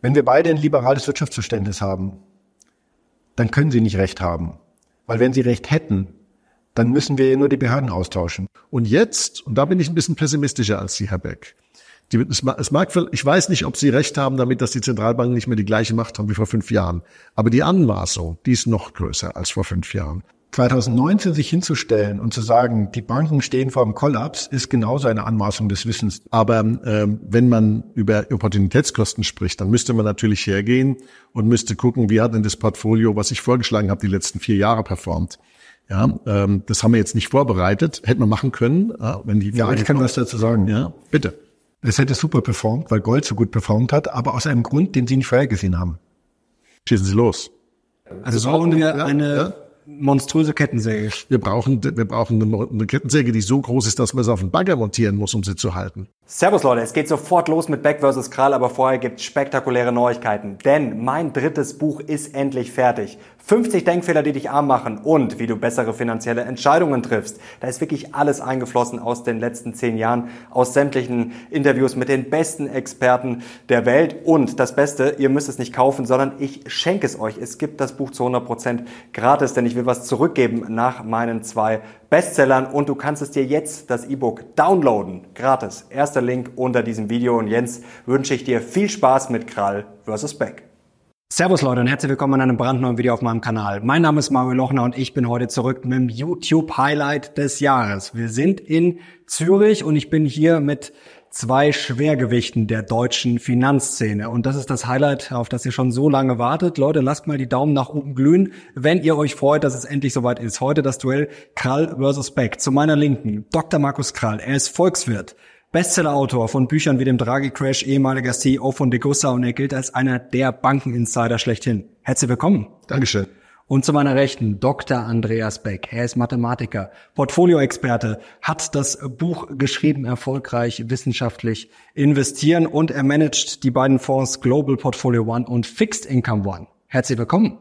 Wenn wir beide ein liberales Wirtschaftsverständnis haben, dann können Sie nicht recht haben. Weil wenn Sie recht hätten, dann müssen wir ja nur die Behörden austauschen. Und jetzt, und da bin ich ein bisschen pessimistischer als Sie, Herr Beck, ich weiß nicht, ob Sie recht haben damit, dass die Zentralbanken nicht mehr die gleiche Macht haben wie vor 5 Jahren. Aber die Anmaßung, die ist noch größer als vor 5 Jahren. 2019 sich hinzustellen und zu sagen, die Banken stehen vor dem Kollaps, ist genauso eine Anmaßung des Wissens. Aber wenn man über Opportunitätskosten spricht, dann müsste man natürlich hergehen und müsste gucken, wie hat denn das Portfolio, was ich vorgeschlagen habe, die letzten 4 Jahre performt. Ja, das haben wir jetzt nicht vorbereitet, hätte man machen können. Wenn die ich kann was dazu sagen. Ja, bitte. Es hätte super performt, weil Gold so gut performt hat, aber aus einem Grund, den Sie nicht vorhergesehen haben. Schießen Sie los. Also brauchen wir eine monströse Kettensäge. Wir brauchen eine Kettensäge, die so groß ist, dass man sie auf den Bagger montieren muss, um sie zu halten. Servus Leute, es geht sofort los mit Beck vs. Krall, aber vorher gibt's spektakuläre Neuigkeiten. Denn mein drittes Buch ist endlich fertig. 50 Denkfehler, die dich arm machen und wie du bessere finanzielle Entscheidungen triffst. Da ist wirklich alles eingeflossen aus den letzten 10 Jahren, aus sämtlichen Interviews mit den besten Experten der Welt. Und das Beste, ihr müsst es nicht kaufen, sondern ich schenke es euch. Es gibt das Buch zu 100% gratis, denn ich will was zurückgeben nach meinen 2 Bestsellern. Und du kannst es dir jetzt, das E-Book, downloaden. Gratis. Erster Link unter diesem Video. Und Jens, wünsche ich dir viel Spaß mit Krall vs. Beck. Servus Leute und herzlich willkommen in einem brandneuen Video auf meinem Kanal. Mein Name ist Mario Lochner und ich bin heute zurück mit dem YouTube-Highlight des Jahres. Wir sind in Zürich und ich bin hier mit 2 Schwergewichten der deutschen Finanzszene. Und das ist das Highlight, auf das ihr schon so lange wartet. Leute, lasst mal die Daumen nach oben glühen, wenn ihr euch freut, dass es endlich soweit ist. Heute das Duell Krall vs. Beck. Zu meiner Linken Dr. Markus Krall. Er ist Volkswirt, Bestsellerautor von Büchern wie dem Draghi-Crash, ehemaliger CEO von Degussa und er gilt als einer der Bankeninsider schlechthin. Herzlich willkommen. Dankeschön. Und zu meiner Rechten Dr. Andreas Beck. Er ist Mathematiker, Portfolioexperte, hat das Buch geschrieben, erfolgreich wissenschaftlich investieren und er managt die beiden Fonds Global Portfolio One und Fixed Income One. Herzlich willkommen.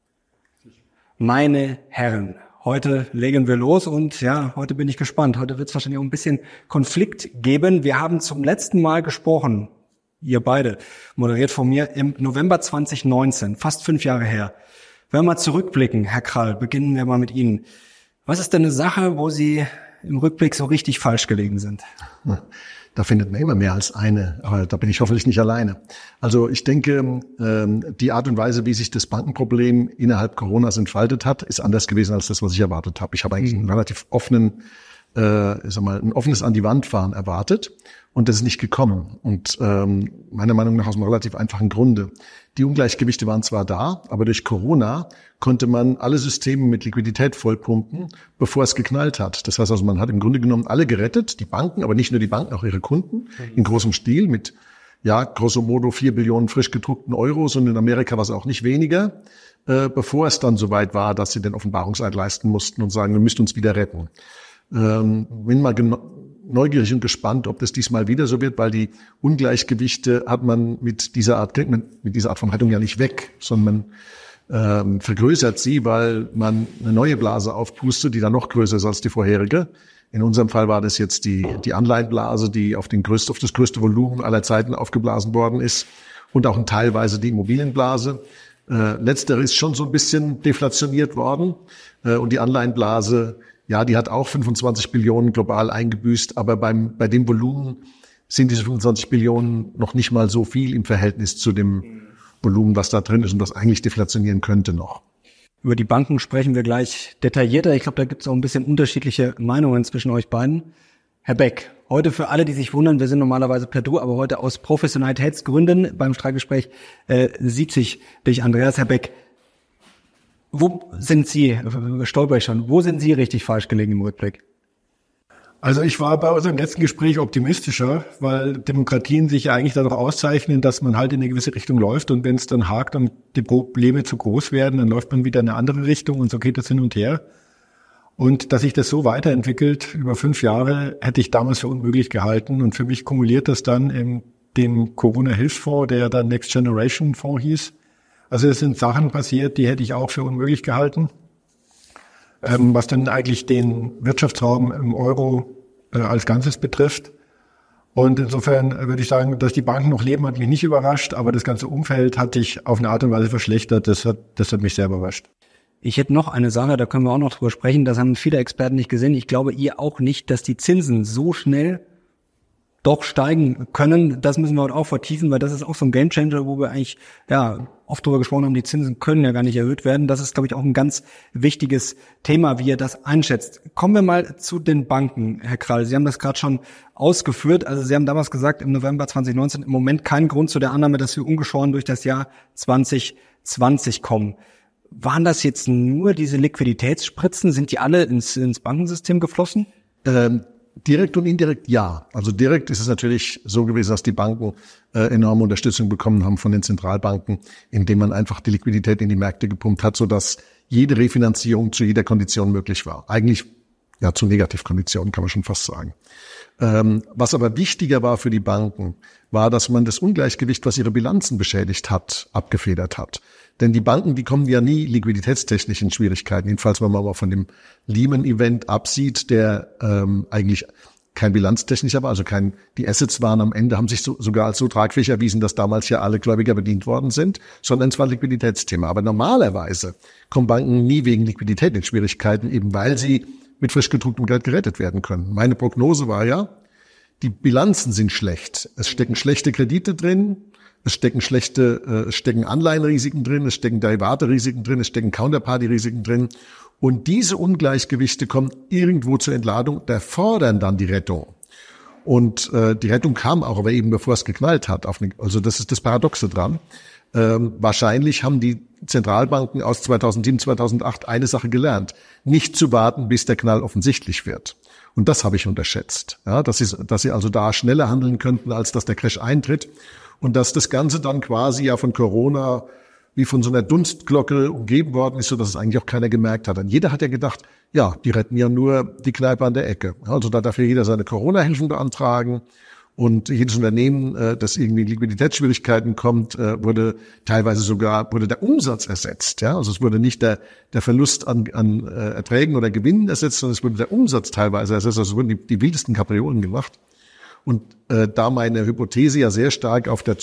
Meine Herren, heute legen wir los und ja, heute bin ich gespannt. Heute wird es wahrscheinlich auch ein bisschen Konflikt geben. Wir haben zum letzten Mal gesprochen, ihr beide, moderiert von mir, im November 2019, fast 5 Jahre her. Wenn wir mal zurückblicken, Herr Krall, beginnen wir mal mit Ihnen. Was ist denn eine Sache, wo Sie im Rückblick so richtig falsch gelegen sind? Da findet man immer mehr als eine, aber da bin ich hoffentlich nicht alleine. Also ich denke, die Art und Weise, wie sich das Bankenproblem innerhalb Coronas entfaltet hat, ist anders gewesen als das, was ich erwartet habe. Ich habe eigentlich einen relativ offenen, ein offenes an die Wand fahren erwartet und das ist nicht gekommen. Und meiner Meinung nach aus einem relativ einfachen Grunde. Die Ungleichgewichte waren zwar da, aber durch Corona konnte man alle Systeme mit Liquidität vollpumpen, bevor es geknallt hat. Das heißt also, man hat im Grunde genommen alle gerettet, die Banken, aber nicht nur die Banken, auch ihre Kunden, in großem Stil mit, ja, grosso modo 4 Billionen frisch gedruckten Euros und in Amerika war es auch nicht weniger, bevor es dann soweit war, dass sie den Offenbarungseid leisten mussten und sagen, wir müssen uns wieder retten. Bin mal neugierig und gespannt, ob das diesmal wieder so wird, weil die Ungleichgewichte hat man mit dieser Art von Rettung ja nicht weg, sondern man vergrößert sie, weil man eine neue Blase aufpustet, die dann noch größer ist als die vorherige. In unserem Fall war das jetzt die Anleihenblase, die auf das größte Volumen aller Zeiten aufgeblasen worden ist und auch teilweise die Immobilienblase. Letztere ist schon so ein bisschen deflationiert worden und die Anleihenblase, ja, die hat auch 25 Billionen global eingebüßt, aber bei dem Volumen sind diese 25 Billionen noch nicht mal so viel im Verhältnis zu dem Volumen, was da drin ist und das eigentlich deflationieren könnte noch. Über die Banken sprechen wir gleich detaillierter. Ich glaube, da gibt es auch ein bisschen unterschiedliche Meinungen zwischen euch beiden. Herr Beck, heute für alle, die sich wundern, wir sind normalerweise per Du, aber heute aus Professionalitätsgründen beim Streitgespräch sieht sich dich, Andreas. Herr Beck, wo sind Sie, stolper ich schon, wo sind Sie richtig falsch gelegen im Rückblick? Also ich war bei unserem letzten Gespräch optimistischer, weil Demokratien sich ja eigentlich dadurch auszeichnen, dass man halt in eine gewisse Richtung läuft und wenn es dann hakt und die Probleme zu groß werden, dann läuft man wieder in eine andere Richtung und so geht das hin und her. Und dass sich das so weiterentwickelt über 5 Jahre, hätte ich damals für unmöglich gehalten und für mich kumuliert das dann in dem Corona-Hilfsfonds, der dann Next Generation Fonds hieß. Also es sind Sachen passiert, die hätte ich auch für unmöglich gehalten, was dann eigentlich den Wirtschaftsraum im Euro als Ganzes betrifft. Und insofern würde ich sagen, dass die Banken noch leben, hat mich nicht überrascht, aber das ganze Umfeld hat sich auf eine Art und Weise verschlechtert. Das hat mich sehr überrascht. Ich hätte noch eine Sache, da können wir auch noch drüber sprechen, das haben viele Experten nicht gesehen. Ich glaube, ihr auch nicht, dass die Zinsen so schnell doch steigen können. Das müssen wir heute auch vertiefen, weil das ist auch so ein Gamechanger, wo wir eigentlich oft drüber gesprochen haben, die Zinsen können ja gar nicht erhöht werden. Das ist, glaube ich, auch ein ganz wichtiges Thema, wie ihr das einschätzt. Kommen wir mal zu den Banken, Herr Krall. Sie haben das gerade schon ausgeführt. Also Sie haben damals gesagt, im November 2019 im Moment kein Grund zu der Annahme, dass wir ungeschoren durch das Jahr 2020 kommen. Waren das jetzt nur diese Liquiditätsspritzen? Sind die alle ins Bankensystem geflossen? Direkt und indirekt ja. Also direkt ist es natürlich so gewesen, dass die Banken enorme Unterstützung bekommen haben von den Zentralbanken, indem man einfach die Liquidität in die Märkte gepumpt hat, sodass jede Refinanzierung zu jeder Kondition möglich war. Eigentlich ja zu Negativkonditionen, kann man schon fast sagen. Was aber wichtiger war für die Banken, war, dass man das Ungleichgewicht, was ihre Bilanzen beschädigt hat, abgefedert hat. Denn die Banken, die kommen ja nie liquiditätstechnisch in Schwierigkeiten. Jedenfalls, wenn man mal von dem Lehman-Event absieht, der eigentlich kein bilanztechnischer war, also die Assets waren am Ende, haben sich sogar als so tragfähig erwiesen, dass damals ja alle Gläubiger bedient worden sind, sondern es war ein Liquiditätsthema. Aber normalerweise kommen Banken nie wegen Liquidität in Schwierigkeiten, eben weil sie mit frisch gedrucktem Geld gerettet werden können. Meine Prognose war ja, die Bilanzen sind schlecht. Es stecken schlechte Kredite drin, es stecken Anleihenrisiken drin, es stecken Derivate-Risiken drin, es stecken Counterparty-Risiken drin. Und diese Ungleichgewichte kommen irgendwo zur Entladung, da fordern dann die Rettung. Und die Rettung kam auch, aber eben bevor es geknallt hat. Also das ist das Paradoxe dran. Wahrscheinlich haben die Zentralbanken aus 2007, 2008 eine Sache gelernt. Nicht zu warten, bis der Knall offensichtlich wird. Und das habe ich unterschätzt. Ja, dass sie also da schneller handeln könnten, als dass der Crash eintritt. Und dass das Ganze dann quasi ja von Corona wie von so einer Dunstglocke umgeben worden ist, so dass es eigentlich auch keiner gemerkt hat. Und jeder hat ja gedacht, ja, die retten ja nur die Kneipe an der Ecke. Also da darf ja jeder seine Corona-Hilfen beantragen. Und jedes Unternehmen, das irgendwie in Liquiditätsschwierigkeiten kommt, wurde der Umsatz ersetzt. Ja, also es wurde nicht der Verlust an Erträgen oder Gewinnen ersetzt, sondern es wurde der Umsatz teilweise ersetzt. Also es wurden die wildesten Kapriolen gemacht. Und da meine Hypothese ja sehr stark auf der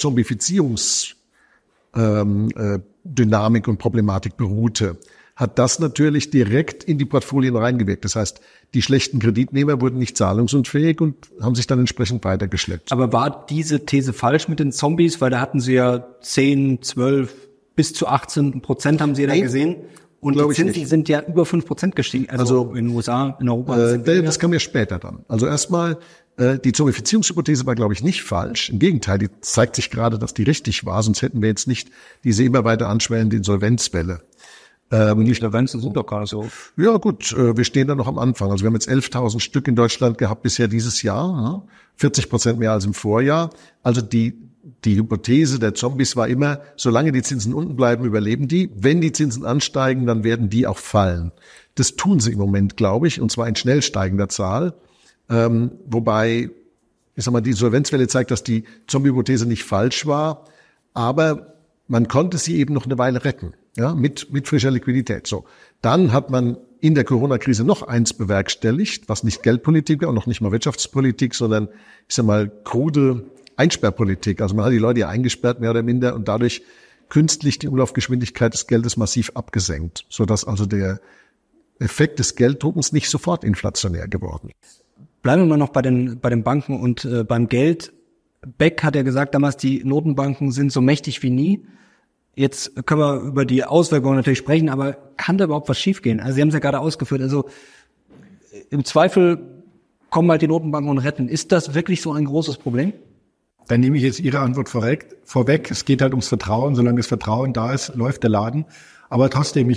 Zombifizierungsdynamik und Problematik beruhte, hat das natürlich direkt in die Portfolien reingewirkt. Das heißt, die schlechten Kreditnehmer wurden nicht zahlungsunfähig und haben sich dann entsprechend weitergeschleppt. Aber war diese These falsch mit den Zombies? Weil da hatten sie ja 10, 12, bis zu 18% haben sie ja da gesehen. Und die Zinsen sind ja über 5% gestiegen. Also in den USA, in Europa. Das kam ja später dann. Also erstmal, die Zombifizierungshypothese war, glaube ich, nicht falsch. Im Gegenteil, die zeigt sich gerade, dass die richtig war. Sonst hätten wir jetzt nicht diese immer weiter anschwellende Insolvenzwelle. Die Insolvenzen sind doch gar nicht so. Ja gut, wir stehen da noch am Anfang. Also wir haben jetzt 11.000 Stück in Deutschland gehabt bisher dieses Jahr, 40% mehr als im Vorjahr. Also die Hypothese der Zombies war immer, solange die Zinsen unten bleiben, überleben die. Wenn die Zinsen ansteigen, dann werden die auch fallen. Das tun sie im Moment, glaube ich, und zwar in schnell steigender Zahl. Wobei, ich sag mal, die Insolvenzwelle zeigt, dass die Zombie-Hypothese nicht falsch war, aber man konnte sie eben noch eine Weile retten, ja, mit frischer Liquidität. So, dann hat man in der Corona-Krise noch eins bewerkstelligt, was nicht Geldpolitik war und noch nicht mal Wirtschaftspolitik, sondern, ich sag mal, krude Einsperrpolitik. Also man hat die Leute ja eingesperrt, mehr oder minder, und dadurch künstlich die Umlaufgeschwindigkeit des Geldes massiv abgesenkt, sodass also der Effekt des Gelddruckens nicht sofort inflationär geworden ist. Bleiben wir mal noch bei den Banken und beim Geld. Beck hat ja gesagt damals, die Notenbanken sind so mächtig wie nie. Jetzt können wir über die Auswirkungen natürlich sprechen, aber kann da überhaupt was schiefgehen? Also Sie haben es ja gerade ausgeführt. Also im Zweifel kommen halt die Notenbanken und retten. Ist das wirklich so ein großes Problem? Dann nehme ich jetzt Ihre Antwort vorweg. Es geht halt ums Vertrauen. Solange das Vertrauen da ist, läuft der Laden. Aber trotzdem,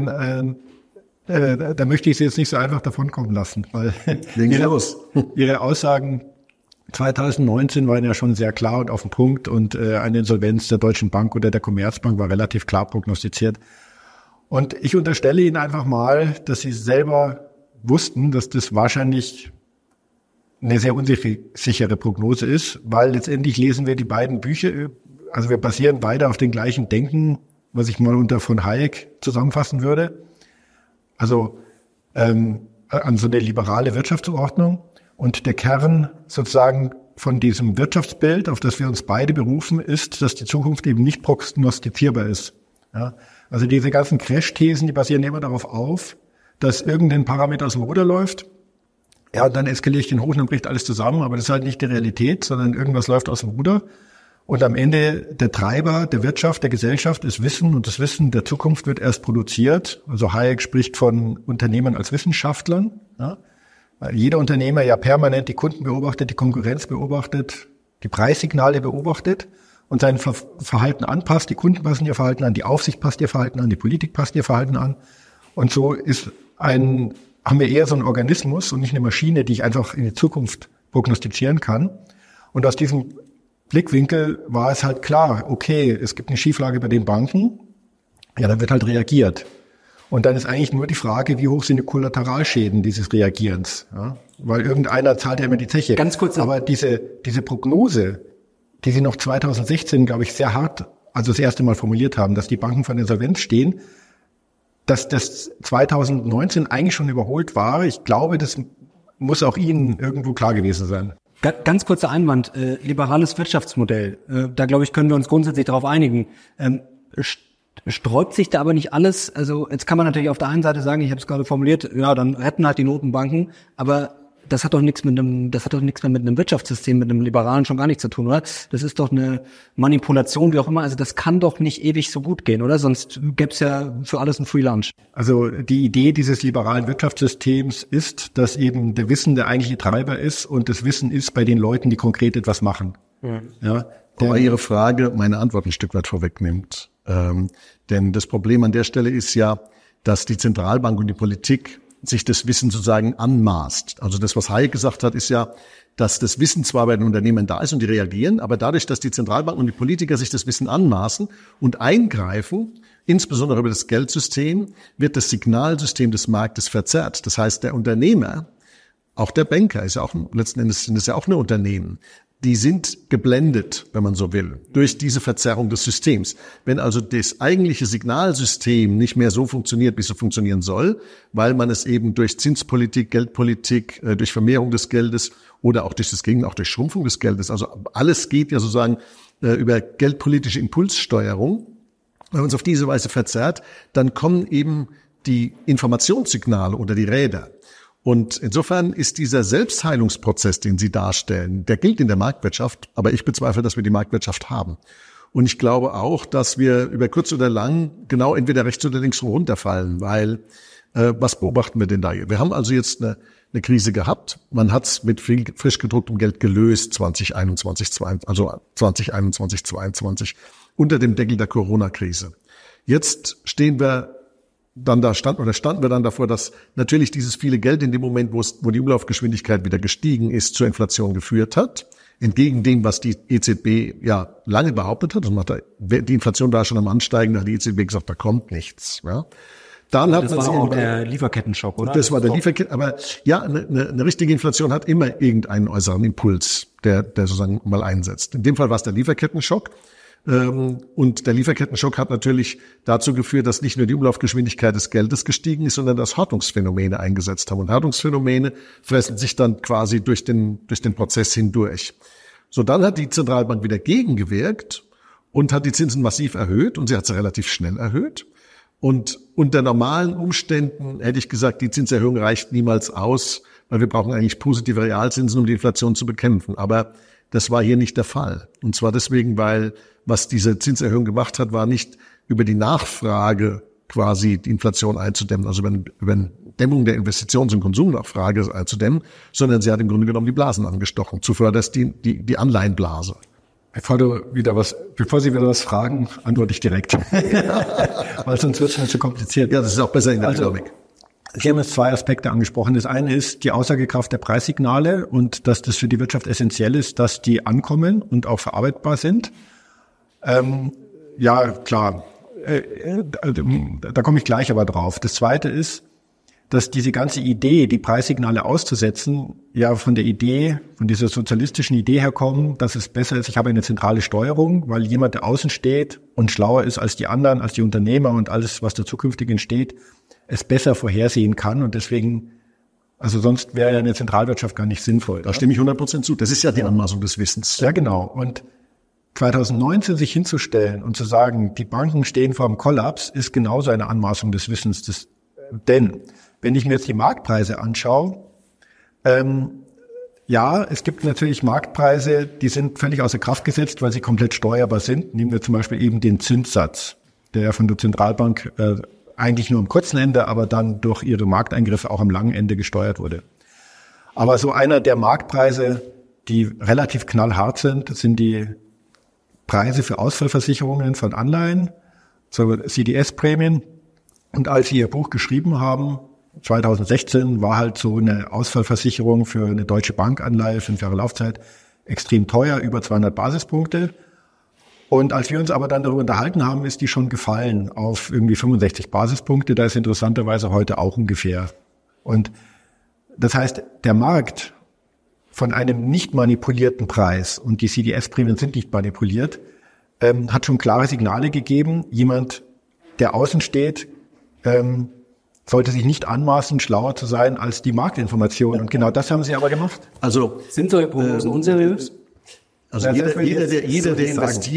da möchte ich Sie jetzt nicht so einfach davonkommen lassen, weil Ihre Aussagen 2019 waren ja schon sehr klar und auf den Punkt, und eine Insolvenz der Deutschen Bank oder der Commerzbank war relativ klar prognostiziert. Und ich unterstelle Ihnen einfach mal, dass Sie selber wussten, dass das wahrscheinlich eine sehr unsichere Prognose ist, weil letztendlich lesen wir die beiden Bücher, also wir basieren beide auf den gleichen Denken, was ich mal unter von Hayek zusammenfassen würde. Also an so eine liberale Wirtschaftsordnung, und der Kern sozusagen von diesem Wirtschaftsbild, auf das wir uns beide berufen, ist, dass die Zukunft eben nicht prognostizierbar ist. Ja, also diese ganzen Crash-Thesen, die basieren immer darauf auf, dass irgendein Parameter aus dem Ruder läuft. Ja, und dann eskaliere ich den hoch und dann bricht alles zusammen. Aber das ist halt nicht die Realität, sondern irgendwas läuft aus dem Ruder. Und am Ende der Treiber der Wirtschaft, der Gesellschaft ist Wissen. Und das Wissen der Zukunft wird erst produziert. Also Hayek spricht von Unternehmern als Wissenschaftlern. Ja, weil jeder Unternehmer ja permanent die Kunden beobachtet, die Konkurrenz beobachtet, die Preissignale beobachtet und sein Verhalten anpasst. Die Kunden passen ihr Verhalten an, die Aufsicht passt ihr Verhalten an, die Politik passt ihr Verhalten an. Und so haben wir eher so einen Organismus und nicht eine Maschine, die ich einfach in die Zukunft prognostizieren kann. Und aus diesem Blickwinkel war es halt klar, okay, es gibt eine Schieflage bei den Banken, ja, dann wird halt reagiert. Und dann ist eigentlich nur die Frage, wie hoch sind die Kollateralschäden dieses Reagierens? Ja? Weil irgendeiner zahlt ja immer die Zeche. Ganz kurz. Aber diese Prognose, die sie noch 2016, glaube ich, sehr hart, also das erste Mal formuliert haben, dass die Banken vor der Insolvenz stehen, dass das 2019 eigentlich schon überholt war. Ich glaube, das muss auch Ihnen irgendwo klar gewesen sein. Ganz kurzer Einwand, liberales Wirtschaftsmodell. Da, glaube ich, können wir uns grundsätzlich darauf einigen. Sträubt sich da aber nicht alles? Also jetzt kann man natürlich auf der einen Seite sagen, ich habe es gerade formuliert, ja, dann retten halt die Notenbanken, aber das hat doch nichts mehr mit einem Wirtschaftssystem, mit einem liberalen schon gar nichts zu tun, oder? Das ist doch eine Manipulation, wie auch immer. Also das kann doch nicht ewig so gut gehen, oder? Sonst gäbe es ja für alles ein Free Lunch. Also die Idee dieses liberalen Wirtschaftssystems ist, dass eben der Wissen der eigentliche Treiber ist und das Wissen ist bei den Leuten, die konkret etwas machen. Ja, wobei Ihre Frage meine Antwort ein Stück weit vorwegnimmt. Denn das Problem an der Stelle ist ja, dass die Zentralbank und die Politik sich das Wissen sozusagen anmaßt. Also das, was Hayek gesagt hat, ist ja, dass das Wissen zwar bei den Unternehmen da ist und die reagieren, aber dadurch, dass die Zentralbank und die Politiker sich das Wissen anmaßen und eingreifen, insbesondere über das Geldsystem, wird das Signalsystem des Marktes verzerrt. Das heißt, der Unternehmer, auch der Banker, ist ja auch letzten Endes sind es ja auch nur Unternehmen. Die sind geblendet, wenn man so will, durch diese Verzerrung des Systems. Wenn also das eigentliche Signalsystem nicht mehr so funktioniert, wie es so funktionieren soll, weil man es eben durch Zinspolitik, Geldpolitik, durch Vermehrung des Geldes oder auch durch das Gegenteil, auch durch Schrumpfung des Geldes, also alles geht ja sozusagen über geldpolitische Impulssteuerung, wenn man es auf diese Weise verzerrt, dann kommen eben die Informationssignale unter die Räder. Und insofern ist dieser Selbstheilungsprozess, den Sie darstellen, der gilt in der Marktwirtschaft, aber ich bezweifle, dass wir die Marktwirtschaft haben. Und ich glaube auch, dass wir über kurz oder lang genau entweder rechts oder links runterfallen, weil was beobachten wir denn da hier? Wir haben also jetzt eine Krise gehabt. Man hat es mit viel frisch gedrucktem Geld gelöst 2021, 2022 unter dem Deckel der Corona-Krise. Jetzt standen wir dann davor, dass natürlich dieses viele Geld in dem Moment, wo die Umlaufgeschwindigkeit wieder gestiegen ist, zur Inflation geführt hat. Entgegen dem, was die EZB ja lange behauptet hat. Die Inflation war schon am Ansteigen, da hat die EZB gesagt, da kommt nichts. Ja. Dann das war auch der Lieferkettenschock, oder? Das war der Lieferketten, aber ja, eine richtige Inflation hat immer irgendeinen äußeren Impuls, der sozusagen mal einsetzt. In dem Fall war es der Lieferkettenschock. Und der Lieferkettenschock hat natürlich dazu geführt, dass nicht nur die Umlaufgeschwindigkeit des Geldes gestiegen ist, sondern dass Hortungsphänomene eingesetzt haben. Und Hortungsphänomene fressen sich dann quasi durch den Prozess hindurch. So, dann hat die Zentralbank wieder gegengewirkt und hat die Zinsen massiv erhöht und sie hat sie relativ schnell erhöht. Und unter normalen Umständen hätte ich gesagt, die Zinserhöhung reicht niemals aus, weil wir brauchen eigentlich positive Realzinsen, um die Inflation zu bekämpfen. Aber das war hier nicht der Fall. Und zwar deswegen, weil was diese Zinserhöhung gemacht hat, war nicht über die Nachfrage quasi die Inflation einzudämmen, also über eine Dämmung der Investitions- und Konsumnachfrage einzudämmen, sondern sie hat im Grunde genommen die Blasen angestochen, zuvörderst die Anleihenblase. Bevor Sie wieder was fragen, antworte ich direkt. Weil sonst wird es nicht so kompliziert. Ja, das ist auch besser in der Dynamik. Sie haben jetzt zwei Aspekte angesprochen. Das eine ist die Aussagekraft der Preissignale und dass das für die Wirtschaft essentiell ist, dass die ankommen und auch verarbeitbar sind. Ja, klar. Da komme ich gleich aber drauf. Das zweite ist, dass diese ganze Idee, die Preissignale auszusetzen, ja von dieser sozialistischen Idee herkommen, dass es besser ist, ich habe eine zentrale Steuerung, weil jemand, der außen steht und schlauer ist als die anderen, als die Unternehmer und alles, was da zukünftig entsteht, es besser vorhersehen kann und deswegen Also sonst wäre ja eine Zentralwirtschaft gar nicht sinnvoll. Da stimme ich 100% zu. Das ist ja die Anmaßung des Wissens. Ja, genau. Und 2019 sich hinzustellen und zu sagen, die Banken stehen vor dem Kollaps, ist genauso eine Anmaßung des Wissens. Denn wenn ich mir jetzt die Marktpreise anschaue, ja, es gibt natürlich Marktpreise, die sind völlig außer Kraft gesetzt, weil sie komplett steuerbar sind. Nehmen wir zum Beispiel eben den Zinssatz, der von der Zentralbank eigentlich nur am kurzen Ende, aber dann durch ihre Markteingriffe auch am langen Ende gesteuert wurde. Aber so einer der Marktpreise, die relativ knallhart sind, sind die Preise für Ausfallversicherungen von Anleihen, so CDS-Prämien. Und als Sie Ihr Buch geschrieben haben, 2016, war halt so eine Ausfallversicherung für eine Deutsche Bank-Anleihe, 5 Jahre Laufzeit, extrem teuer, über 200 Basispunkte. Und als wir uns aber dann darüber unterhalten haben, ist die schon gefallen auf irgendwie 65 Basispunkte. Da ist interessanterweise heute auch ungefähr. Und das heißt, der Markt von einem nicht manipulierten Preis, und die CDS-Prämien sind nicht manipuliert, hat schon klare Signale gegeben. Jemand, der außen steht, sollte sich nicht anmaßen, schlauer zu sein als die Marktinformation. Und genau das haben Sie aber gemacht. Also sind solche Prognosen unseriös? Also jeder, der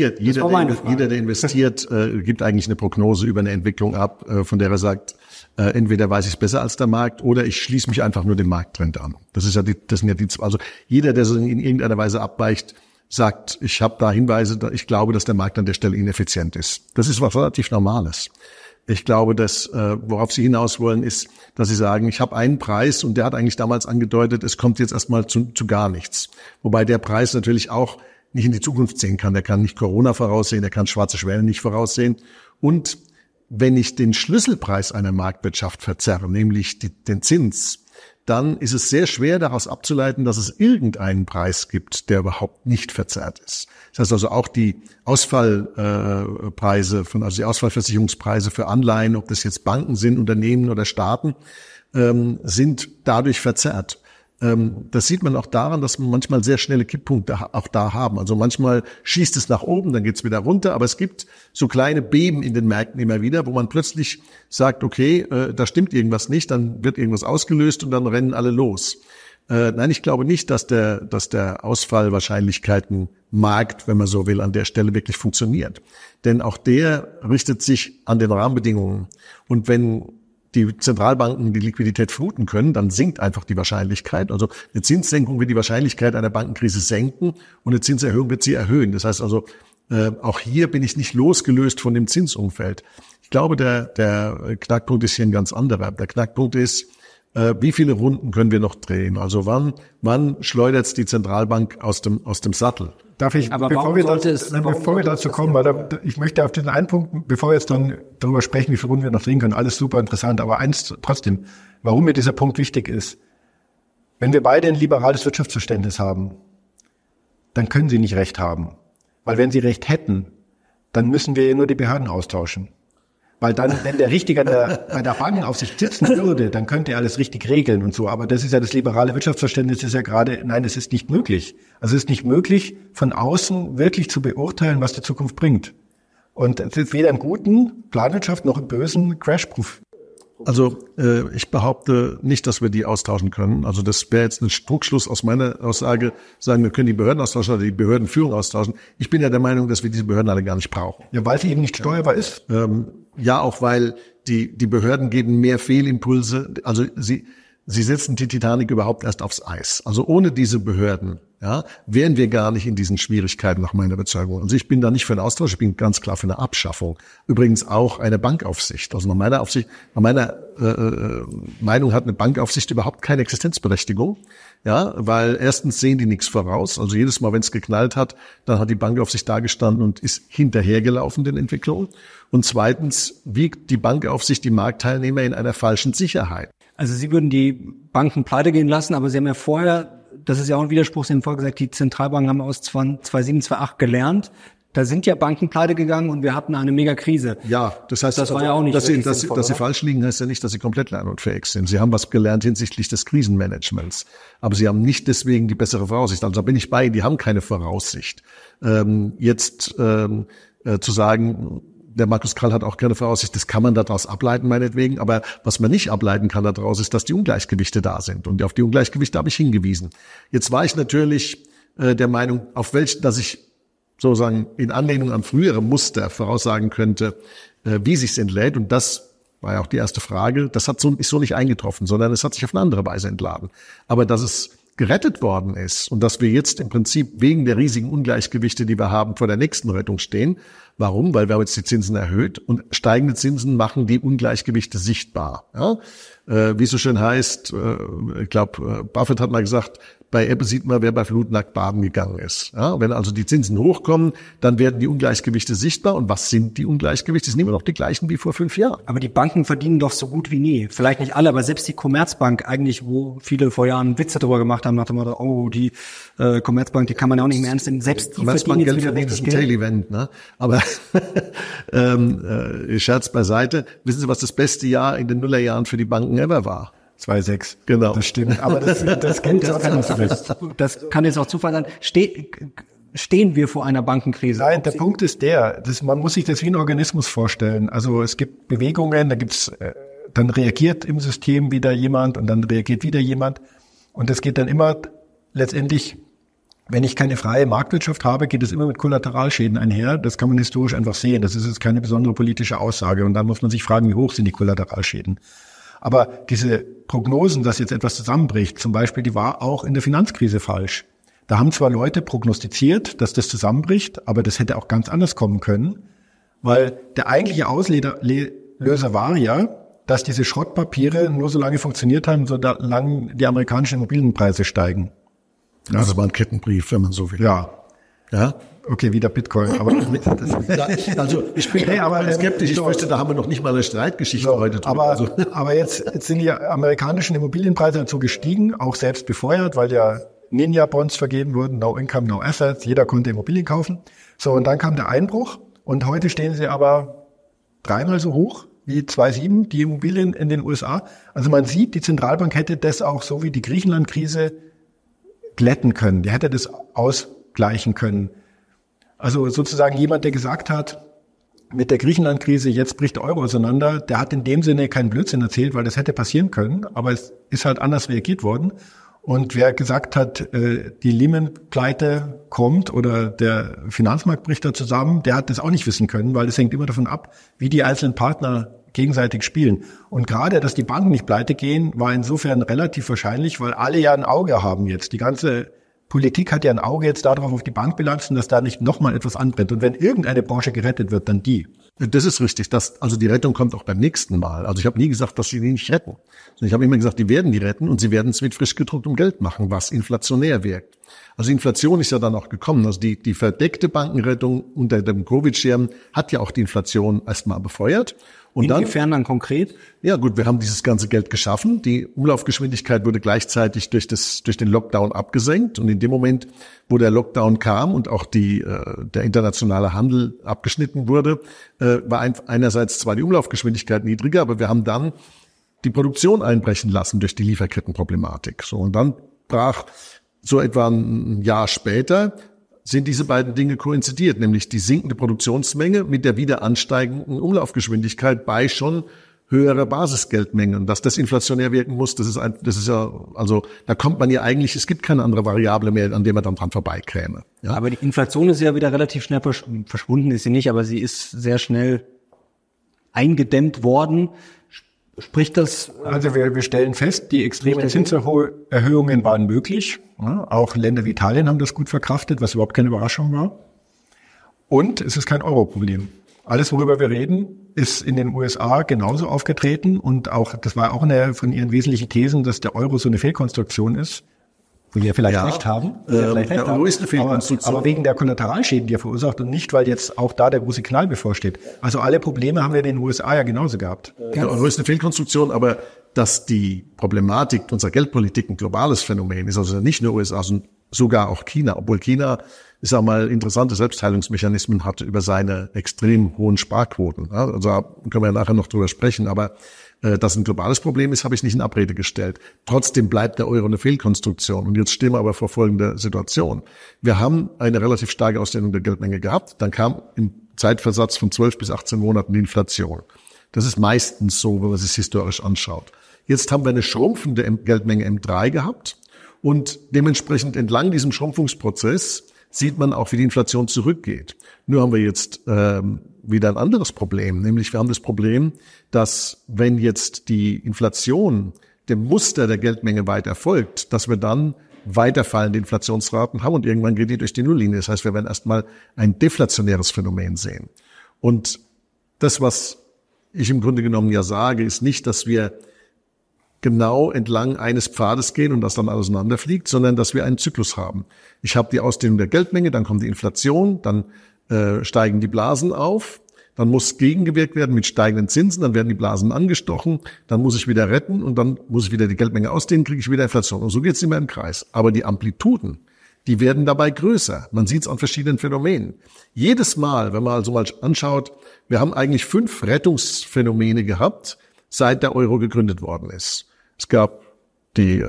investiert, gibt eigentlich eine Prognose über eine Entwicklung ab, von der er sagt, entweder weiß ich es besser als der Markt oder ich schließe mich einfach nur dem Markttrend an. Also jeder, der so in irgendeiner Weise abweicht, sagt, ich habe da Hinweise, ich glaube, dass der Markt an der Stelle ineffizient ist. Das ist was relativ Normales. Ich glaube, dass worauf Sie hinaus wollen, ist, dass Sie sagen, ich habe einen Preis und der hat eigentlich damals angedeutet, es kommt jetzt erstmal zu gar nichts. Wobei der Preis natürlich auch nicht in die Zukunft sehen kann. Der kann nicht Corona voraussehen, der kann schwarze Schwäne nicht voraussehen. Und wenn ich den Schlüsselpreis einer Marktwirtschaft verzerre, nämlich den Zins, dann ist es sehr schwer daraus abzuleiten, dass es irgendeinen Preis gibt, der überhaupt nicht verzerrt ist. Das heißt also auch die Ausfallpreise also die Ausfallversicherungspreise für Anleihen, ob das jetzt Banken sind, Unternehmen oder Staaten, sind dadurch verzerrt. Das sieht man auch daran, dass man manchmal sehr schnelle Kipppunkte auch da haben. Also manchmal schießt es nach oben, dann geht's wieder runter, aber es gibt so kleine Beben in den Märkten immer wieder, wo man plötzlich sagt, okay, da stimmt irgendwas nicht, dann wird irgendwas ausgelöst und dann rennen alle los. Nein, ich glaube nicht, dass der Ausfallwahrscheinlichkeitenmarkt, wenn man so will, an der Stelle wirklich funktioniert. Denn auch der richtet sich an den Rahmenbedingungen. Und wenn die Zentralbanken die Liquidität fluten können, dann sinkt einfach die Wahrscheinlichkeit. Also eine Zinssenkung wird die Wahrscheinlichkeit einer Bankenkrise senken und eine Zinserhöhung wird sie erhöhen. Das heißt also, auch hier bin ich nicht losgelöst von dem Zinsumfeld. Ich glaube, der Knackpunkt ist hier ein ganz anderer. Der Knackpunkt ist, wie viele Runden können wir noch drehen? Also wann schleudert die Zentralbank aus dem Sattel? Darf ich, bevor wir dazu kommen, weil ich möchte auf diesen einen Punkt, bevor wir jetzt dann darüber sprechen, wie viele Runden wir noch drehen können, alles super interessant, aber eins trotzdem, warum mir dieser Punkt wichtig ist. Wenn wir beide ein liberales Wirtschaftsverständnis haben, dann können Sie nicht recht haben. Weil wenn Sie recht hätten, dann müssen wir nur die Behörden austauschen. Weil dann, wenn der Richtige bei der Bankenaufsicht sitzen würde, dann könnte er alles richtig regeln und so. Aber das ist ja das liberale Wirtschaftsverständnis, ist ja gerade, nein, es ist nicht möglich. Also es ist nicht möglich, von außen wirklich zu beurteilen, was die Zukunft bringt. Und es ist weder im guten Planwirtschaft noch im bösen Crash-Proof. Also ich behaupte nicht, dass wir die austauschen können. Also das wäre jetzt ein Trugschluss aus meiner Aussage, sagen, wir können die Behörden austauschen oder die Behördenführung austauschen. Ich bin ja der Meinung, dass wir diese Behörden alle gar nicht brauchen. Ja, weil sie eben nicht steuerbar ist. Ja, auch weil die Behörden geben mehr Fehlimpulse. Also sie setzen die Titanic überhaupt erst aufs Eis. Also ohne diese Behörden, ja, wären wir gar nicht in diesen Schwierigkeiten nach meiner Überzeugung. Also ich bin da nicht für einen Austausch, ich bin ganz klar für eine Abschaffung. Übrigens auch eine Bankaufsicht. Also nach meiner Meinung hat eine Bankaufsicht überhaupt keine Existenzberechtigung. Ja, weil erstens sehen die nichts voraus. Also jedes Mal, wenn es geknallt hat, dann hat die Bankaufsicht da gestanden und ist hinterhergelaufen den Entwicklungen. Und zweitens wiegt die Bankaufsicht die Marktteilnehmer in einer falschen Sicherheit. Also Sie würden die Banken pleite gehen lassen, aber Sie haben ja vorher, das ist ja auch ein Widerspruch, Sie haben vorher gesagt, die Zentralbanken haben aus 2007, 2008 gelernt. Da sind ja Banken pleite gegangen und wir hatten eine Megakrise. Ja, das heißt, das war ja auch nicht dass sie falsch liegen, heißt ja nicht, dass sie komplett lernunfähig sind. Sie haben was gelernt hinsichtlich des Krisenmanagements. Aber sie haben nicht deswegen die bessere Voraussicht. Also da bin ich bei Ihnen, die haben keine Voraussicht. Zu sagen, der Markus Krall hat auch keine Voraussicht, das kann man daraus ableiten, meinetwegen. Aber was man nicht ableiten kann daraus, ist, dass die Ungleichgewichte da sind. Und auf die Ungleichgewichte habe ich hingewiesen. Jetzt war ich natürlich der Meinung, dass ich sozusagen in Anlehnung an frühere Muster voraussagen könnte, wie sich's entlädt. Und das war ja auch die erste Frage. Das ist so nicht eingetroffen, sondern es hat sich auf eine andere Weise entladen. Aber dass es gerettet worden ist und dass wir jetzt im Prinzip wegen der riesigen Ungleichgewichte, die wir haben, vor der nächsten Rettung stehen. Warum? Weil wir haben jetzt die Zinsen erhöht und steigende Zinsen machen die Ungleichgewichte sichtbar. Ja? Wie es so schön heißt, ich glaube, Buffett hat mal gesagt, bei Ebbe sieht man, wer bei Flut nackt baden gegangen ist. Ja, wenn also die Zinsen hochkommen, dann werden die Ungleichgewichte sichtbar. Und was sind die Ungleichgewichte? Das sind immer noch die gleichen wie vor 5 Jahren. Aber die Banken verdienen doch so gut wie nie. Vielleicht nicht alle, aber selbst die Commerzbank eigentlich, wo viele vor Jahren Witze darüber gemacht haben, nach dem Motto, oh, die Commerzbank, die kann man ja auch nicht mehr ernst nehmen. Selbst die verdienen jetzt wieder richtig Geld. Tail-Event, ne? Aber Scherz beiseite. Wissen Sie, was das beste Jahr in den Nullerjahren für die Banken ever war? 2,6. Genau. Das stimmt. Aber das kann jetzt auch Zufall sein. Stehen wir vor einer Bankenkrise? Nein, der Punkt ist man muss sich das wie ein Organismus vorstellen. Also es gibt Bewegungen, dann reagiert im System wieder jemand und dann reagiert wieder jemand. Und das geht dann immer letztendlich, wenn ich keine freie Marktwirtschaft habe, geht es immer mit Kollateralschäden einher. Das kann man historisch einfach sehen. Das ist jetzt keine besondere politische Aussage. Und dann muss man sich fragen, wie hoch sind die Kollateralschäden? Aber diese Prognosen, dass jetzt etwas zusammenbricht, zum Beispiel, die war auch in der Finanzkrise falsch. Da haben zwar Leute prognostiziert, dass das zusammenbricht, aber das hätte auch ganz anders kommen können, weil der eigentliche Auslöser war ja, dass diese Schrottpapiere nur so lange funktioniert haben, solange die amerikanischen Immobilienpreise steigen. Ja. Also war ein Kettenbrief, wenn man so will. Ja. Ja. Okay, wieder Bitcoin. Aber also ich bin skeptisch. Ich möchte, da haben wir noch nicht mal eine Streitgeschichte heute drüber. Aber jetzt sind die amerikanischen Immobilienpreise dazu gestiegen, auch selbst befeuert, weil ja Ninja-Bonds vergeben wurden, no income, no assets, jeder konnte Immobilien kaufen. So, und dann kam der Einbruch und heute stehen sie aber 3-mal so hoch wie 2,7, die Immobilien in den USA. Also man sieht, die Zentralbank hätte das auch so wie die Griechenland-Krise glätten können. Die hätte das ausgleichen können. Also sozusagen jemand, der gesagt hat, mit der Griechenland-Krise, jetzt bricht der Euro auseinander, der hat in dem Sinne keinen Blödsinn erzählt, weil das hätte passieren können, aber es ist halt anders reagiert worden. Und wer gesagt hat, die Lehman-Pleite kommt oder der Finanzmarkt bricht da zusammen, der hat das auch nicht wissen können, weil es hängt immer davon ab, wie die einzelnen Partner gegenseitig spielen. Und gerade, dass die Banken nicht pleite gehen, war insofern relativ wahrscheinlich, weil alle ja ein Auge haben jetzt. Die ganze Politik hat ja ein Auge jetzt darauf auf die Bankbilanzen, dass da nicht nochmal etwas anbrennt. Und wenn irgendeine Branche gerettet wird, dann die. Das ist richtig. Also die Rettung kommt auch beim nächsten Mal. Also ich habe nie gesagt, dass sie die nicht retten. Ich habe immer gesagt, die werden die retten und sie werden es mit frisch gedrucktem Geld machen, was inflationär wirkt. Also Inflation ist ja dann auch gekommen. Also die verdeckte Bankenrettung unter dem Covid-Schirm hat ja auch die Inflation erstmal befeuert. Und inwiefern dann konkret? Ja gut, wir haben dieses ganze Geld geschaffen. Die Umlaufgeschwindigkeit wurde gleichzeitig durch den Lockdown abgesenkt. Und in dem Moment, wo der Lockdown kam und auch der internationale Handel abgeschnitten wurde, war einerseits zwar die Umlaufgeschwindigkeit niedriger, aber wir haben dann die Produktion einbrechen lassen durch die Lieferkettenproblematik. So, und dann brach so etwa ein Jahr später sind diese beiden Dinge koinzidiert, nämlich die sinkende Produktionsmenge mit der wieder ansteigenden Umlaufgeschwindigkeit bei schon höherer Basisgeldmenge. Und dass das inflationär wirken muss, das ist ja, also da kommt man ja eigentlich, es gibt keine andere Variable mehr, an der man dann dran vorbeikäme. Ja? Aber die Inflation ist ja wieder relativ schnell verschwunden, ist sie nicht, aber sie ist sehr schnell eingedämmt worden. Spricht das? Also wir stellen fest, die extremen Zinserhöhungen waren möglich. Ja, auch Länder wie Italien haben das gut verkraftet, was überhaupt keine Überraschung war. Und es ist kein Euro-Problem. Alles, worüber wir reden, ist in den USA genauso aufgetreten. Und auch, das war auch eine von ihren wesentlichen Thesen, dass der Euro so eine Fehlkonstruktion ist. Wo wir vielleicht recht haben. Der Euro ist eine Fehlkonstruktion. Aber wegen der Kollateralschäden, die er verursacht und nicht, weil jetzt auch da der große Knall bevorsteht. Also alle Probleme haben wir in den USA ja genauso gehabt. Der Euro ist eine Fehlkonstruktion, aber dass die Problematik unserer Geldpolitik ein globales Phänomen ist, also nicht nur USA, sondern sogar auch China. Obwohl China, ich sag mal, interessante Selbstheilungsmechanismen hat über seine extrem hohen Sparquoten. Also da können wir ja nachher noch drüber sprechen, aber dass ein globales Problem ist, habe ich nicht in Abrede gestellt. Trotzdem bleibt der Euro eine Fehlkonstruktion. Und jetzt stehen wir aber vor folgender Situation. Wir haben eine relativ starke Ausdehnung der Geldmenge gehabt. Dann kam im Zeitversatz von 12 bis 18 Monaten die Inflation. Das ist meistens so, wenn man sich historisch anschaut. Jetzt haben wir eine schrumpfende Geldmenge M3 gehabt und dementsprechend entlang diesem Schrumpfungsprozess sieht man auch, wie die Inflation zurückgeht. Nur haben wir jetzt wieder ein anderes Problem, nämlich wir haben das Problem, dass wenn jetzt die Inflation dem Muster der Geldmenge weiter folgt, dass wir dann weiter fallende Inflationsraten haben und irgendwann geht die durch die Nulllinie. Das heißt, wir werden erstmal ein deflationäres Phänomen sehen. Und das, was ich im Grunde genommen ja sage, ist nicht, dass wir genau entlang eines Pfades gehen und das dann auseinanderfliegt, sondern dass wir einen Zyklus haben. Ich habe die Ausdehnung der Geldmenge, dann kommt die Inflation, dann steigen die Blasen auf, dann muss gegengewirkt werden mit steigenden Zinsen, dann werden die Blasen angestochen, dann muss ich wieder retten und dann muss ich wieder die Geldmenge ausdehnen, kriege ich wieder Inflation. Und so geht es immer im Kreis. Aber die Amplituden, die werden dabei größer. Man sieht es an verschiedenen Phänomenen. Jedes Mal, wenn man also mal anschaut, wir haben eigentlich 5 Rettungsphänomene gehabt, seit der Euro gegründet worden ist. Es gab die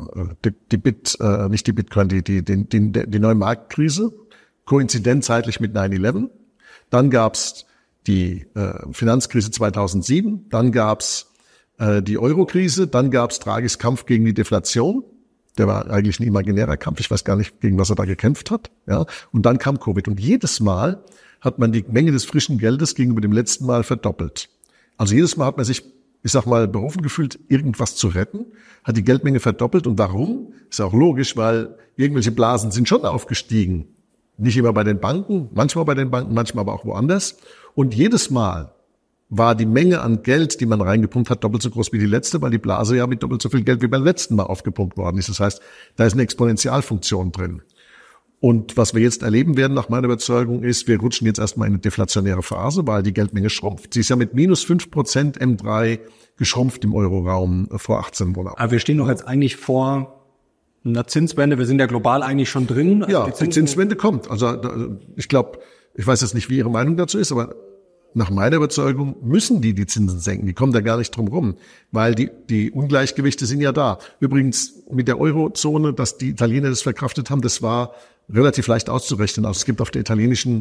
neue Marktkrise, koinzident zeitlich mit 9/11. Dann gab's die Finanzkrise 2007, dann gab's die Eurokrise, dann gab's tragisch Kampf gegen die Deflation. Der war eigentlich ein imaginärer Kampf, ich weiß gar nicht, gegen was er da gekämpft hat. Ja, und dann kam Covid. Und jedes Mal hat man die Menge des frischen Geldes gegenüber dem letzten Mal verdoppelt. Also jedes Mal hat man sich, ich sag mal, berufen gefühlt, irgendwas zu retten, hat die Geldmenge verdoppelt. Und warum? Ist auch logisch, weil irgendwelche Blasen sind schon aufgestiegen. Nicht immer bei den Banken, manchmal bei den Banken, manchmal aber auch woanders. Und jedes Mal war die Menge an Geld, die man reingepumpt hat, doppelt so groß wie die letzte, weil die Blase ja mit doppelt so viel Geld wie beim letzten Mal aufgepumpt worden ist. Das heißt, da ist eine Exponentialfunktion drin. Und was wir jetzt erleben werden, nach meiner Überzeugung, ist, wir rutschen jetzt erstmal in eine deflationäre Phase, weil die Geldmenge schrumpft. Sie ist ja mit minus 5% M3 geschrumpft im Euroraum vor 18 Monaten. Aber wir stehen doch jetzt eigentlich vor einer Zinswende. Wir sind ja global eigentlich schon drin. Also ja, die Zinswende kommt. Also ich glaube, ich weiß jetzt nicht, wie Ihre Meinung dazu ist, aber nach meiner Überzeugung müssen die Zinsen senken. Die kommen da gar nicht drum rum, weil die Ungleichgewichte sind ja da. Übrigens mit der Eurozone, dass die Italiener das verkraftet haben, das war relativ leicht auszurechnen. Also es gibt auf der italienischen,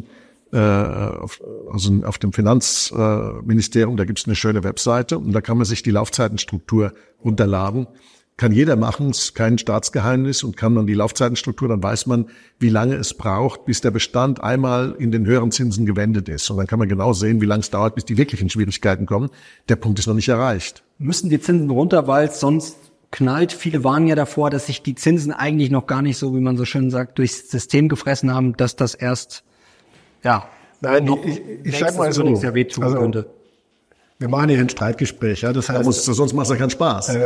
auf dem Finanzministerium, da gibt es eine schöne Webseite und da kann man sich die Laufzeitenstruktur runterladen. Kann jeder machen, ist kein Staatsgeheimnis und kann man die Laufzeitenstruktur, dann weiß man, wie lange es braucht, bis der Bestand einmal in den höheren Zinsen gewendet ist. Und dann kann man genau sehen, wie lange es dauert, bis die wirklichen Schwierigkeiten kommen. Der Punkt ist noch nicht erreicht. Müssen die Zinsen runter, weil es sonst knallt? Viele warnen ja davor, dass sich die Zinsen eigentlich noch gar nicht so, wie man so schön sagt, durchs System gefressen haben, dass das erst, ja, nein, ich sag mal so, sehr wehtun könnte. Wir machen hier ein Streitgespräch, ja. Das heißt, sonst macht es ja keinen Spaß.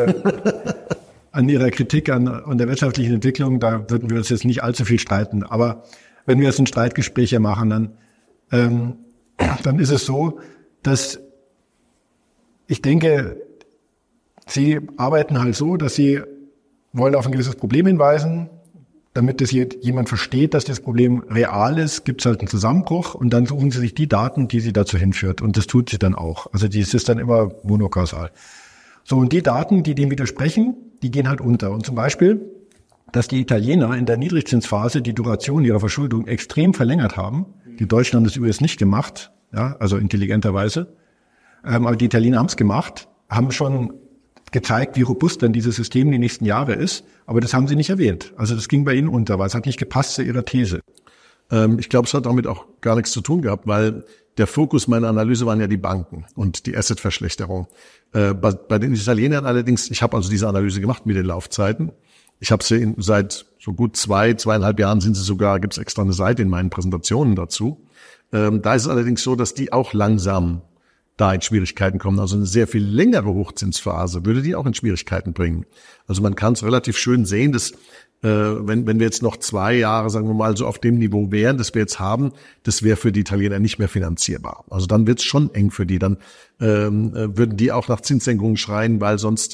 An Ihrer Kritik an der wirtschaftlichen Entwicklung, da würden wir uns jetzt nicht allzu viel streiten. Aber wenn wir jetzt ein Streitgespräch hier machen, dann ist es so, dass ich denke, Sie arbeiten halt so, dass Sie wollen auf ein gewisses Problem hinweisen. Damit das jemand versteht, dass das Problem real ist, gibt es halt einen Zusammenbruch und dann suchen Sie sich die Daten, die Sie dazu hinführt. Und das tut sie dann auch. Also das ist dann immer monokausal. So, und die Daten, die dem widersprechen, die gehen halt unter. Und zum Beispiel, dass die Italiener in der Niedrigzinsphase die Duration ihrer Verschuldung extrem verlängert haben. Die Deutschen haben das übrigens nicht gemacht, ja, also intelligenterweise. Aber die Italiener haben es gemacht, haben schon gezeigt, wie robust dann dieses System die nächsten Jahre ist. Aber das haben Sie nicht erwähnt. Also das ging bei Ihnen unter, weil es hat nicht gepasst zu Ihrer These. Ich glaube, es hat damit auch gar nichts zu tun gehabt, weil der Fokus meiner Analyse waren ja die Banken und die Assetverschlechterung. Bei den Italienern allerdings, ich habe also diese Analyse gemacht mit den Laufzeiten. Ich habe sie seit so gut 2,5 Jahren sind sie sogar, gibt es extra eine Seite in meinen Präsentationen dazu. Da ist es allerdings so, dass die auch langsam da in Schwierigkeiten kommen. Also eine sehr viel längere Hochzinsphase würde die auch in Schwierigkeiten bringen. Also man kann es relativ schön sehen, dass wenn wir jetzt noch 2 Jahre, sagen wir mal, so auf dem Niveau wären, das wir jetzt haben, das wäre für die Italiener nicht mehr finanzierbar. Also dann wird es schon eng für die. Dann würden die auch nach Zinssenkungen schreien, weil sonst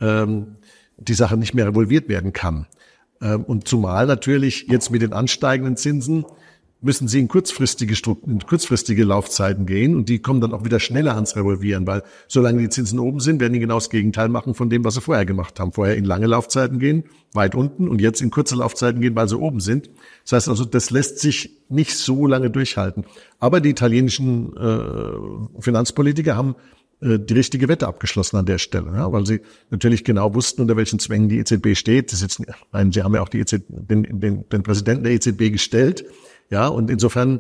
die Sache nicht mehr revolviert werden kann. Und zumal natürlich jetzt mit den ansteigenden Zinsen müssen sie in kurzfristige Laufzeiten gehen und die kommen dann auch wieder schneller ans Revolvieren, weil solange die Zinsen oben sind, werden die genau das Gegenteil machen von dem, was sie vorher gemacht haben. Vorher in lange Laufzeiten gehen, weit unten und jetzt in kurze Laufzeiten gehen, weil sie oben sind. Das heißt also, das lässt sich nicht so lange durchhalten. Aber die italienischen Finanzpolitiker haben die richtige Wette abgeschlossen an der Stelle, ja, weil sie natürlich genau wussten, unter welchen Zwängen die EZB steht. Sie haben ja auch den Präsidenten der EZB gestellt. Ja, und insofern,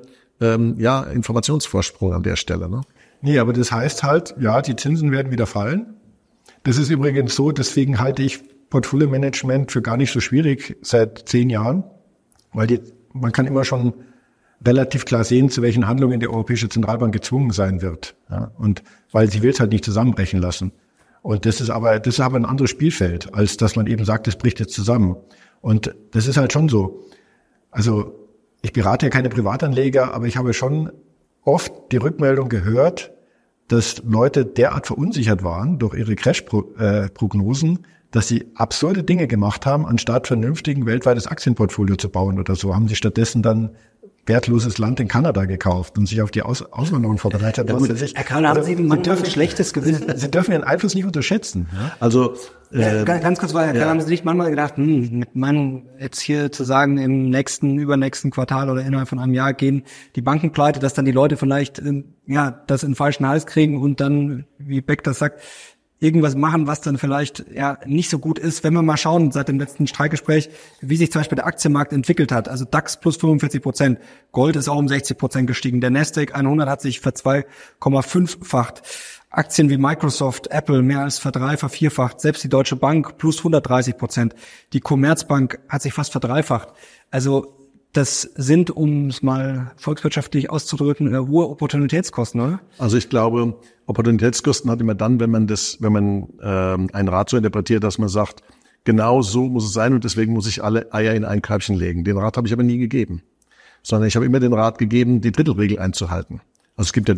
Informationsvorsprung an der Stelle, ne? Nee, aber das heißt halt, ja, die Zinsen werden wieder fallen. Das ist übrigens so, deswegen halte ich Portfolio-Management für gar nicht so schwierig seit 10 Jahren, weil man kann immer schon relativ klar sehen, zu welchen Handlungen die Europäische Zentralbank gezwungen sein wird. Ja, und weil sie will es halt nicht zusammenbrechen lassen. Und das ist aber ein anderes Spielfeld, als dass man eben sagt, es bricht jetzt zusammen. Und das ist halt schon so. Also, ich berate ja keine Privatanleger, aber ich habe schon oft die Rückmeldung gehört, dass Leute derart verunsichert waren durch ihre Crash-Prognosen, dass sie absurde Dinge gemacht haben, anstatt vernünftig ein weltweites Aktienportfolio zu bauen oder so, haben sie stattdessen dann wertloses Land in Kanada gekauft und sich auf die Auswanderung vorbereitet. Ja, Herr Karl, haben Sie manchmal ein schlechtes Gewissen? Sie dürfen Ihren Einfluss nicht unterschätzen. Ja? Also ganz kurz, Herr Karl, haben Sie nicht manchmal gedacht, mit meinem jetzt hier zu sagen, im übernächsten Quartal oder innerhalb von einem Jahr gehen die Banken pleite, dass dann die Leute vielleicht das in den falschen Hals kriegen und dann, wie Beck das sagt, irgendwas machen, was dann vielleicht nicht so gut ist, wenn wir mal schauen, seit dem letzten Streikgespräch, wie sich zum Beispiel der Aktienmarkt entwickelt hat. Also DAX plus 45%, Gold ist auch um 60% gestiegen, der Nasdaq 100 hat sich ver 2,5-facht. Aktien wie Microsoft, Apple mehr als verdreifacht, selbst die Deutsche Bank plus 130%, die Commerzbank hat sich fast verdreifacht. Also das sind, um es mal volkswirtschaftlich auszudrücken, hohe Opportunitätskosten, oder? Also ich glaube, Opportunitätskosten hat immer dann, wenn man einen Rat so interpretiert, dass man sagt, genau so muss es sein und deswegen muss ich alle Eier in ein Körbchen legen. Den Rat habe ich aber nie gegeben, sondern ich habe immer den Rat gegeben, die Drittelregel einzuhalten. Also es gibt ja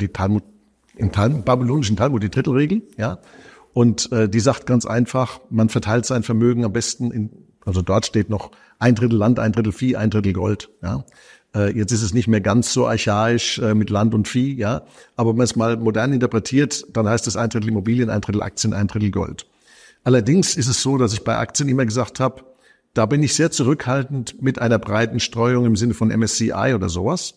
im babylonischen Talmud die Drittelregel, ja, und die sagt ganz einfach, man verteilt sein Vermögen am besten also dort steht noch 1/3 Land, 1/3 Vieh, 1/3 Gold, ja. Jetzt ist es nicht mehr ganz so archaisch mit Land und Vieh, ja. Aber wenn man es mal modern interpretiert, dann heißt es 1/3 Immobilien, 1/3 Aktien, 1/3 Gold. Allerdings ist es so, dass ich bei Aktien immer gesagt habe, da bin ich sehr zurückhaltend mit einer breiten Streuung im Sinne von MSCI oder sowas,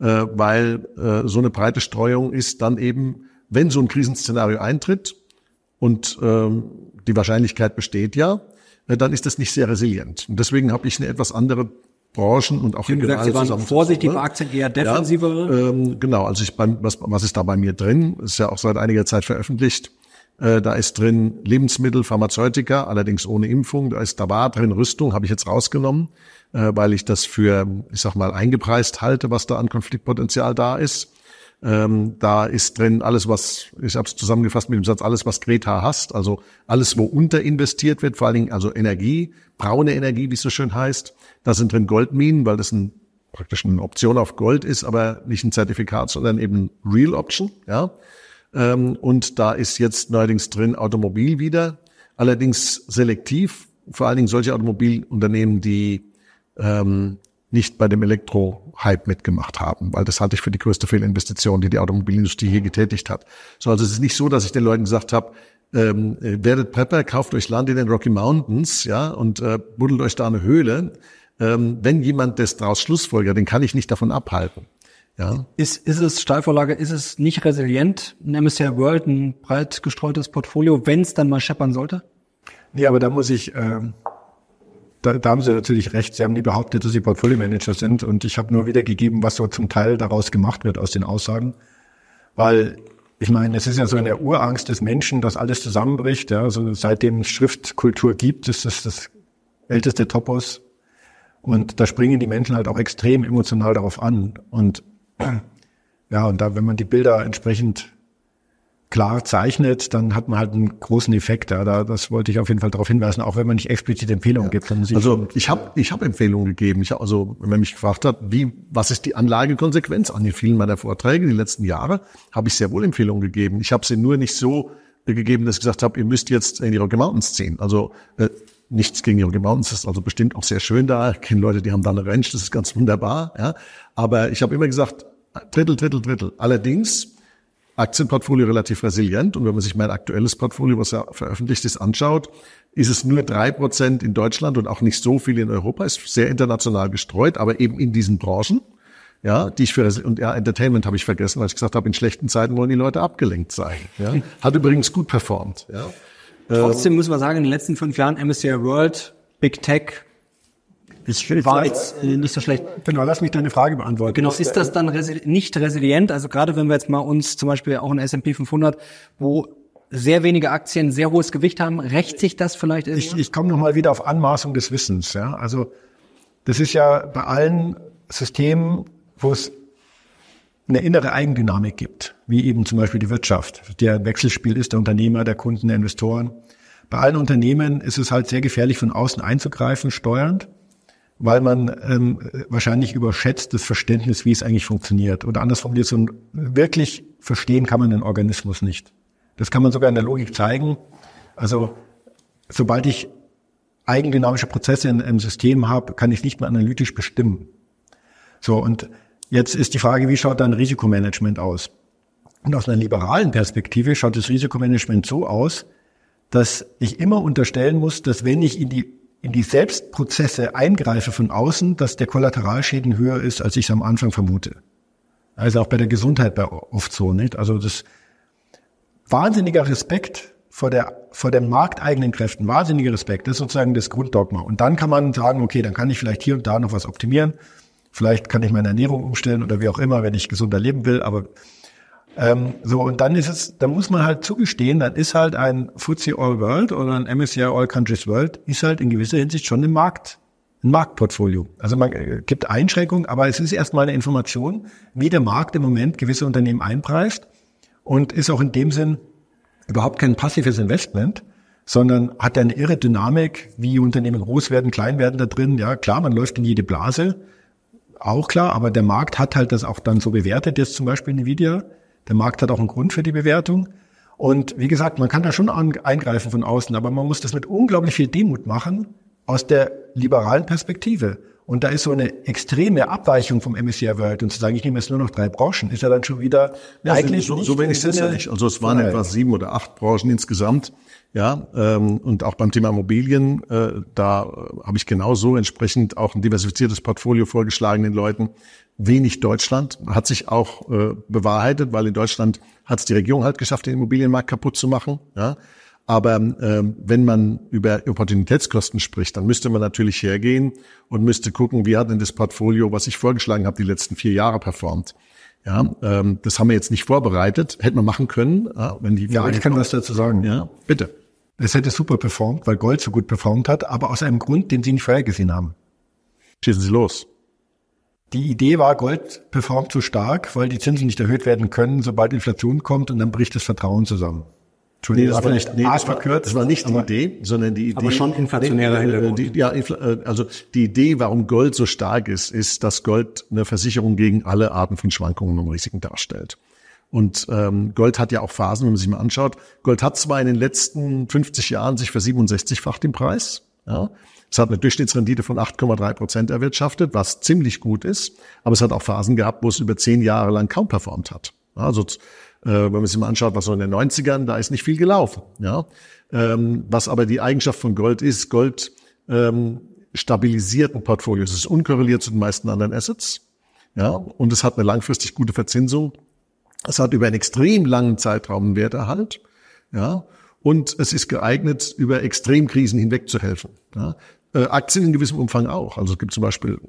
weil so eine breite Streuung ist dann eben, wenn so ein Krisenszenario eintritt und die Wahrscheinlichkeit besteht ja, dann ist das nicht sehr resilient. Und deswegen habe ich eine etwas andere Branchen und auch regionale Zusammensetzung. Sie waren vorsichtig bei Aktien, eher defensiver? Ja, genau, also was ist da bei mir drin? Ist ja auch seit einiger Zeit veröffentlicht. Da ist drin Lebensmittel, Pharmazeutika, allerdings ohne Impfung. Da war drin Rüstung, habe ich jetzt rausgenommen, weil ich das für, eingepreist halte, was da an Konfliktpotenzial da ist. Da ist drin alles, ich habe es zusammengefasst mit dem Satz, alles, was Greta hasst, also alles, wo unterinvestiert wird, vor allen Dingen also Energie, braune Energie, wie es so schön heißt. Da sind drin Goldminen, weil das praktisch eine Option auf Gold ist, aber nicht ein Zertifikat, sondern eben Real Option, ja. Und da ist jetzt neuerdings drin Automobil wieder, allerdings selektiv, vor allen Dingen solche Automobilunternehmen, die nicht bei dem Elektro-Hype mitgemacht haben, weil das halte ich für die größte Fehlinvestition, die Automobilindustrie hier getätigt hat. So, also es ist nicht so, dass ich den Leuten gesagt habe, werdet Prepper, kauft euch Land in den Rocky Mountains, ja, und buddelt euch da eine Höhle. Wenn jemand das daraus schlussfolgert, den kann ich nicht davon abhalten. Ja. Ist es Steilvorlage, ist es nicht resilient, ein MSCI World, ein breit gestreutes Portfolio, wenn es dann mal scheppern sollte? Nee, aber da muss ich, da haben Sie natürlich recht. Sie haben nie behauptet, dass Sie Portfolio-Manager sind. Und ich habe nur wiedergegeben, was so zum Teil daraus gemacht wird aus den Aussagen. Weil, ich meine, es ist ja so eine Urangst des Menschen, dass alles zusammenbricht. Ja, also seitdem es Schriftkultur gibt, ist das älteste Topos. Und da springen die Menschen halt auch extrem emotional darauf an. Und ja, und da, wenn man die Bilder entsprechend klar zeichnet, dann hat man halt einen großen Effekt. Ja, das wollte ich auf jeden Fall darauf hinweisen, auch wenn man nicht explizit Empfehlungen gibt. Also ich habe Empfehlungen gegeben. Also wenn man mich gefragt hat, was ist die Anlagekonsequenz an den vielen meiner Vorträge die letzten Jahre, habe ich sehr wohl Empfehlungen gegeben. Ich habe sie nur nicht so gegeben, dass ich gesagt habe, ihr müsst jetzt in die Rocky Mountains ziehen. Also nichts gegen die Rocky Mountains, ist also bestimmt auch sehr schön da. Ich kenne Leute, die haben da eine Ranch, das ist ganz wunderbar. Ja. Aber ich habe immer gesagt, Drittel. Allerdings Aktienportfolio relativ resilient. Und wenn man sich mein aktuelles Portfolio, was ja veröffentlicht ist, anschaut, ist es nur 3% in Deutschland und auch nicht so viel in Europa, ist sehr international gestreut, aber eben in diesen Branchen. Ja, die ich Entertainment habe ich vergessen, weil ich gesagt habe, in schlechten Zeiten wollen die Leute abgelenkt sein. Ja. Hat übrigens gut performt. Ja. Trotzdem müssen wir sagen, in den letzten 5 Jahren MSCI World, Big Tech, war jetzt nicht so schlecht. Genau, lass mich deine Frage beantworten. Genau, ist das dann nicht resilient? Also gerade wenn wir jetzt mal uns zum Beispiel auch in S&P 500, wo sehr wenige Aktien sehr hohes Gewicht haben, rächt sich das vielleicht irgendwie? Ich komme nochmal wieder auf Anmaßung des Wissens. Ja, also das ist ja bei allen Systemen, wo es eine innere Eigendynamik gibt, wie eben zum Beispiel die Wirtschaft, der Wechselspiel ist der Unternehmer, der Kunden, der Investoren. Bei allen Unternehmen ist es halt sehr gefährlich, von außen einzugreifen, steuernd, weil man wahrscheinlich überschätzt das Verständnis, wie es eigentlich funktioniert. Oder anders formuliert, so wirklich verstehen kann man den Organismus nicht. Das kann man sogar in der Logik zeigen. Also sobald ich eigendynamische Prozesse in einem System habe, kann ich nicht mehr analytisch bestimmen. So, und jetzt ist die Frage, wie schaut dann Risikomanagement aus? Und aus einer liberalen Perspektive schaut das Risikomanagement so aus, dass ich immer unterstellen muss, dass wenn ich in die Selbstprozesse eingreife von außen, dass der Kollateralschäden höher ist, als ich es am Anfang vermute. Also auch bei der Gesundheit oft so, nicht? Also das wahnsinniger Respekt vor den markteigenen Kräften, wahnsinniger Respekt, das ist sozusagen das Grunddogma. Und dann kann man sagen, okay, dann kann ich vielleicht hier und da noch was optimieren. Vielleicht kann ich meine Ernährung umstellen oder wie auch immer, wenn ich gesunder leben will. Aber so, und dann muss man halt zugestehen, dann ist halt ein FTSE All World oder ein MSCI All Countries World ist halt in gewisser Hinsicht schon ein Marktportfolio. Also man gibt Einschränkungen, aber es ist erstmal eine Information, wie der Markt im Moment gewisse Unternehmen einpreist und ist auch in dem Sinn überhaupt kein passives Investment, sondern hat eine irre Dynamik, wie Unternehmen groß werden, klein werden da drin. Ja, klar, man läuft in jede Blase, auch klar, aber der Markt hat halt das auch dann so bewertet, jetzt zum Beispiel Nvidia. Der Markt hat auch einen Grund für die Bewertung. Und wie gesagt, man kann da schon eingreifen von außen, aber man muss das mit unglaublich viel Demut machen aus der liberalen Perspektive. Und da ist so eine extreme Abweichung vom MSCI World. Und zu sagen, ich nehme jetzt nur noch 3 Branchen, ist ja dann schon wieder eigentlich so wenig sind es ja nicht. Also es waren etwa 7 oder 8 Branchen insgesamt. Ja, und auch beim Thema Immobilien, da habe ich genauso entsprechend auch ein diversifiziertes Portfolio vorgeschlagen den Leuten. Wenig Deutschland hat sich auch bewahrheitet, weil in Deutschland hat es die Regierung halt geschafft, den Immobilienmarkt kaputt zu machen. Ja, aber wenn man über Opportunitätskosten spricht, dann müsste man natürlich hergehen und müsste gucken, wie hat denn das Portfolio, was ich vorgeschlagen habe, die letzten 4 Jahre performt. Ja, das haben wir jetzt nicht vorbereitet, hätte man machen können. Wenn die ja, ich kann was dazu sagen. Ja, bitte. Es hätte super performt, weil Gold so gut performt hat, aber aus einem Grund, den Sie nicht vorhergesehen haben. Schießen Sie los. Die Idee war, Gold performt so stark, weil die Zinsen nicht erhöht werden können, sobald Inflation kommt, und dann bricht das Vertrauen zusammen. Entschuldigung, das war nicht die Idee, sondern die Idee. Aber schon inflationärer Hintergrund. Also die Idee, warum Gold so stark ist, dass Gold eine Versicherung gegen alle Arten von Schwankungen und Risiken darstellt. Und Gold hat ja auch Phasen, wenn man sich mal anschaut. Gold hat zwar in den letzten 50 Jahren sich ver67-facht im Preis. Ja. Es hat eine Durchschnittsrendite von 8,3% erwirtschaftet, was ziemlich gut ist. Aber es hat auch Phasen gehabt, wo es über 10 Jahre lang kaum performt hat. Also wenn man sich mal anschaut, was so in den 90ern, da ist nicht viel gelaufen. Ja. Was aber die Eigenschaft von Gold ist, Gold stabilisiert ein Portfolio. Es ist unkorreliert zu den meisten anderen Assets. Ja. Und es hat eine langfristig gute Verzinsung. Es hat über einen extrem langen Zeitraum einen Werterhalt, ja, und es ist geeignet, über Extremkrisen hinweg zu helfen. Ja. Aktien in gewissem Umfang auch. Also es gibt zum Beispiel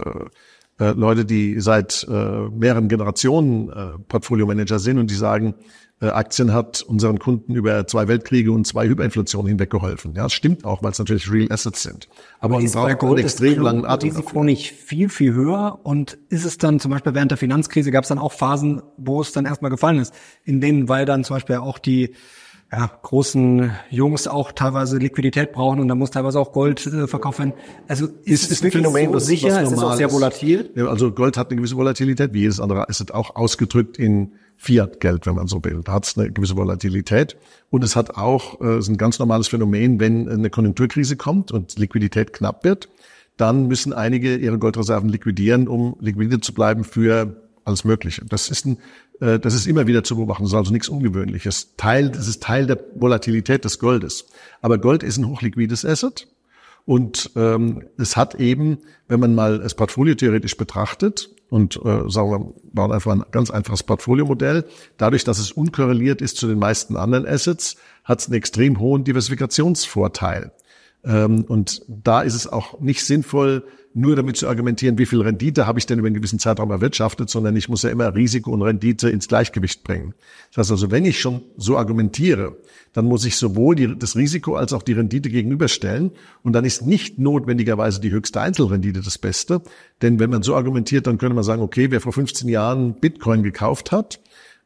Leute, die seit mehreren Generationen Portfolio-Manager sind und die sagen, Aktien hat unseren Kunden über 2 Weltkriege und 2 Hyperinflationen hinweg geholfen. Ja, das stimmt auch, weil es natürlich Real Assets sind. Aber ist bei Gold das Risiko nicht viel, viel höher? Und ist es dann zum Beispiel während der Finanzkrise, gab es dann auch Phasen, wo es dann erstmal gefallen ist, in denen, weil dann zum Beispiel auch die großen Jungs auch teilweise Liquidität brauchen und da muss teilweise auch Gold verkauft werden. Also ist es ein Phänomen, so sicher? Es ist auch sehr volatil. Ja, also Gold hat eine gewisse Volatilität, wie jedes andere Asset auch ausgedrückt in Fiat-Geld, wenn man so will. Da hat es eine gewisse Volatilität. Und es hat auch ist ein ganz normales Phänomen, wenn eine Konjunkturkrise kommt und Liquidität knapp wird, dann müssen einige ihre Goldreserven liquidieren, um liquide zu bleiben für alles Mögliche. Das ist immer wieder zu beobachten. Das ist also nichts Ungewöhnliches. Das ist Teil der Volatilität des Goldes. Aber Gold ist ein hochliquides Asset. Und es hat eben, wenn man mal das Portfolio theoretisch betrachtet und sagen wir, bauen einfach ein ganz einfaches Portfoliomodell, dadurch, dass es unkorreliert ist zu den meisten anderen Assets, hat es einen extrem hohen Diversifikationsvorteil. Und da ist es auch nicht sinnvoll, nur damit zu argumentieren, wie viel Rendite habe ich denn über einen gewissen Zeitraum erwirtschaftet, sondern ich muss ja immer Risiko und Rendite ins Gleichgewicht bringen. Das heißt also, wenn ich schon so argumentiere, dann muss ich sowohl das Risiko als auch die Rendite gegenüberstellen. Und dann ist nicht notwendigerweise die höchste Einzelrendite das Beste. Denn wenn man so argumentiert, dann könnte man sagen, okay, wer vor 15 Jahren Bitcoin gekauft hat,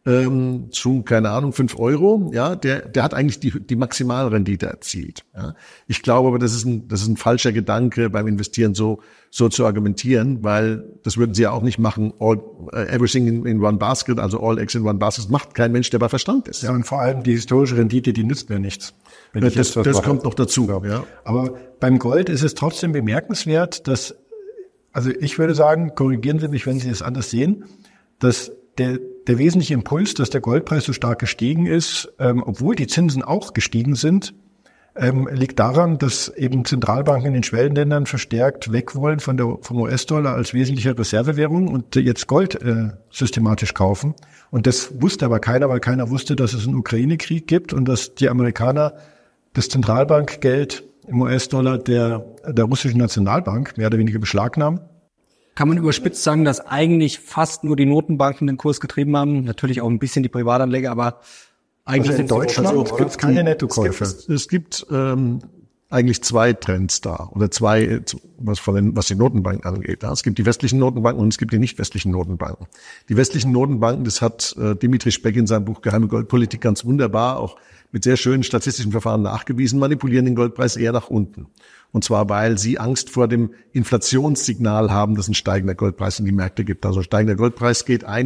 zu, keine Ahnung, 5 €, ja, der hat eigentlich die Maximalrendite erzielt. Ja. Ich glaube aber, das ist ein falscher Gedanke beim Investieren, so zu argumentieren, weil das würden sie ja auch nicht machen, everything in one basket, also all eggs in one basket, das macht kein Mensch, der bei Verstand ist. Ja, und vor allem die historische Rendite, die nützt mir nichts. Das kommt noch dazu. Ja. Aber beim Gold ist es trotzdem bemerkenswert, dass, also ich würde sagen, korrigieren Sie mich, wenn Sie es anders sehen, dass der wesentliche Impuls, dass der Goldpreis so stark gestiegen ist, obwohl die Zinsen auch gestiegen sind, liegt daran, dass eben Zentralbanken in den Schwellenländern verstärkt weg wollen vom US-Dollar als wesentliche Reservewährung und jetzt Gold systematisch kaufen. Und das wusste aber keiner, weil keiner wusste, dass es einen Ukraine-Krieg gibt und dass die Amerikaner das Zentralbankgeld im US-Dollar der russischen Nationalbank mehr oder weniger beschlagnahmen. Kann man überspitzt sagen, dass eigentlich fast nur die Notenbanken den Kurs getrieben haben? Natürlich auch ein bisschen die Privatanleger, aber eigentlich also in Deutschland gibt es keine Nettokäufe. Es gibt eigentlich zwei Trends da oder zwei, was die Notenbanken angeht. Es gibt die westlichen Notenbanken und es gibt die nicht westlichen Notenbanken. Die westlichen Notenbanken, das hat Dimitri Speck in seinem Buch Geheime Goldpolitik ganz wunderbar auch mit sehr schönen statistischen Verfahren nachgewiesen, manipulieren den Goldpreis eher nach unten. Und zwar, weil sie Angst vor dem Inflationssignal haben, dass ein steigender Goldpreis in die Märkte gibt. Also steigender Goldpreis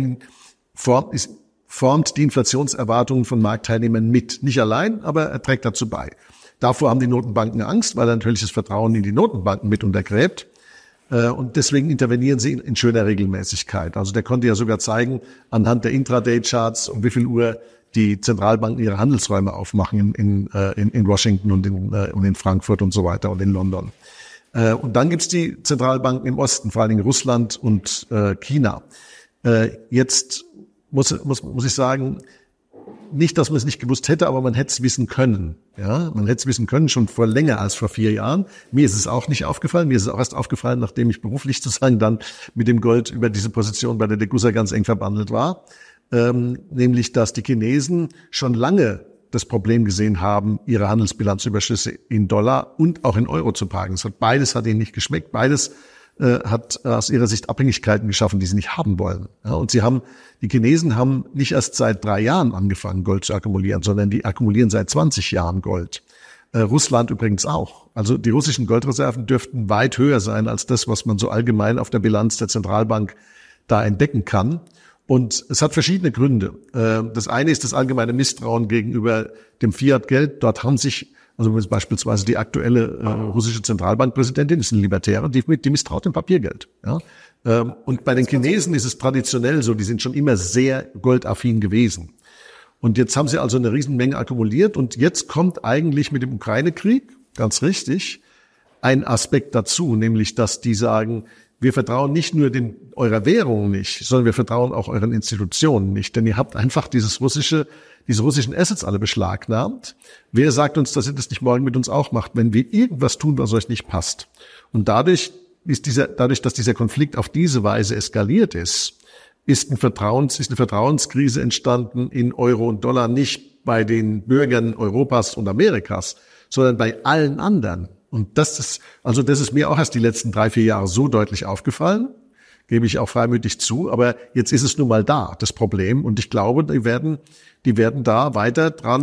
formt die Inflationserwartungen von Marktteilnehmern mit. Nicht allein, aber er trägt dazu bei. Davor haben die Notenbanken Angst, weil er natürlich das Vertrauen in die Notenbanken mit untergräbt. Und deswegen intervenieren sie in schöner Regelmäßigkeit. Also der konnte ja sogar zeigen, anhand der Intraday-Charts, um wie viel Uhr die Zentralbanken ihre Handelsräume aufmachen in Washington und in Frankfurt und so weiter und in London. Und dann gibt's die Zentralbanken im Osten, vor allen Dingen Russland und China. Jetzt muss ich sagen, nicht, dass man es nicht gewusst hätte, aber man hätte es wissen können. Ja, man hätte es wissen können, schon vor länger als vor 4 Jahren. Mir ist es auch nicht aufgefallen. Mir ist es auch erst aufgefallen, nachdem ich beruflich sozusagen dann mit dem Gold über diese Position bei der Degussa ganz eng verbandelt war. Nämlich, dass die Chinesen schon lange das Problem gesehen haben, ihre Handelsbilanzüberschüsse in Dollar und auch in Euro zu parken. Beides hat ihnen nicht geschmeckt. Beides hat aus ihrer Sicht Abhängigkeiten geschaffen, die sie nicht haben wollen. Ja, und die Chinesen haben nicht erst seit 3 Jahren angefangen, Gold zu akkumulieren, sondern die akkumulieren seit 20 Jahren Gold. Russland übrigens auch. Also die russischen Goldreserven dürften weit höher sein als das, was man so allgemein auf der Bilanz der Zentralbank da entdecken kann. Und es hat verschiedene Gründe. Das eine ist das allgemeine Misstrauen gegenüber dem Fiat-Geld. Dort haben sich, also beispielsweise die aktuelle russische Zentralbankpräsidentin ist eine Libertäre, die misstraut dem Papiergeld. Ja? Und bei den Chinesen ist es traditionell so, die sind schon immer sehr goldaffin gewesen. Und jetzt haben sie also eine Riesenmenge akkumuliert und jetzt kommt eigentlich mit dem Ukraine-Krieg, ganz richtig, ein Aspekt dazu, nämlich dass die sagen, wir vertrauen nicht nur eurer Währung nicht, sondern wir vertrauen auch euren Institutionen nicht. Denn ihr habt einfach diese russischen Assets alle beschlagnahmt. Wer sagt uns, dass ihr das nicht morgen mit uns auch macht, wenn wir irgendwas tun, was euch nicht passt? Und dadurch, dass dieser Konflikt auf diese Weise eskaliert ist eine Vertrauenskrise entstanden in Euro und Dollar, nicht bei den Bürgern Europas und Amerikas, sondern bei allen anderen. Und das ist mir auch erst die letzten 3-4 Jahre so deutlich aufgefallen, gebe ich auch freimütig zu. Aber jetzt ist es nun mal da, das Problem. Und ich glaube, die werden da weiter dran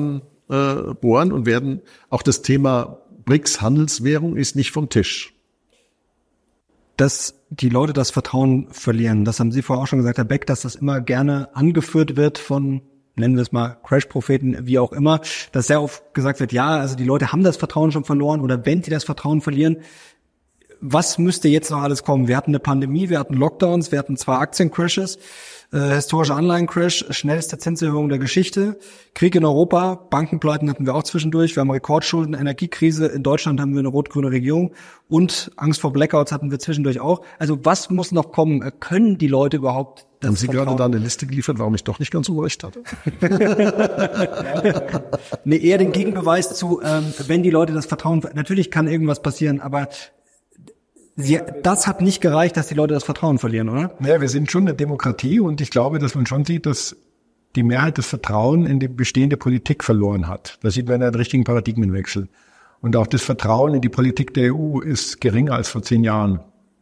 bohren und werden auch das Thema BRICS-Handelswährung ist nicht vom Tisch. Dass die Leute das Vertrauen verlieren, das haben Sie vorher auch schon gesagt, Herr Beck, dass das immer gerne angeführt wird von, nennen wir es mal Crash-Propheten, wie auch immer, dass sehr oft gesagt wird, ja, also die Leute haben das Vertrauen schon verloren oder wenn sie das Vertrauen verlieren, was müsste jetzt noch alles kommen? Wir hatten eine Pandemie, wir hatten Lockdowns, wir hatten 2 Aktiencrashes, historische Anleihencrash, schnellste Zinserhöhung der Geschichte, Krieg in Europa, Bankenpleiten hatten wir auch zwischendurch, wir haben Rekordschulden, Energiekrise, in Deutschland haben wir eine rot-grüne Regierung und Angst vor Blackouts hatten wir zwischendurch auch. Also was muss noch kommen? Können die Leute überhaupt das Haben Sie Vertrauen? gerade da eine Liste geliefert, warum ich doch nicht ganz Unrecht hatte? Nee, eher den Gegenbeweis zu, wenn die Leute das Vertrauen, natürlich kann irgendwas passieren, aber das hat nicht gereicht, dass die Leute das Vertrauen verlieren, oder? Ja, wir sind schon eine Demokratie und ich glaube, dass man schon sieht, dass die Mehrheit das Vertrauen in die bestehende Politik verloren hat. Das sieht man in einem richtigen Paradigmenwechsel. Und auch das Vertrauen in die Politik der EU ist geringer als vor 10 Jahren.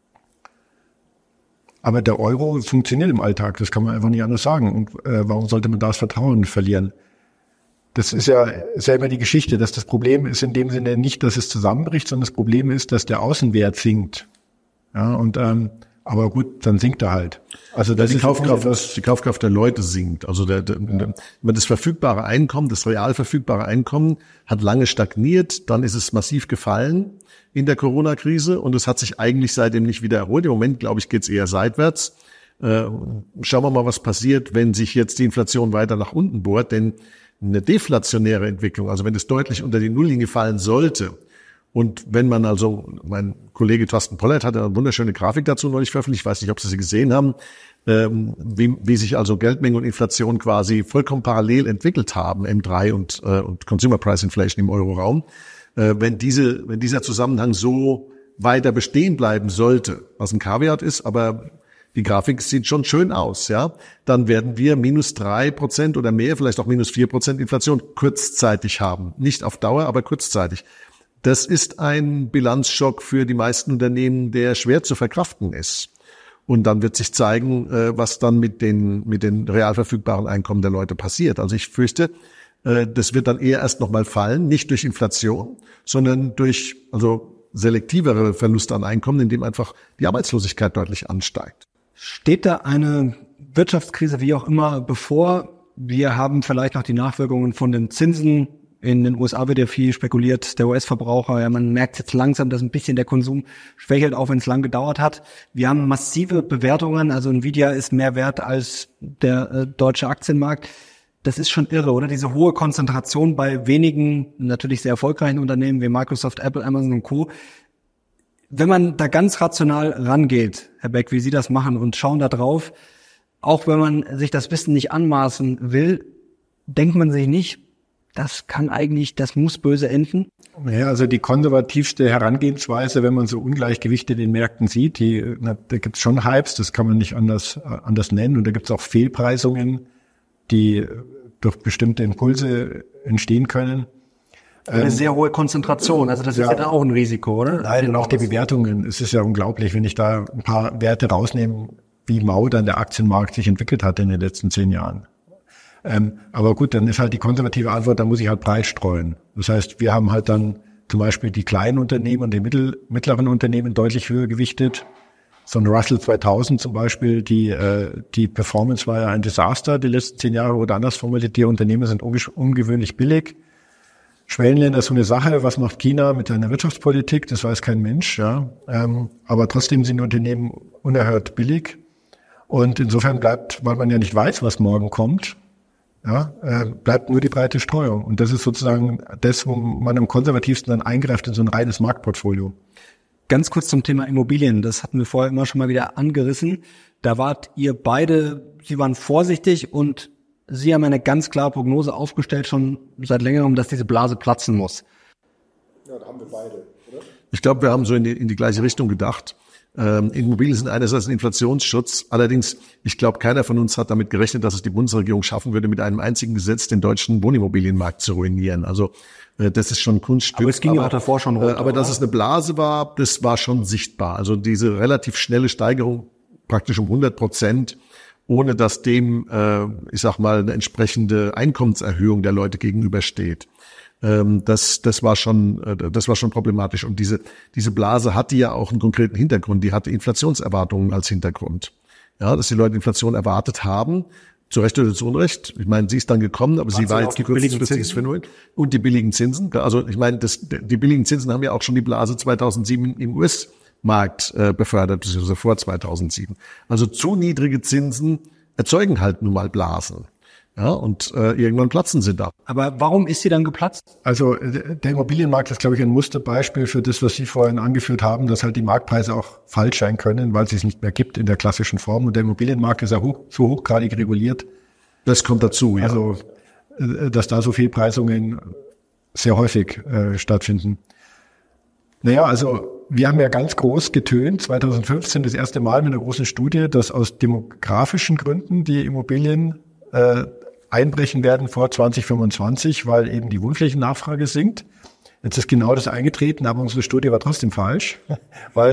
Aber der Euro funktioniert im Alltag, das kann man einfach nicht anders sagen. Und warum sollte man da das Vertrauen verlieren? Das ist ja immer die Geschichte, dass das Problem ist in dem Sinne nicht, dass es zusammenbricht, sondern das Problem ist, dass der Außenwert sinkt. Ja, und aber gut, dann sinkt er halt. Also das die Kaufkraft der Leute sinkt. Also das verfügbare Einkommen, das real verfügbare Einkommen hat lange stagniert, dann ist es massiv gefallen in der Corona-Krise und es hat sich eigentlich seitdem nicht wieder erholt. Im Moment, glaube ich, geht es eher seitwärts. Schauen wir mal, was passiert, wenn sich jetzt die Inflation weiter nach unten bohrt, denn eine deflationäre Entwicklung, also wenn es deutlich unter die Nulllinie fallen sollte und wenn man also, mein Kollege Thorsten Pollert hatte eine wunderschöne Grafik dazu neulich veröffentlicht, ich weiß nicht, ob Sie sie gesehen haben, wie sich also Geldmenge und Inflation quasi vollkommen parallel entwickelt haben, M3 und Consumer Price Inflation im Euroraum. Wenn dieser Zusammenhang so weiter bestehen bleiben sollte, was ein Kaviar ist, aber die Grafik sieht schon schön aus, ja. Dann werden wir -3% oder mehr, vielleicht auch -4% Inflation kurzzeitig haben. Nicht auf Dauer, aber kurzzeitig. Das ist ein Bilanzschock für die meisten Unternehmen, der schwer zu verkraften ist. Und dann wird sich zeigen, was dann mit den real verfügbaren Einkommen der Leute passiert. Also ich fürchte, das wird dann eher erst nochmal fallen, nicht durch Inflation, sondern durch selektivere Verluste an Einkommen, indem einfach die Arbeitslosigkeit deutlich ansteigt. Steht da eine Wirtschaftskrise, wie auch immer, bevor? Wir haben vielleicht noch die Nachwirkungen von den Zinsen. In den USA wird ja viel spekuliert, der US-Verbraucher, ja, man merkt jetzt langsam, dass ein bisschen der Konsum schwächelt, auch wenn es lang gedauert hat. Wir haben massive Bewertungen, also Nvidia ist mehr wert als der deutsche Aktienmarkt. Das ist schon irre, oder? Diese hohe Konzentration bei wenigen, natürlich sehr erfolgreichen Unternehmen wie Microsoft, Apple, Amazon und Co. Wenn man da ganz rational rangeht, Herr Beck, wie Sie das machen und schauen da drauf, auch wenn man sich das Wissen nicht anmaßen will, denkt man sich nicht, das muss böse enden? Ja, also die konservativste Herangehensweise, wenn man so Ungleichgewichte in den Märkten sieht, da gibt es schon Hypes, das kann man nicht anders nennen. Und da gibt es auch Fehlpreisungen, die durch bestimmte Impulse entstehen können. Eine sehr hohe Konzentration, also das ist ja da auch ein Risiko, oder? Nein, und auch die Bewertungen. Es ist ja unglaublich, wenn ich da ein paar Werte rausnehme, wie mau dann der Aktienmarkt sich entwickelt hat in den letzten 10 Jahren. Aber gut, dann ist halt die konservative Antwort, da muss ich halt Preis streuen. Das heißt, wir haben halt dann zum Beispiel die kleinen Unternehmen und die mittleren Unternehmen deutlich höher gewichtet. So ein Russell 2000 zum Beispiel, die Performance war ja ein Desaster die letzten 10 Jahre, oder anders formuliert, die Unternehmen sind ungewöhnlich billig. Schwellenländer ist so eine Sache, was macht China mit seiner Wirtschaftspolitik, das weiß kein Mensch, ja. Aber trotzdem sind die Unternehmen unerhört billig. Und insofern bleibt, weil man ja nicht weiß, was morgen kommt, ja, bleibt nur die breite Streuung. Und das ist sozusagen das, wo man am konservativsten dann eingreift in so ein reines Marktportfolio. Ganz kurz zum Thema Immobilien, das hatten wir vorher immer schon mal wieder angerissen. Da wart ihr beide, Sie waren vorsichtig und Sie haben eine ganz klare Prognose aufgestellt, schon seit längerem, dass diese Blase platzen muss. Ja, da haben wir beide, oder? Ich glaube, wir haben so in die gleiche Richtung gedacht. Immobilien sind einerseits ein Inflationsschutz. Allerdings, ich glaube, keiner von uns hat damit gerechnet, dass es die Bundesregierung schaffen würde, mit einem einzigen Gesetz den deutschen Wohnimmobilienmarkt zu ruinieren. Also das ist schon ein Kunststück. Aber es ging ja auch davor schon runter. Aber dass es eine Blase war, das war schon sichtbar. Also diese relativ schnelle Steigerung, praktisch um 100%, ohne dass dem, ich sag mal, eine entsprechende Einkommenserhöhung der Leute gegenübersteht. Das war schon problematisch. Und diese Blase hatte ja auch einen konkreten Hintergrund. Die hatte Inflationserwartungen als Hintergrund. Ja, dass die Leute Inflation erwartet haben. Zu Recht oder zu Unrecht. Ich meine, sie ist dann gekommen, aber sie war jetzt kurzfristiges Phänomen. Und die billigen Zinsen. Also ich meine, die billigen Zinsen haben ja auch schon die Blase 2007 im US-Markt befördert, beziehungsweise vor 2007. Also zu niedrige Zinsen erzeugen halt nun mal Blasen. Ja, und irgendwann platzen sie da. Aber warum ist sie dann geplatzt? Also der Immobilienmarkt ist, glaube ich, ein Musterbeispiel für das, was Sie vorhin angeführt haben, dass halt die Marktpreise auch falsch sein können, weil es es nicht mehr gibt in der klassischen Form. Und der Immobilienmarkt ist ja zu hochgradig reguliert. Das kommt dazu, ja. Also, dass da so Fehlpreisungen sehr häufig stattfinden. Naja, also wir haben ja ganz groß getönt, 2015 das erste Mal mit einer großen Studie, dass aus demografischen Gründen die Immobilien einbrechen werden vor 2025, weil eben die Wohnflächennachfrage sinkt. Jetzt ist genau das eingetreten, aber unsere Studie war trotzdem falsch, weil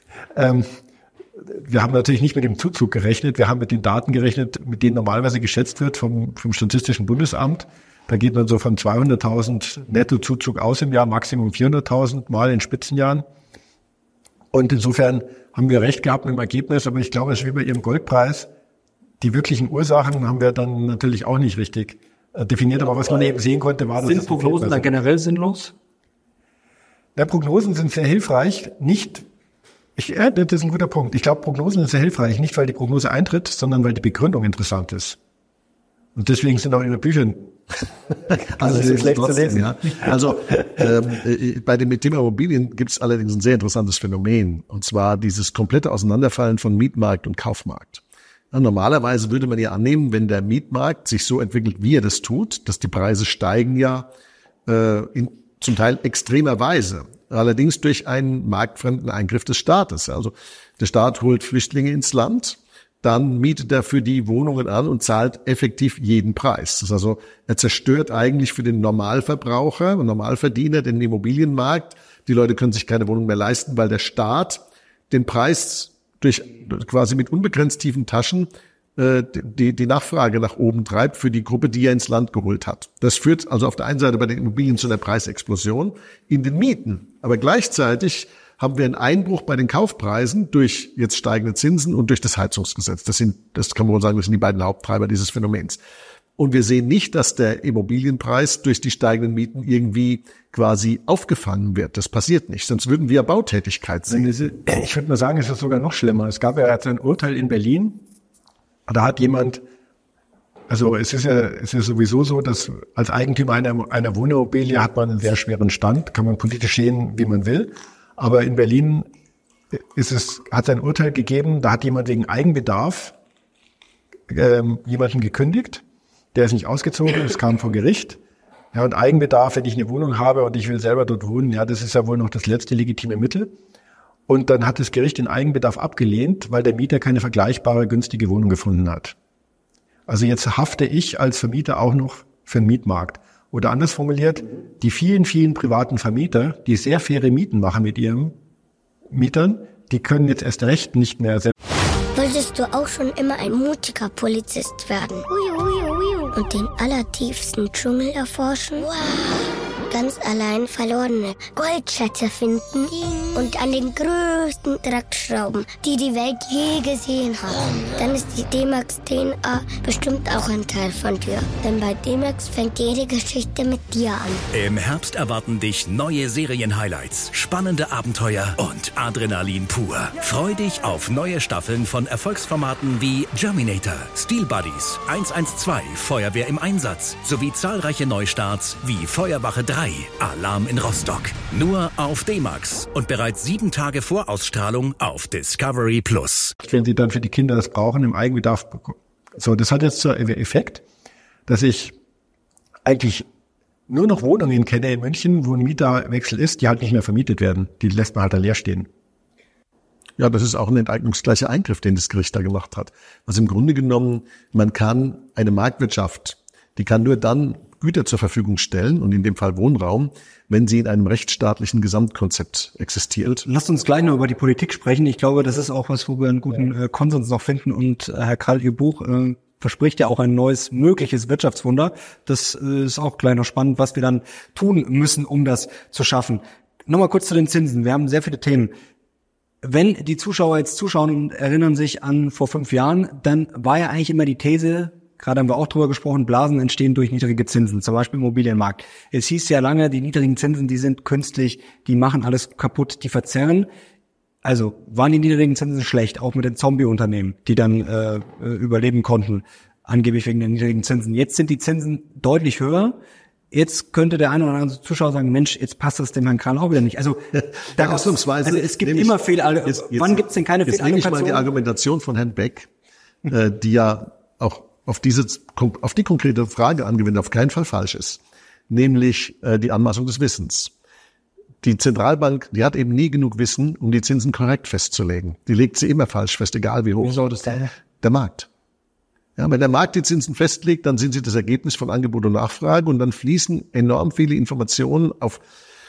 wir haben natürlich nicht mit dem Zuzug gerechnet, wir haben mit den Daten gerechnet, mit denen normalerweise geschätzt wird vom Statistischen Bundesamt. Da geht man so von 200.000 Nettozuzug aus im Jahr, Maximum 400.000 Mal in Spitzenjahren. Und insofern haben wir recht gehabt mit dem Ergebnis, aber ich glaube, es ist wie bei Ihrem Goldpreis. Die wirklichen Ursachen haben wir dann natürlich auch nicht richtig definiert, aber was man eben sehen konnte, war, dass Sind Prognosen dann generell sinnlos? Ja, Prognosen sind sehr hilfreich, das ist ein guter Punkt. Ich glaube, Prognosen sind sehr hilfreich, nicht weil die Prognose eintritt, sondern weil die Begründung interessant ist. Und deswegen sind auch Ihre Bücher also so schlecht zu lesen. Ja. Also bei dem Thema Immobilien gibt es allerdings ein sehr interessantes Phänomen, und zwar dieses komplette Auseinanderfallen von Mietmarkt und Kaufmarkt. Ja, normalerweise würde man ja annehmen, wenn der Mietmarkt sich so entwickelt, wie er das tut, dass die Preise steigen ja in zum Teil extremer Weise. Allerdings durch einen marktfremden Eingriff des Staates. Also der Staat holt Flüchtlinge ins Land, dann mietet er für die Wohnungen an und zahlt effektiv jeden Preis. Das ist also, er zerstört eigentlich für den Normalverbraucher und Normalverdiener den Immobilienmarkt. Die Leute können sich keine Wohnung mehr leisten, weil der Staat den Preis durch quasi mit unbegrenzt tiefen Taschen die Nachfrage nach oben treibt für die Gruppe, die er ins Land geholt hat. Das führt also auf der einen Seite bei den Immobilien zu einer Preisexplosion in den Mieten. Aber gleichzeitig haben wir einen Einbruch bei den Kaufpreisen durch jetzt steigende Zinsen und durch das Heizungsgesetz. Das kann man wohl sagen, das sind die beiden Haupttreiber dieses Phänomens. Und wir sehen nicht, dass der Immobilienpreis durch die steigenden Mieten irgendwie quasi aufgefangen wird. Das passiert nicht, sonst würden wir Bautätigkeit sehen. Ich würde mal sagen, es ist sogar noch schlimmer. Es gab ja jetzt ein Urteil in Berlin, da hat jemand, also es ist sowieso so, dass als Eigentümer einer Wohnimmobilie hat man einen sehr schweren Stand, kann man politisch sehen, wie man will. Aber in Berlin hat es ein Urteil gegeben, da hat jemand wegen Eigenbedarf jemanden gekündigt, der ist nicht ausgezogen, es kam vor Gericht. Ja, und Eigenbedarf, wenn ich eine Wohnung habe und ich will selber dort wohnen, ja, das ist ja wohl noch das letzte legitime Mittel. Und dann hat das Gericht den Eigenbedarf abgelehnt, weil der Mieter keine vergleichbare günstige Wohnung gefunden hat. Also jetzt hafte ich als Vermieter auch noch für den Mietmarkt. Oder anders formuliert, die vielen, vielen privaten Vermieter, die sehr faire Mieten machen mit ihren Mietern, die können jetzt erst recht nicht mehr selbst. Wolltest du auch schon immer ein mutiger Polizist werden? Und den allertiefsten Dschungel erforschen? Wow. Ganz allein verlorene Goldschätze finden und an den größten Dreck schrauben, die die Welt je gesehen hat. Dann ist die D-Max DNA bestimmt auch ein Teil von dir. Denn bei D-Max fängt jede Geschichte mit dir an. Im Herbst erwarten dich neue Serien-Highlights, spannende Abenteuer und Adrenalin pur. Freu dich auf neue Staffeln von Erfolgsformaten wie Germinator, Steel Buddies, 112, Feuerwehr im Einsatz sowie zahlreiche Neustarts wie Feuerwache 3, Alarm in Rostock. Nur auf D-Max und bereits 7 Tage vor Ausstrahlung auf Discovery Plus. Wenn Sie dann für die Kinder das brauchen, im Eigenbedarf. So, das hat jetzt der Effekt, dass ich eigentlich nur noch Wohnungen kenne in München, wo ein Mieterwechsel ist, die halt nicht mehr vermietet werden. Die lässt man halt da leer stehen. Ja, das ist auch ein enteignungsgleicher Eingriff, den das Gericht da gemacht hat. Also im Grunde genommen, man kann eine Marktwirtschaft, die kann nur dann Güter zur Verfügung stellen und in dem Fall Wohnraum, wenn sie in einem rechtsstaatlichen Gesamtkonzept existiert. Lasst uns gleich noch über die Politik sprechen. Ich glaube, das ist auch was, wo wir einen guten Konsens noch finden. Und Herr Krall, Ihr Buch verspricht ja auch ein neues mögliches Wirtschaftswunder. Das ist auch gleich noch spannend, was wir dann tun müssen, um das zu schaffen. Nochmal kurz zu den Zinsen. Wir haben sehr viele Themen. Wenn die Zuschauer jetzt zuschauen und erinnern sich an vor 5 Jahren, dann war ja eigentlich immer die These, gerade haben wir auch drüber gesprochen, Blasen entstehen durch niedrige Zinsen, zum Beispiel im Immobilienmarkt. Es hieß ja lange, die niedrigen Zinsen, die sind künstlich, die machen alles kaputt, die verzerren. Also waren die niedrigen Zinsen schlecht, auch mit den Zombie-Unternehmen, die dann überleben konnten, angeblich wegen der niedrigen Zinsen. Jetzt sind die Zinsen deutlich höher. Jetzt könnte der eine oder andere Zuschauer sagen, Mensch, jetzt passt das dem Herrn Krall auch wieder nicht. Also, ausnahmsweise. Also es gibt immer Fehlallokationen. Wann gibt es denn keine Fehlallokationen? Jetzt nehme ich mal die Argumentation von Herrn Beck, die ja auch auf die konkrete Frage angewendet auf keinen Fall falsch ist. Nämlich die Anmaßung des Wissens. Die Zentralbank, die hat eben nie genug Wissen, um die Zinsen korrekt festzulegen. Die legt sie immer falsch fest, egal wie hoch. Wie soll das denn? Der Markt. Ja, wenn der Markt die Zinsen festlegt, dann sind sie das Ergebnis von Angebot und Nachfrage und dann fließen enorm viele Informationen auf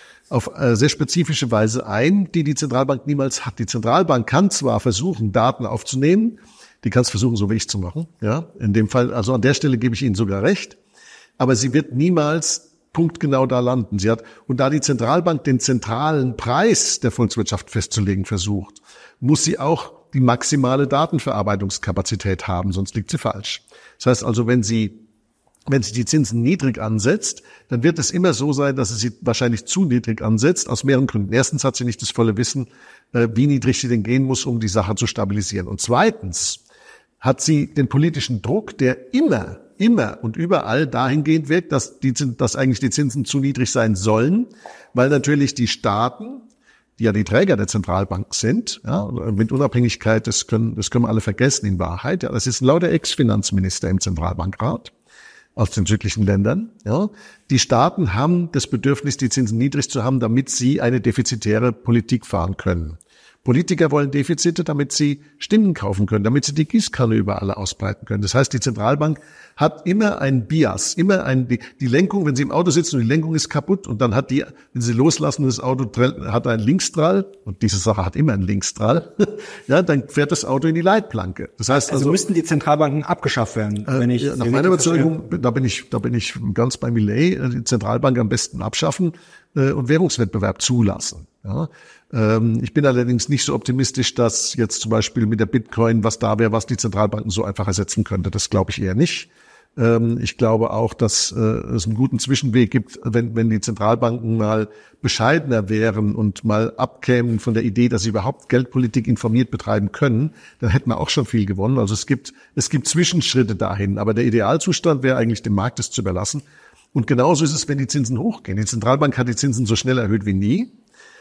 sehr spezifische Weise ein, die Zentralbank niemals hat. Die Zentralbank kann zwar versuchen, Daten aufzunehmen, die kann es versuchen, so wie ich zu machen. Ja, in dem Fall, also an der Stelle gebe ich Ihnen sogar recht, aber sie wird niemals punktgenau da landen. Und da die Zentralbank den zentralen Preis der Volkswirtschaft festzulegen versucht, muss sie auch die maximale Datenverarbeitungskapazität haben, sonst liegt sie falsch. Das heißt also, wenn sie die Zinsen niedrig ansetzt, dann wird es immer so sein, dass sie wahrscheinlich zu niedrig ansetzt, aus mehreren Gründen. Erstens hat sie nicht das volle Wissen, wie niedrig sie denn gehen muss, um die Sache zu stabilisieren. Und zweitens hat sie den politischen Druck, der immer und überall dahingehend wirkt, dass eigentlich die Zinsen zu niedrig sein sollen, weil natürlich die Staaten, die ja die Träger der Zentralbank sind, ja, mit Unabhängigkeit, das können wir alle vergessen in Wahrheit. Ja, das ist lauter Ex-Finanzminister im Zentralbankrat aus den südlichen Ländern. Ja. Die Staaten haben das Bedürfnis, die Zinsen niedrig zu haben, damit sie eine defizitäre Politik fahren können. Politiker wollen Defizite, damit sie Stimmen kaufen können, damit sie die Gießkanne über alle ausbreiten können. Das heißt, die Zentralbank hat immer einen Bias, die Lenkung, wenn sie im Auto sitzen und die Lenkung ist kaputt und dann hat wenn sie loslassen, das Auto hat einen Linksstrahl und diese Sache hat immer einen Linksstrahl, ja, dann fährt das Auto in die Leitplanke. Das heißt also müssten die Zentralbanken abgeschafft werden, nach meiner Überzeugung, da bin ich ganz bei Millet, die Zentralbank am besten abschaffen und Währungswettbewerb zulassen. Ja. Ich bin allerdings nicht so optimistisch, dass jetzt zum Beispiel mit der Bitcoin was da wäre, was die Zentralbanken so einfach ersetzen könnte. Das glaube ich eher nicht. Ich glaube auch, dass es einen guten Zwischenweg gibt, wenn die Zentralbanken mal bescheidener wären und mal abkämen von der Idee, dass sie überhaupt Geldpolitik informiert betreiben können, dann hätten wir auch schon viel gewonnen. Also es gibt Zwischenschritte dahin, aber der Idealzustand wäre eigentlich dem Markt es zu überlassen. Und genauso ist es, wenn die Zinsen hochgehen. Die Zentralbank hat die Zinsen so schnell erhöht wie nie.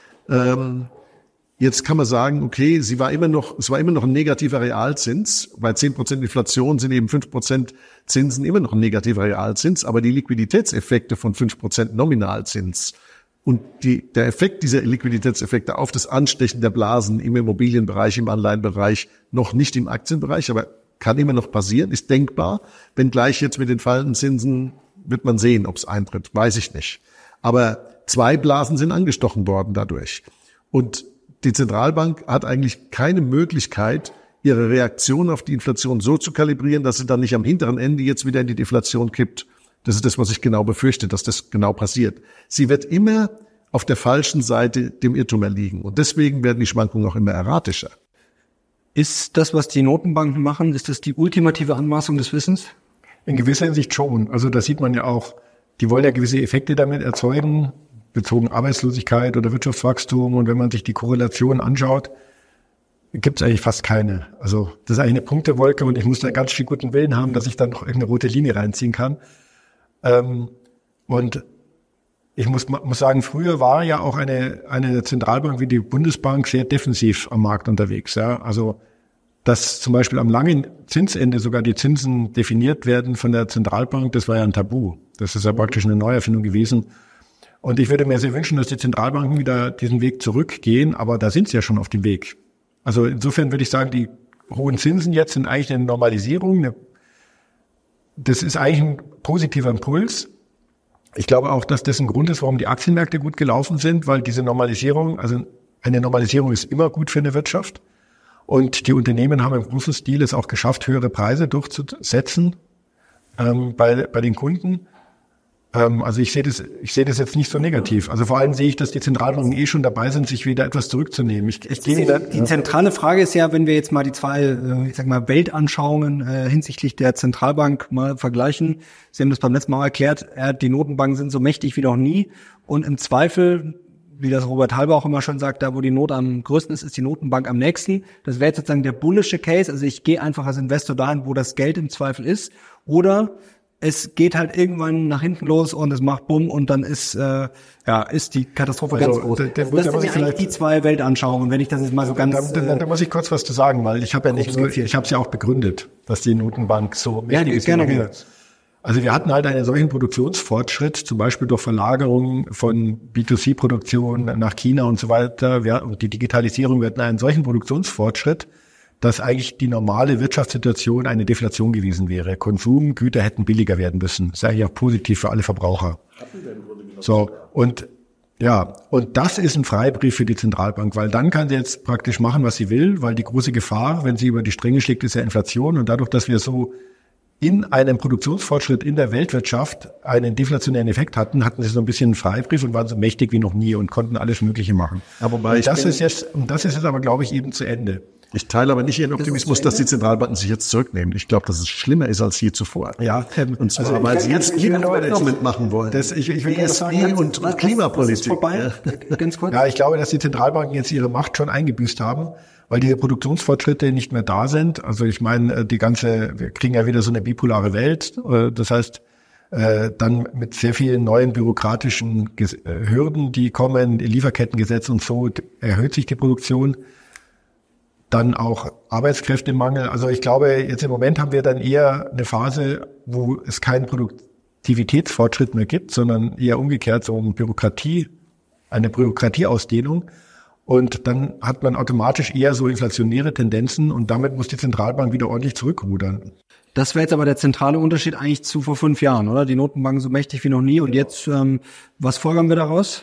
Jetzt kann man sagen, okay, es war immer noch ein negativer Realzins. Bei 10% Inflation sind eben 5% Zinsen immer noch ein negativer Realzins, aber die Liquiditätseffekte von 5% Nominalzins und der Effekt dieser Liquiditätseffekte auf das Anstechen der Blasen im Immobilienbereich, im Anleihenbereich, noch nicht im Aktienbereich, aber kann immer noch passieren, ist denkbar. Wenngleich jetzt mit den fallenden Zinsen wird man sehen, ob es eintritt, weiß ich nicht. Aber 2 Blasen sind angestochen worden dadurch. Und die Zentralbank hat eigentlich keine Möglichkeit, ihre Reaktion auf die Inflation so zu kalibrieren, dass sie dann nicht am hinteren Ende jetzt wieder in die Deflation kippt. Das ist das, was ich genau befürchte, dass das genau passiert. Sie wird immer auf der falschen Seite dem Irrtum erliegen. Und deswegen werden die Schwankungen auch immer erratischer. Ist das, was die Notenbanken machen, ist das die ultimative Anmaßung des Wissens? In gewisser Hinsicht schon. Also das sieht man ja auch. Die wollen ja gewisse Effekte damit erzeugen, bezogen Arbeitslosigkeit oder Wirtschaftswachstum. Und wenn man sich die Korrelation anschaut, gibt es eigentlich fast keine. Also das ist eigentlich eine Punktewolke und ich muss da ganz viel guten Willen haben, dass ich dann noch irgendeine rote Linie reinziehen kann. Und ich muss sagen, früher war ja auch eine Zentralbank wie die Bundesbank sehr defensiv am Markt unterwegs. Ja, also dass zum Beispiel am langen Zinsende sogar die Zinsen definiert werden von der Zentralbank, das war ja ein Tabu. Das ist ja praktisch eine Neuerfindung gewesen. Und ich würde mir sehr wünschen, dass die Zentralbanken wieder diesen Weg zurückgehen, aber da sind sie ja schon auf dem Weg. Also insofern würde ich sagen, die hohen Zinsen jetzt sind eigentlich eine Normalisierung. Das ist eigentlich ein positiver Impuls. Ich glaube auch, dass das ein Grund ist, warum die Aktienmärkte gut gelaufen sind, weil diese Normalisierung, also eine Normalisierung ist immer gut für eine Wirtschaft. Und die Unternehmen haben im großen Stil es auch geschafft, höhere Preise durchzusetzen bei den Kunden. Also ich sehe das jetzt nicht so negativ. Also vor allem sehe ich, dass die Zentralbanken schon dabei sind, sich wieder etwas zurückzunehmen. Die zentrale Frage ist ja, wenn wir jetzt mal die zwei, Weltanschauungen hinsichtlich der Zentralbank mal vergleichen. Sie haben das beim letzten Mal erklärt, die Notenbanken sind so mächtig wie noch nie. Und im Zweifel, wie das Robert Halber auch immer schon sagt, da wo die Not am größten ist, ist die Notenbank am nächsten. Das wäre jetzt sozusagen der bullische Case. Also ich gehe einfach als Investor dahin, wo das Geld im Zweifel ist. Oder es geht halt irgendwann nach hinten los und es macht Bumm und dann ist die Katastrophe ganz groß. Das sind ja eigentlich die zwei Weltanschauungen, wenn ich das jetzt mal so ganz... Da muss ich kurz was zu sagen, weil ich habe es ja auch begründet, dass die Notenbank so... Ja, die ist gerne. Also wir hatten halt einen solchen Produktionsfortschritt, zum Beispiel durch Verlagerung von B2C-Produktion nach China und so weiter, und die Digitalisierung, wir hatten einen solchen Produktionsfortschritt, dass eigentlich die normale Wirtschaftssituation eine Deflation gewesen wäre. Konsumgüter hätten billiger werden müssen. Das ist eigentlich auch positiv für alle Verbraucher. So, und das ist ein Freibrief für die Zentralbank, weil dann kann sie jetzt praktisch machen, was sie will, weil die große Gefahr, wenn sie über die Stränge schlägt, ist ja Inflation. Und dadurch, dass wir so in einem Produktionsfortschritt in der Weltwirtschaft einen deflationären Effekt hatten sie so ein bisschen einen Freibrief und waren so mächtig wie noch nie und konnten alles Mögliche machen. Das ist jetzt aber, glaube ich, eben zu Ende. Ich teile aber nicht Ihren Optimismus, dass die Zentralbanken sich jetzt zurücknehmen. Ich glaube, dass es schlimmer ist als je zuvor. Ja, und zwar, weil sie jetzt Management machen wollen. Ich will gerne sagen, und Klimapolitik. Vorbei. Ganz kurz. Ja, ich glaube, dass die Zentralbanken jetzt ihre Macht schon eingebüßt haben, weil diese Produktionsfortschritte nicht mehr da sind. Also ich meine, wir kriegen ja wieder so eine bipolare Welt. Das heißt, dann mit sehr vielen neuen bürokratischen Hürden, die kommen, Lieferkettengesetz und so, erhöht sich die Produktion. Dann auch Arbeitskräftemangel. Also ich glaube, jetzt im Moment haben wir dann eher eine Phase, wo es keinen Produktivitätsfortschritt mehr gibt, sondern eher umgekehrt so eine Bürokratieausdehnung. Und dann hat man automatisch eher so inflationäre Tendenzen und damit muss die Zentralbank wieder ordentlich zurückrudern. Das wäre jetzt aber der zentrale Unterschied eigentlich zu vor 5 Jahren, oder? Die Notenbanken so mächtig wie noch nie. Und jetzt, was folgern wir daraus?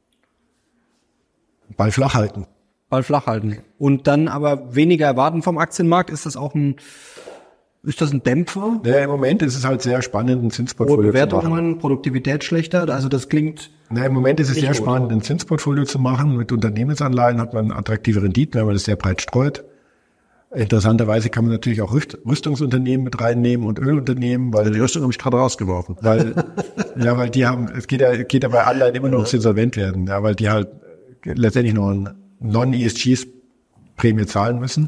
Ball flach halten. Und dann aber weniger erwarten vom Aktienmarkt. Ist das ein Dämpfer? Ja, im Moment ist es halt sehr spannend, ein Zinsportfolio zu machen. Bewertungen, Produktivität schlechter, also das klingt... Im Moment ist es sehr spannend, ein Zinsportfolio zu machen. Mit Unternehmensanleihen hat man attraktive Renditen, wenn man das sehr breit streut. Interessanterweise kann man natürlich auch Rüstungsunternehmen mit reinnehmen und Ölunternehmen, weil die Rüstung habe ich gerade rausgeworfen. Weil die haben, es geht ja bei Anleihen immer noch ums Insolvent werden, ja, weil die halt letztendlich noch ein Non-ESG-Prämie zahlen müssen.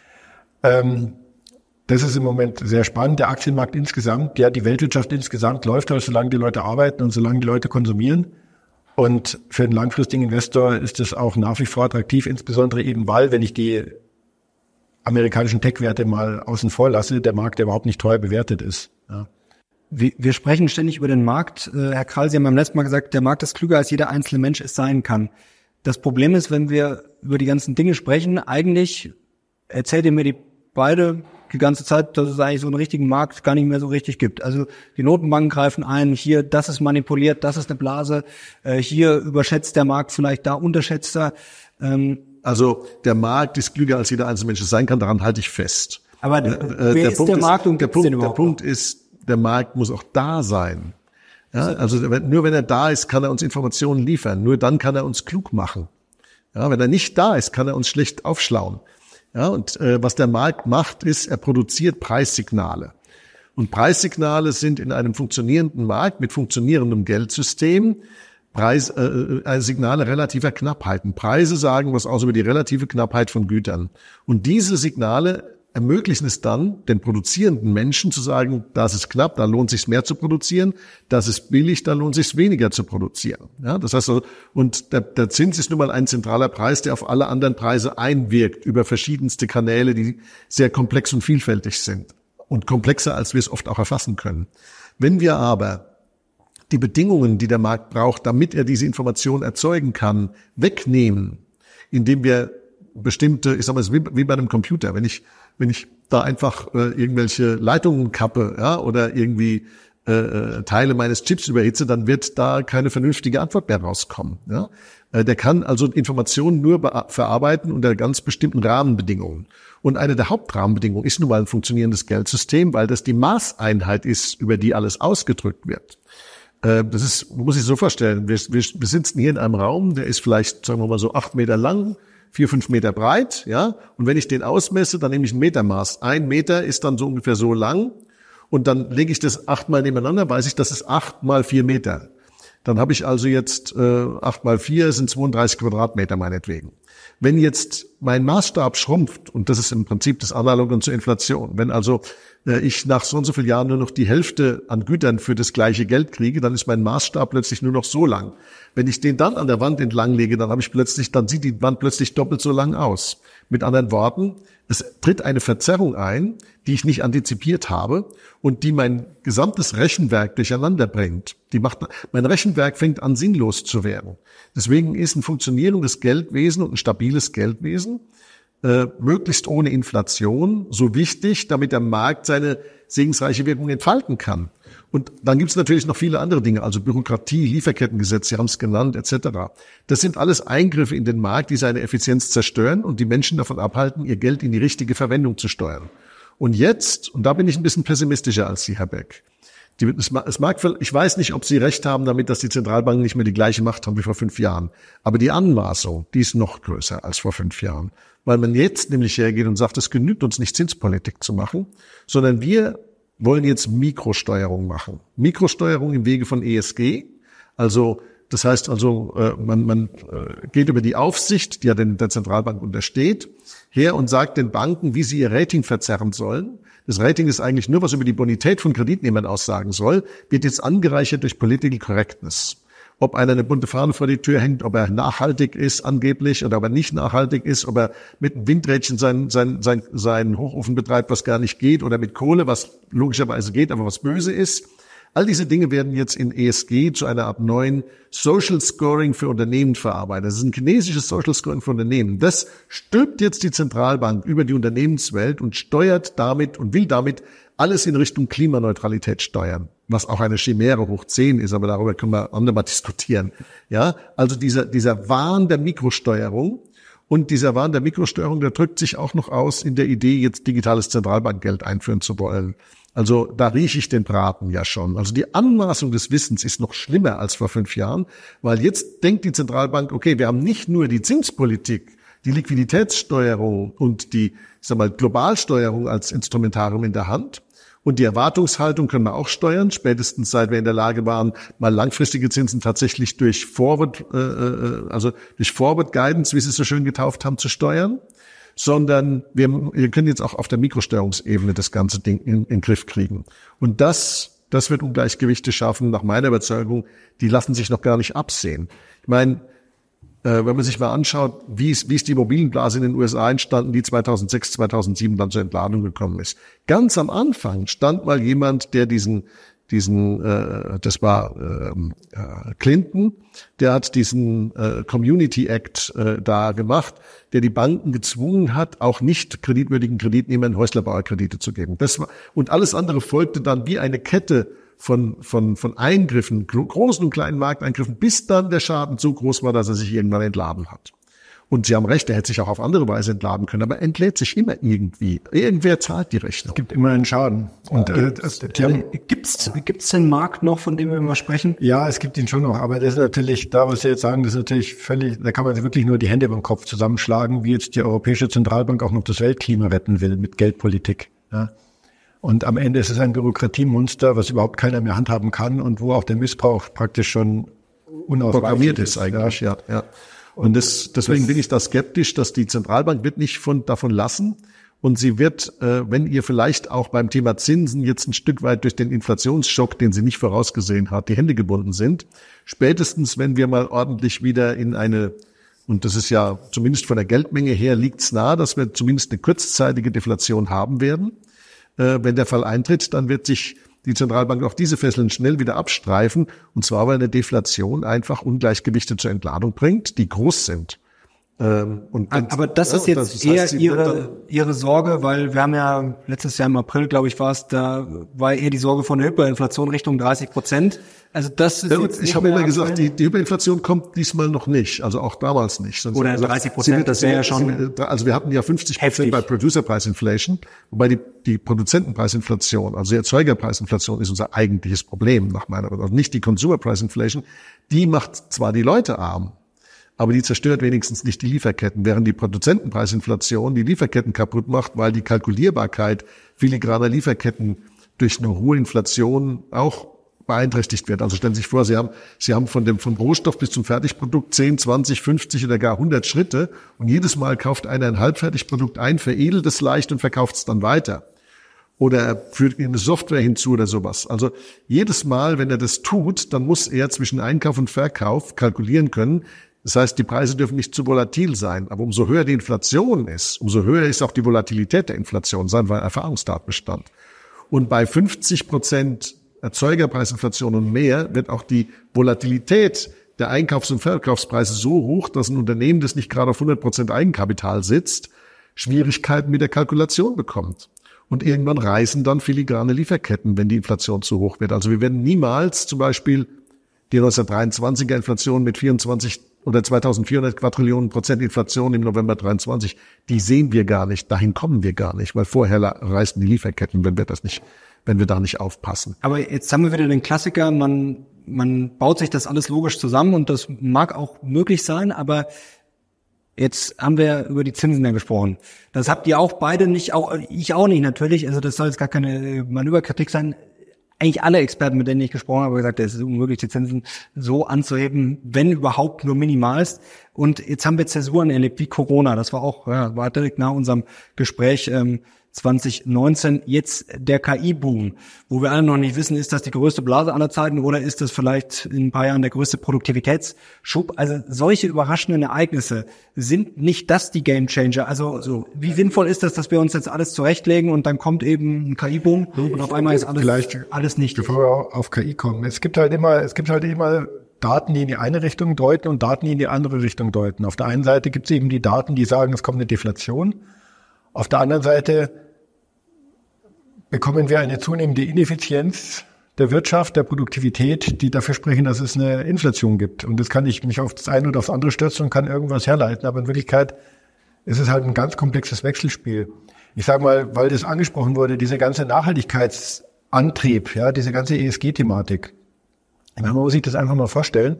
Das ist im Moment sehr spannend. Der Aktienmarkt insgesamt, die Weltwirtschaft insgesamt läuft halt, solange die Leute arbeiten und solange die Leute konsumieren. Und für einen langfristigen Investor ist es auch nach wie vor attraktiv, insbesondere eben, weil, wenn ich die amerikanischen Tech-Werte mal außen vor lasse, der Markt, der überhaupt nicht teuer bewertet ist. Ja. Wir sprechen ständig über den Markt. Herr Krall, Sie haben beim letzten Mal gesagt, der Markt ist klüger, als jeder einzelne Mensch es sein kann. Das Problem ist, wenn wir über die ganzen Dinge sprechen, eigentlich erzählt ihr mir die ganze Zeit, dass es eigentlich so einen richtigen Markt gar nicht mehr so richtig gibt. Also die Notenbanken greifen ein, hier, das ist manipuliert, das ist eine Blase, hier überschätzt der Markt vielleicht, da unterschätzt er. Also der Markt ist klüger, als jeder einzelne Mensch es sein kann, daran halte ich fest. Aber wer ist der Markt und gibt's den überhaupt? Der Punkt ist, der Markt muss auch da sein. Ja, also nur wenn er da ist, kann er uns Informationen liefern. Nur dann kann er uns klug machen. Ja, wenn er nicht da ist, kann er uns schlecht aufschlauen. Ja, und was der Markt macht, ist, er produziert Preissignale. Und Preissignale sind in einem funktionierenden Markt mit funktionierendem Geldsystem Signale relativer Knappheiten. Preise sagen was aus über die relative Knappheit von Gütern. Und diese Signale ermöglichen es dann, den produzierenden Menschen zu sagen, das ist knapp, da lohnt es sich mehr zu produzieren, das ist billig, da lohnt es sich weniger zu produzieren. Ja, das heißt, und der Zins ist nun mal ein zentraler Preis, der auf alle anderen Preise einwirkt, über verschiedenste Kanäle, die sehr komplex und vielfältig sind. Und komplexer, als wir es oft auch erfassen können. Wenn wir aber die Bedingungen, die der Markt braucht, damit er diese Information erzeugen kann, wegnehmen, indem wir bestimmte, ich sag mal, es ist wie bei einem Computer, wenn ich da einfach irgendwelche Leitungen kappe, ja, oder irgendwie Teile meines Chips überhitze, dann wird da keine vernünftige Antwort mehr rauskommen. Ja? Der kann also Informationen nur verarbeiten unter ganz bestimmten Rahmenbedingungen. Und eine der Hauptrahmenbedingungen ist nun mal ein funktionierendes Geldsystem, weil das die Maßeinheit ist, über die alles ausgedrückt wird. Das ist, man muss sich so vorstellen, wir sitzen hier in einem Raum, der ist vielleicht, sagen wir mal so 8 Meter lang, 4, 5 Meter breit, ja. Und wenn ich den ausmesse, dann nehme ich ein Metermaß. 1 Meter ist dann so ungefähr so lang. Und dann lege ich das 8-mal nebeneinander, weiß ich, das ist 8 mal 4 Meter. Dann habe ich also jetzt 8 mal 4 sind 32 Quadratmeter meinetwegen. Wenn jetzt mein Maßstab schrumpft, und das ist im Prinzip das Analogon zur Inflation, wenn also ich nach so und so vielen Jahren nur noch die Hälfte an Gütern für das gleiche Geld kriege, dann ist mein Maßstab plötzlich nur noch so lang. Wenn ich den dann an der Wand entlang lege, dann sieht die Wand plötzlich doppelt so lang aus. Mit anderen Worten, es tritt eine Verzerrung ein, die ich nicht antizipiert habe und die mein gesamtes Rechenwerk durcheinander bringt. Mein Rechenwerk fängt an, sinnlos zu werden. Deswegen ist ein funktionierendes Geldwesen und ein stabiles Geldwesen möglichst ohne Inflation so wichtig, damit der Markt seine segensreiche Wirkung entfalten kann. Und dann gibt es natürlich noch viele andere Dinge, also Bürokratie, Lieferkettengesetz, Sie haben es genannt, etc. Das sind alles Eingriffe in den Markt, die seine Effizienz zerstören und die Menschen davon abhalten, ihr Geld in die richtige Verwendung zu steuern. Und jetzt, und da bin ich ein bisschen pessimistischer als Sie, Herr Beck, ich weiß nicht, ob Sie recht haben damit, dass die Zentralbanken nicht mehr die gleiche Macht haben wie vor 5 Jahren. Aber die Anmaßung, die ist noch größer als vor 5 Jahren. Weil man jetzt nämlich hergeht und sagt, es genügt uns nicht, Zinspolitik zu machen, sondern wir wollen jetzt Mikrosteuerung machen. Mikrosteuerung im Wege von ESG. Also, das heißt also, man geht über die Aufsicht, die ja der Zentralbank untersteht, her und sagt den Banken, wie sie ihr Rating verzerren sollen. Das Rating ist eigentlich nur, was über die Bonität von Kreditnehmern aussagen soll, wird jetzt angereichert durch Political Correctness. Ob einer eine bunte Fahne vor die Tür hängt, ob er nachhaltig ist angeblich oder ob er nicht nachhaltig ist, ob er mit einem Windrädchen seinen Hochofen betreibt, was gar nicht geht, oder mit Kohle, was logischerweise geht, aber was böse ist. All diese Dinge werden jetzt in ESG zu einer Art neuen Social Scoring für Unternehmen verarbeitet. Das ist ein chinesisches Social Scoring für Unternehmen. Das stülpt jetzt die Zentralbank über die Unternehmenswelt und steuert damit und will damit alles in Richtung Klimaneutralität steuern, was auch eine Chimäre hoch 10 ist, aber darüber können wir andermal diskutieren. Ja, also dieser Wahn der Mikrosteuerung. Und dieser Wahn der Mikrosteuerung, der drückt sich auch noch aus in der Idee, jetzt digitales Zentralbankgeld einführen zu wollen. Also da rieche ich den Braten ja schon. Also die Anmaßung des Wissens ist noch schlimmer als vor 5 Jahren, weil jetzt denkt die Zentralbank, okay, wir haben nicht nur die Zinspolitik, die Liquiditätssteuerung und die, Globalsteuerung als Instrumentarium in der Hand. Und die Erwartungshaltung können wir auch steuern, spätestens seit wir in der Lage waren, mal langfristige Zinsen tatsächlich durch Forward Guidance, wie Sie es so schön getauft haben, zu steuern. Sondern wir können jetzt auch auf der Mikrosteuerungsebene das ganze Ding in den Griff kriegen. Und das wird Ungleichgewichte schaffen, nach meiner Überzeugung, die lassen sich noch gar nicht absehen. Ich meine, wenn man sich mal anschaut, wie ist die Immobilienblase in den USA entstanden, die 2006, 2007 dann zur Entladung gekommen ist. Ganz am Anfang stand mal jemand, der das war Clinton, der hat diesen Community Act da gemacht, der die Banken gezwungen hat, auch nicht kreditwürdigen Kreditnehmern Häuslerbauerkredite zu geben. Und alles andere folgte dann wie eine Kette von Eingriffen, großen und kleinen Markteingriffen, bis dann der Schaden so groß war, dass er sich irgendwann entladen hat. Und Sie haben recht, er hätte sich auch auf andere Weise entladen können, aber er entlädt sich immer irgendwie. Irgendwer zahlt die Rechnung. Es gibt immer einen Schaden. Und gibt's den Markt noch, von dem wir immer sprechen? Ja, es gibt ihn schon noch, aber das ist natürlich, da was Sie jetzt sagen, das ist natürlich völlig, da kann man wirklich nur die Hände beim Kopf zusammenschlagen, wie jetzt die Europäische Zentralbank auch noch das Weltklima retten will mit Geldpolitik. Ja. Und am Ende ist es ein Bürokratiemonster, was überhaupt keiner mehr handhaben kann und wo auch der Missbrauch praktisch schon unausweichlich ist eigentlich, ja. Und deswegen bin ich da skeptisch, dass die Zentralbank wird nicht davon lassen und sie wird, wenn ihr vielleicht auch beim Thema Zinsen jetzt ein Stück weit durch den Inflationsschock, den sie nicht vorausgesehen hat, die Hände gebunden sind, spätestens wenn wir mal ordentlich wieder in eine, und das ist ja zumindest von der Geldmenge her liegt's nahe, dass wir zumindest eine kurzzeitige Deflation haben werden. Wenn der Fall eintritt, dann wird sich die Zentralbank auch diese Fesseln schnell wieder abstreifen, und zwar weil eine Deflation einfach Ungleichgewichte zur Entladung bringt, die groß sind. Aber das ist jetzt eher Ihre Sorge, weil wir haben ja letztes Jahr im April, glaube ich, da war eher die Sorge von der Hyperinflation Richtung 30%. Also das ist jetzt ich habe immer gesagt, die Hyperinflation kommt diesmal noch nicht, also auch damals nicht. Sonst oder 30%, das wäre ja schon. Also wir hatten ja 50% heftig bei Producer Price Inflation, wobei die Produzentenpreisinflation, also die Erzeugerpreisinflation ist unser eigentliches Problem nach meiner Meinung. Also nicht die Consumer Price Inflation, die macht zwar die Leute arm, aber die zerstört wenigstens nicht die Lieferketten, während die Produzentenpreisinflation die Lieferketten kaputt macht, weil die Kalkulierbarkeit filigraner Lieferketten durch eine hohe Inflation auch beeinträchtigt wird. Also stellen Sie sich vor, Sie haben vom Rohstoff bis zum Fertigprodukt 10, 20, 50 oder gar 100 Schritte und jedes Mal kauft einer ein Halbfertigprodukt ein, veredelt es leicht und verkauft es dann weiter. Oder er führt eine Software hinzu oder sowas. Also jedes Mal, wenn er das tut, dann muss er zwischen Einkauf und Verkauf kalkulieren können. Das heißt, die Preise dürfen nicht zu volatil sein. Aber umso höher die Inflation ist, umso höher ist auch die Volatilität der Inflation, sein wir ein Erfahrungstatbestand. Und bei 50% Erzeugerpreisinflation und mehr wird auch die Volatilität der Einkaufs- und Verkaufspreise so hoch, dass ein Unternehmen, das nicht gerade auf 100% Eigenkapital sitzt, Schwierigkeiten mit der Kalkulation bekommt. Und irgendwann reißen dann filigrane Lieferketten, wenn die Inflation zu hoch wird. Also wir werden niemals zum Beispiel die 1923er Inflation mit 24 oder 2400 Quadrillionen Prozent Inflation im November 23, die sehen wir gar nicht, dahin kommen wir gar nicht, weil vorher reißen die Lieferketten, wenn wir da nicht aufpassen. Aber jetzt haben wir wieder den Klassiker, man baut sich das alles logisch zusammen und das mag auch möglich sein, aber jetzt haben wir über die Zinsen ja gesprochen. Das habt ihr auch beide nicht, ich auch nicht natürlich, also das soll jetzt gar keine Manöverkritik sein. Eigentlich alle Experten, mit denen ich gesprochen habe, gesagt, es ist unmöglich, die Zinsen so anzuheben, wenn überhaupt nur minimalst. Und jetzt haben wir Zäsuren erlebt, wie Corona. Das war direkt nach unserem Gespräch 2019. Jetzt der KI-Boom, wo wir alle noch nicht wissen, ist das die größte Blase aller Zeiten oder ist das vielleicht in ein paar Jahren der größte Produktivitätsschub? Also solche überraschenden Ereignisse, sind nicht das die Gamechanger? Also wie sinnvoll ist das, dass wir uns jetzt alles zurechtlegen und dann kommt eben ein KI-Boom und auf einmal ist alles nicht. Bevor wir auf KI kommen, es gibt halt immer Daten, die in die eine Richtung deuten und Daten, die in die andere Richtung deuten. Auf der einen Seite gibt es eben die Daten, die sagen, es kommt eine Deflation. Auf der anderen Seite bekommen wir eine zunehmende Ineffizienz der Wirtschaft, der Produktivität, die dafür sprechen, dass es eine Inflation gibt. Und das kann ich mich auf das eine oder aufs andere stürzen und kann irgendwas herleiten. Aber in Wirklichkeit ist es halt ein ganz komplexes Wechselspiel. Ich sage mal, weil das angesprochen wurde, dieser ganze Nachhaltigkeitsantrieb, ja, diese ganze ESG-Thematik. Man muss sich das einfach mal vorstellen.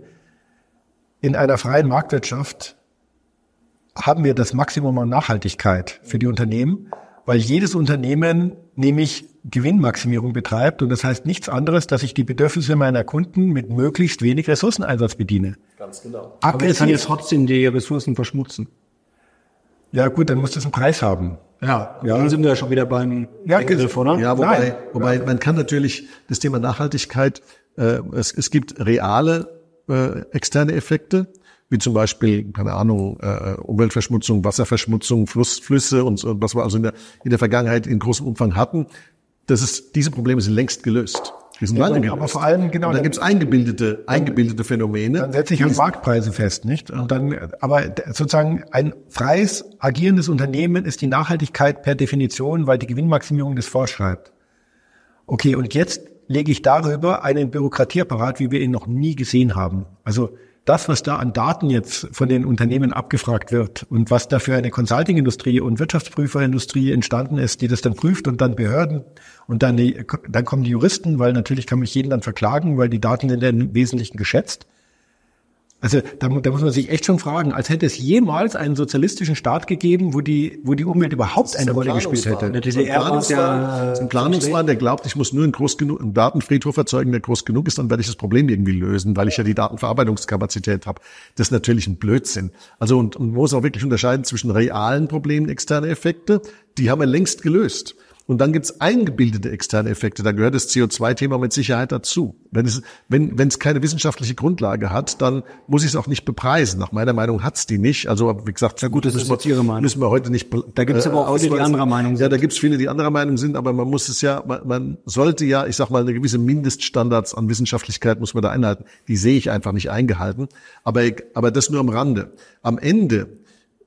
In einer freien Marktwirtschaft haben wir das Maximum an Nachhaltigkeit für die Unternehmen, weil jedes Unternehmen nämlich Gewinnmaximierung betreibt und das heißt nichts anderes, dass ich die Bedürfnisse meiner Kunden mit möglichst wenig Ressourceneinsatz bediene. Ganz genau. Aber es kann jetzt trotzdem die Ressourcen verschmutzen. Ja gut, dann muss das einen Preis haben. Ja, dann sind wir ja schon wieder beim Begriff, oder? Ja, wobei man kann natürlich das Thema Nachhaltigkeit, es gibt reale externe Effekte, wie zum Beispiel, keine Ahnung, Umweltverschmutzung, Wasserverschmutzung, Flüsse und was wir also in der Vergangenheit in großem Umfang hatten. Diese Probleme sind längst gelöst. Die sind lange gelöst. Aber vor allem, genau. Und dann gibt es eingebildete Phänomene. Dann setze ich halt Marktpreise fest, nicht? Und dann, aber sozusagen ein freies, agierendes Unternehmen ist die Nachhaltigkeit per Definition, weil die Gewinnmaximierung das vorschreibt. Okay, und jetzt lege ich darüber einen Bürokratieapparat, wie wir ihn noch nie gesehen haben. Also das, was da an Daten jetzt von den Unternehmen abgefragt wird und was da für eine Consulting-Industrie und Wirtschaftsprüferindustrie entstanden ist, die das dann prüft und dann Behörden und dann kommen die Juristen, weil natürlich kann mich jeden dann verklagen, weil die Daten sind ja im Wesentlichen geschätzt. Also da muss man sich echt schon fragen, als hätte es jemals einen sozialistischen Staat gegeben, wo die Umwelt überhaupt eine Rolle gespielt hätte. Der DDR war ein Planungswahn, der glaubt, ich muss nur einen Datenfriedhof erzeugen, der groß genug ist, dann werde ich das Problem irgendwie lösen, weil ich ja die Datenverarbeitungskapazität habe. Das ist natürlich ein Blödsinn. Also und man muss auch wirklich unterscheiden zwischen realen Problemen, externe Effekte, die haben wir längst gelöst. Und dann gibt's eingebildete externe Effekte. Da gehört das CO2-Thema mit Sicherheit dazu. Wenn es keine wissenschaftliche Grundlage hat, dann muss ich es auch nicht bepreisen. Nach meiner Meinung hat's die nicht. Also wie gesagt, ja gut, das ist jetzt Ihre Meinung. Müssen wir heute nicht. Da gibt's aber auch viele, die anderer Meinung sind. Ja, da gibt's viele, die anderer Meinung sind. Aber man muss es ja, man sollte ja, ich sag mal, eine gewisse Mindeststandards an Wissenschaftlichkeit muss man da einhalten. Die sehe ich einfach nicht eingehalten. Aber das nur am Rande. Am Ende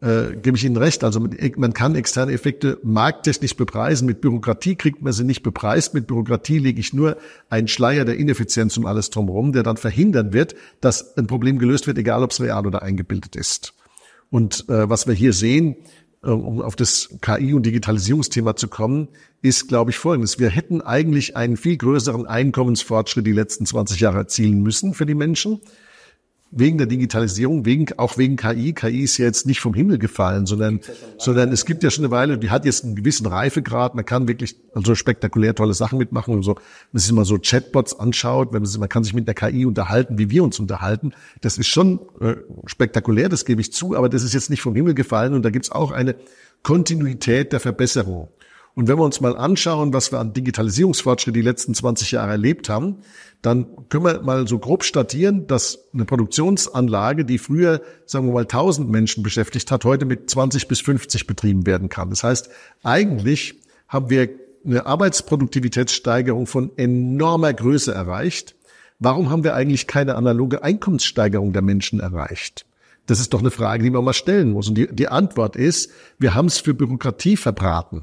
gebe ich Ihnen recht. Also man kann externe Effekte markttechnisch bepreisen. Mit Bürokratie kriegt man sie nicht bepreist. Mit Bürokratie lege ich nur einen Schleier der Ineffizienz um alles drumherum, der dann verhindern wird, dass ein Problem gelöst wird, egal ob es real oder eingebildet ist. Und was wir hier sehen, um auf das KI- und Digitalisierungsthema zu kommen, ist, glaube ich, Folgendes. Wir hätten eigentlich einen viel größeren Einkommensfortschritt die letzten 20 Jahre erzielen müssen für die Menschen. Wegen der Digitalisierung, auch wegen KI. KI ist ja jetzt nicht vom Himmel gefallen, sondern es gibt ja schon eine Weile, die hat jetzt einen gewissen Reifegrad. Man kann wirklich also spektakulär tolle Sachen mitmachen. Und so, wenn man sich mal so Chatbots anschaut, man kann sich mit der KI unterhalten, wie wir uns unterhalten. Das ist schon spektakulär, das gebe ich zu, aber das ist jetzt nicht vom Himmel gefallen. Und da gibt's auch eine Kontinuität der Verbesserung. Und wenn wir uns mal anschauen, was wir an Digitalisierungsfortschritt die letzten 20 Jahre erlebt haben, dann können wir mal so grob statieren, dass eine Produktionsanlage, die früher, sagen wir mal, 1000 Menschen beschäftigt hat, heute mit 20 bis 50 betrieben werden kann. Das heißt, eigentlich haben wir eine Arbeitsproduktivitätssteigerung von enormer Größe erreicht. Warum haben wir eigentlich keine analoge Einkommenssteigerung der Menschen erreicht? Das ist doch eine Frage, die man mal stellen muss. Und die Antwort ist, wir haben es für Bürokratie verbraten.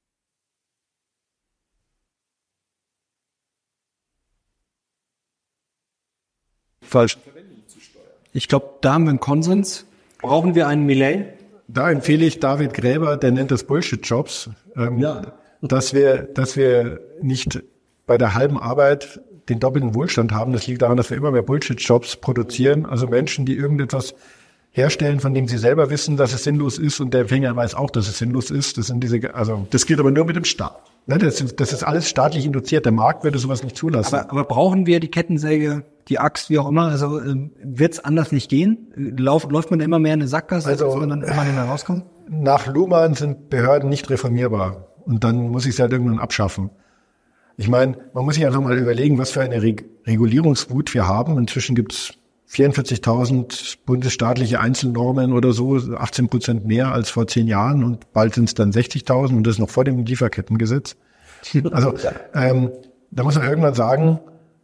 Falsch. Ich glaube, da haben wir einen Konsens. Brauchen wir einen Millet? Da empfehle ich David Gräber, der nennt das Bullshit-Jobs, dass wir nicht bei der halben Arbeit den doppelten Wohlstand haben. Das liegt daran, dass wir immer mehr Bullshit-Jobs produzieren. Also Menschen, die irgendetwas herstellen, von dem sie selber wissen, dass es sinnlos ist, und der Empfänger weiß auch, dass es sinnlos ist. Das geht aber nur mit dem Staat. Ne, das ist alles staatlich induziert. Der Markt würde sowas nicht zulassen. Aber brauchen wir die Kettensäge, die Axt, wie auch immer? Also wird's anders nicht gehen? Läuft man immer mehr in eine Sackgasse, dass man dann immer nicht mehr rauskommt? Nach Luhmann sind Behörden nicht reformierbar. Und dann muss ich es halt irgendwann abschaffen. Ich meine, man muss sich einfach mal überlegen, was für eine Regulierungswut wir haben. Inzwischen gibt's 44.000 bundesstaatliche Einzelnormen oder so, 18% mehr als vor 10 Jahren, und bald sind es dann 60.000, und das ist noch vor dem Lieferkettengesetz. Also da muss man irgendwann sagen,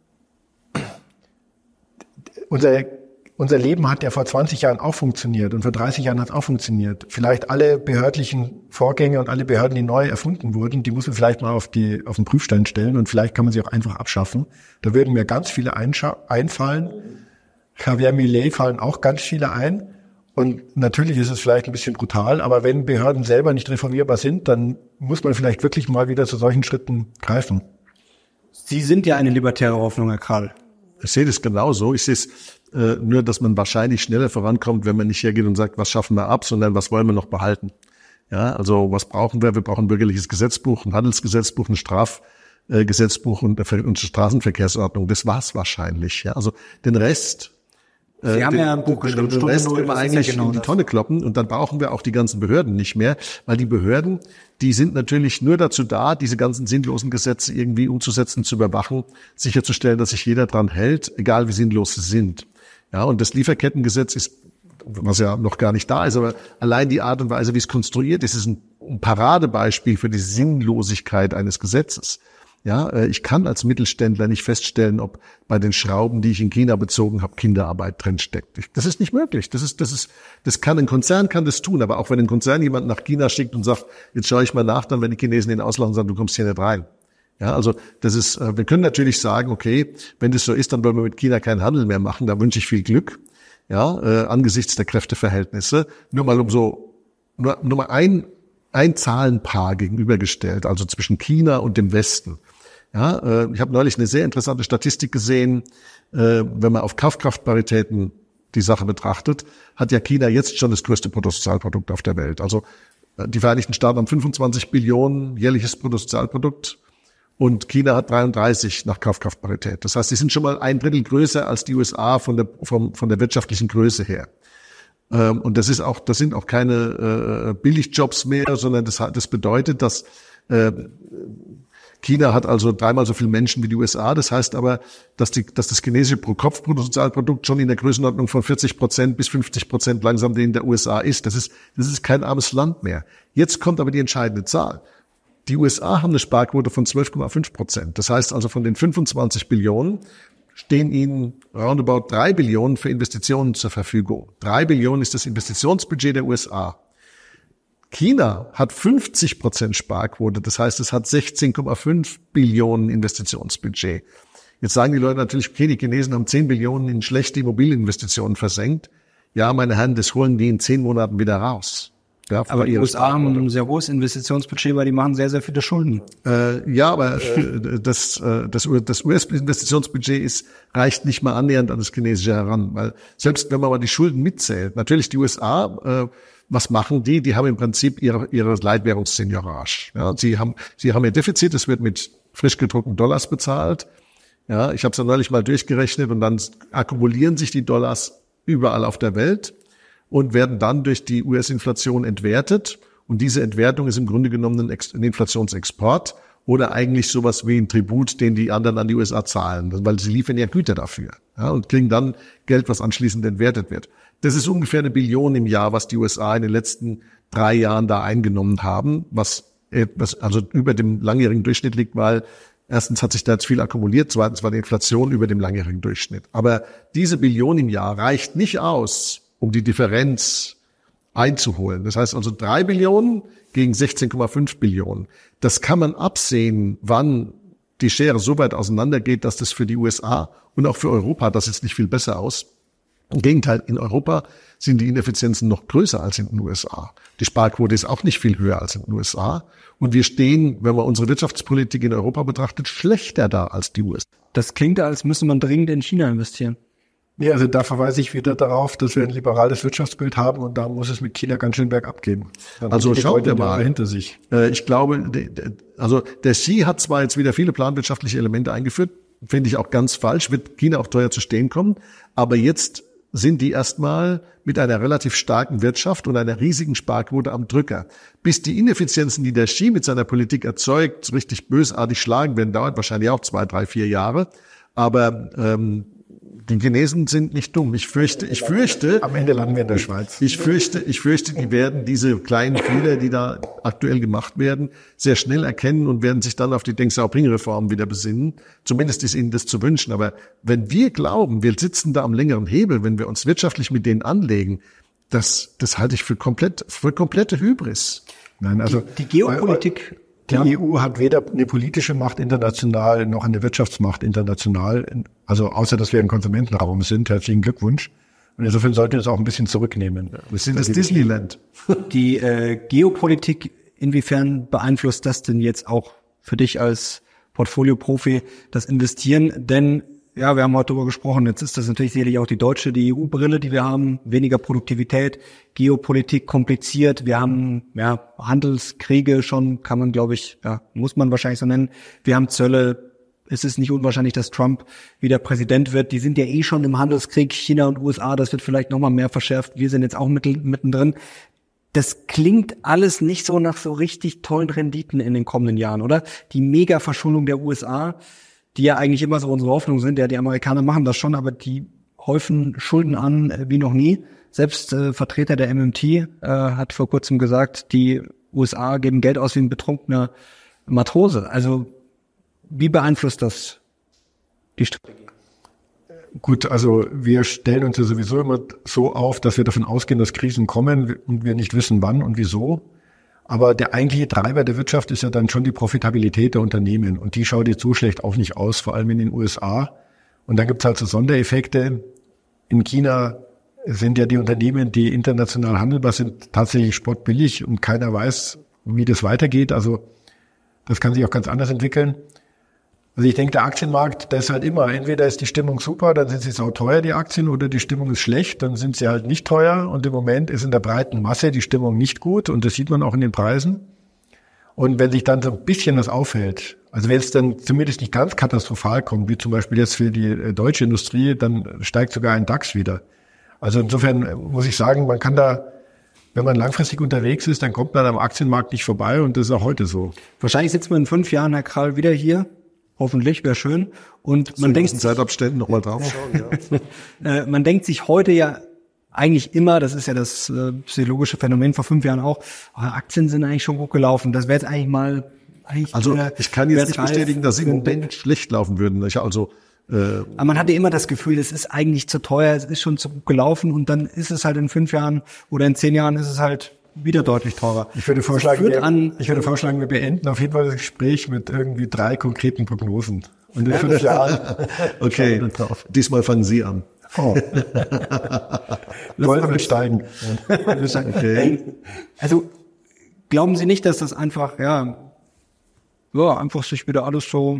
unser Leben hat ja vor 20 Jahren auch funktioniert und vor 30 Jahren hat es auch funktioniert. Vielleicht alle behördlichen Vorgänge und alle Behörden, die neu erfunden wurden, die muss man vielleicht mal auf den Prüfstein stellen, und vielleicht kann man sie auch einfach abschaffen. Da würden mir ganz viele einfallen. Javier Milei fallen auch ganz viele ein. Und natürlich ist es vielleicht ein bisschen brutal, aber wenn Behörden selber nicht reformierbar sind, dann muss man vielleicht wirklich mal wieder zu solchen Schritten greifen. Sie sind ja eine libertäre Hoffnung, Herr Krall. Ich sehe das genauso. Ich sehe es nur, dass man wahrscheinlich schneller vorankommt, wenn man nicht hergeht und sagt, was schaffen wir ab, sondern was wollen wir noch behalten. Ja, also was brauchen wir? Wir brauchen ein bürgerliches Gesetzbuch, ein Handelsgesetzbuch, ein Strafgesetzbuch und eine Straßenverkehrsordnung. Das war's wahrscheinlich. Ja, also den Rest. Sie haben ja ein Buch geschrieben, den Rest können wir eigentlich in die Tonne kloppen, und dann brauchen wir auch die ganzen Behörden nicht mehr, weil die Behörden, die sind natürlich nur dazu da, diese ganzen sinnlosen Gesetze irgendwie umzusetzen, zu überwachen, sicherzustellen, dass sich jeder dran hält, egal wie sinnlos sie sind. Ja, und das Lieferkettengesetz ist, was ja noch gar nicht da ist, aber allein die Art und Weise, wie es konstruiert ist, ist ein Paradebeispiel für die Sinnlosigkeit eines Gesetzes. Ja, ich kann als Mittelständler nicht feststellen, ob bei den Schrauben, die ich in China bezogen habe, Kinderarbeit drin steckt. Das ist nicht möglich. Das kann ein Konzern kann das tun, aber auch wenn ein Konzern jemanden nach China schickt und sagt, jetzt schaue ich mal nach, dann wenn die Chinesen den auslachen, sagen, du kommst hier nicht rein. Ja, also das ist, wir können natürlich sagen, okay, wenn das so ist, dann wollen wir mit China keinen Handel mehr machen. Da wünsche ich viel Glück. Ja, angesichts der Kräfteverhältnisse. Nur mal ein Zahlenpaar gegenübergestellt, also zwischen China und dem Westen. Ja, ich habe neulich eine sehr interessante Statistik gesehen, wenn man auf Kaufkraftparitäten die Sache betrachtet, hat ja China jetzt schon das größte Bruttosozialprodukt auf der Welt. Also die Vereinigten Staaten haben 25 Billionen jährliches Bruttosozialprodukt und China hat 33 nach Kaufkraftparität. Das heißt, sie sind schon mal 1/3 größer als die USA von der wirtschaftlichen Größe her. Und das sind auch keine Billigjobs mehr, sondern das bedeutet, dass China hat also 3-mal so viele Menschen wie die USA. Das heißt aber, dass das chinesische Pro-Kopf-Bruttosozialprodukt schon in der Größenordnung von 40% bis 50% langsam in der USA ist. Das ist kein armes Land mehr. Jetzt kommt aber die entscheidende Zahl. Die USA haben eine Sparquote von 12,5%. Das heißt also, von den 25 Billionen stehen ihnen roundabout 3 Billionen für Investitionen zur Verfügung. 3 Billionen ist das Investitionsbudget der USA. China hat 50% Sparquote, das heißt, es hat 16,5 Billionen Investitionsbudget. Jetzt sagen die Leute natürlich, okay, die Chinesen haben 10 Billionen in schlechte Immobilieninvestitionen versenkt. Ja, meine Herren, das holen die in 10 Monaten wieder raus. Ja, aber die USA haben ein sehr hohes Investitionsbudget, weil die machen sehr, sehr viele Schulden. Aber das US-Investitionsbudget reicht nicht mal annähernd an das chinesische heran, weil selbst wenn man mal die Schulden mitzählt, natürlich die USA, was machen die? Die haben im Prinzip ihre Leitwährungsseigneurage. Ja, sie haben ihr Defizit, das wird mit frisch gedruckten Dollars bezahlt. Ja, ich habe es ja neulich mal durchgerechnet und dann akkumulieren sich die Dollars überall auf der Welt und werden dann durch die US-Inflation entwertet. Und diese Entwertung ist im Grunde genommen ein Inflationsexport oder eigentlich sowas wie ein Tribut, den die anderen an die USA zahlen, weil sie liefern ja Güter dafür, ja, und kriegen dann Geld, was anschließend entwertet wird. Das ist ungefähr 1 Billion im Jahr, was die USA in den letzten 3 Jahren da eingenommen haben, was also über dem langjährigen Durchschnitt liegt, weil erstens hat sich da jetzt viel akkumuliert, zweitens war die Inflation über dem langjährigen Durchschnitt. Aber diese Billion im Jahr reicht nicht aus, um die Differenz einzuholen. Das heißt also 3 Billionen gegen 16,5 Billionen. Das kann man absehen, wann die Schere so weit auseinandergeht, dass das für die USA und auch für Europa, das sieht nicht viel besser aus. Im Gegenteil, in Europa sind die Ineffizienzen noch größer als in den USA. Die Sparquote ist auch nicht viel höher als in den USA. Und wir stehen, wenn man unsere Wirtschaftspolitik in Europa betrachtet, schlechter da als die USA. Das klingt, als müsste man dringend in China investieren. Ja, also da verweise ich wieder darauf, dass wir ein liberales Wirtschaftsbild haben und da muss es mit China ganz schön bergab gehen. Also schaut ihr mal hinter sich. Ich glaube, der Xi hat zwar jetzt wieder viele planwirtschaftliche Elemente eingeführt, finde ich auch ganz falsch, wird China auch teuer zu stehen kommen, aber jetzt sind die erstmal mit einer relativ starken Wirtschaft und einer riesigen Sparquote am Drücker. Bis die Ineffizienzen, die der Xi mit seiner Politik erzeugt, richtig bösartig schlagen werden, dauert wahrscheinlich auch 2, 3, 4 Jahre. Aber die Chinesen sind nicht dumm. Ich fürchte. Am Ende landen wir in der Schweiz. Ich fürchte, die werden diese kleinen Fehler, die da aktuell gemacht werden, sehr schnell erkennen und werden sich dann auf die Deng Xiaoping-Reform wieder besinnen. Zumindest ist ihnen das zu wünschen. Aber wenn wir glauben, wir sitzen da am längeren Hebel, wenn wir uns wirtschaftlich mit denen anlegen, das halte ich für komplette Hybris. Nein, also die Geopolitik. Die EU hat weder eine politische Macht international noch eine Wirtschaftsmacht international. Also außer, dass wir ein Konsumentenraum sind. Herzlichen Glückwunsch. Und insofern sollten wir es auch ein bisschen zurücknehmen. Wir sind das Disneyland. Die Geopolitik, inwiefern beeinflusst das denn jetzt auch für dich als Portfolio-Profi das Investieren? Denn ja, wir haben heute darüber gesprochen, jetzt ist das natürlich sicherlich auch die EU-Brille, die wir haben, weniger Produktivität, Geopolitik kompliziert, wir haben Handelskriege schon, kann man glaube ich, muss man wahrscheinlich so nennen, wir haben Zölle, es ist nicht unwahrscheinlich, dass Trump wieder Präsident wird, die sind ja eh schon im Handelskrieg, China und USA, das wird vielleicht nochmal mehr verschärft, wir sind jetzt auch mittendrin. Das klingt alles nicht so nach so richtig tollen Renditen in den kommenden Jahren, oder? Die Mega-Verschuldung der USA, die ja eigentlich immer so unsere Hoffnung sind, die Amerikaner machen das schon, aber die häufen Schulden an wie noch nie. Selbst Vertreter der MMT hat vor kurzem gesagt, die USA geben Geld aus wie ein betrunkener Matrose. Also wie beeinflusst das die Strategie? Gut, also wir stellen uns ja sowieso immer so auf, dass wir davon ausgehen, dass Krisen kommen und wir nicht wissen, wann und wieso. Aber der eigentliche Treiber der Wirtschaft ist ja dann schon die Profitabilität der Unternehmen. Und die schaut jetzt so schlecht auch nicht aus, vor allem in den USA. Und dann gibt's halt so Sondereffekte. In China sind ja die Unternehmen, die international handelbar sind, tatsächlich spottbillig und keiner weiß, wie das weitergeht. Also das kann sich auch ganz anders entwickeln. Also ich denke, der Aktienmarkt, der ist halt immer, entweder ist die Stimmung super, dann sind sie sauteuer, die Aktien, oder die Stimmung ist schlecht, dann sind sie halt nicht teuer. Und im Moment ist in der breiten Masse die Stimmung nicht gut und das sieht man auch in den Preisen. Und wenn sich dann so ein bisschen was aufhält, also wenn es dann zumindest nicht ganz katastrophal kommt, wie zum Beispiel jetzt für die deutsche Industrie, dann steigt sogar ein DAX wieder. Also insofern muss ich sagen, man kann da, wenn man langfristig unterwegs ist, dann kommt man am Aktienmarkt nicht vorbei und das ist auch heute so. Wahrscheinlich sitzen wir in 5 Jahren, Herr Krall, wieder hier. Hoffentlich, wäre schön. Und man denkt, Zeitabständen noch mal draufschauen, ja. Man denkt sich heute ja eigentlich immer, das ist ja das psychologische Phänomen vor 5 Jahren auch, Aktien sind eigentlich schon gut gelaufen. Das wäre jetzt eigentlich mal... Also ich kann jetzt nicht bestätigen, dass sie im Moment schlecht laufen würden. Aber man hatte immer das Gefühl, es ist eigentlich zu teuer, es ist schon zu gut gelaufen und dann ist es halt in 5 Jahren oder in 10 Jahren ist es halt wieder deutlich teurer. Ich würde vorschlagen, wir beenden auf jeden Fall das Gespräch mit irgendwie 3 konkreten Prognosen. Und in 5 Jahren. Okay, diesmal fangen Sie an. Oh. Gold wird steigen. Okay. Also glauben Sie nicht, dass das einfach, einfach sich wieder alles so...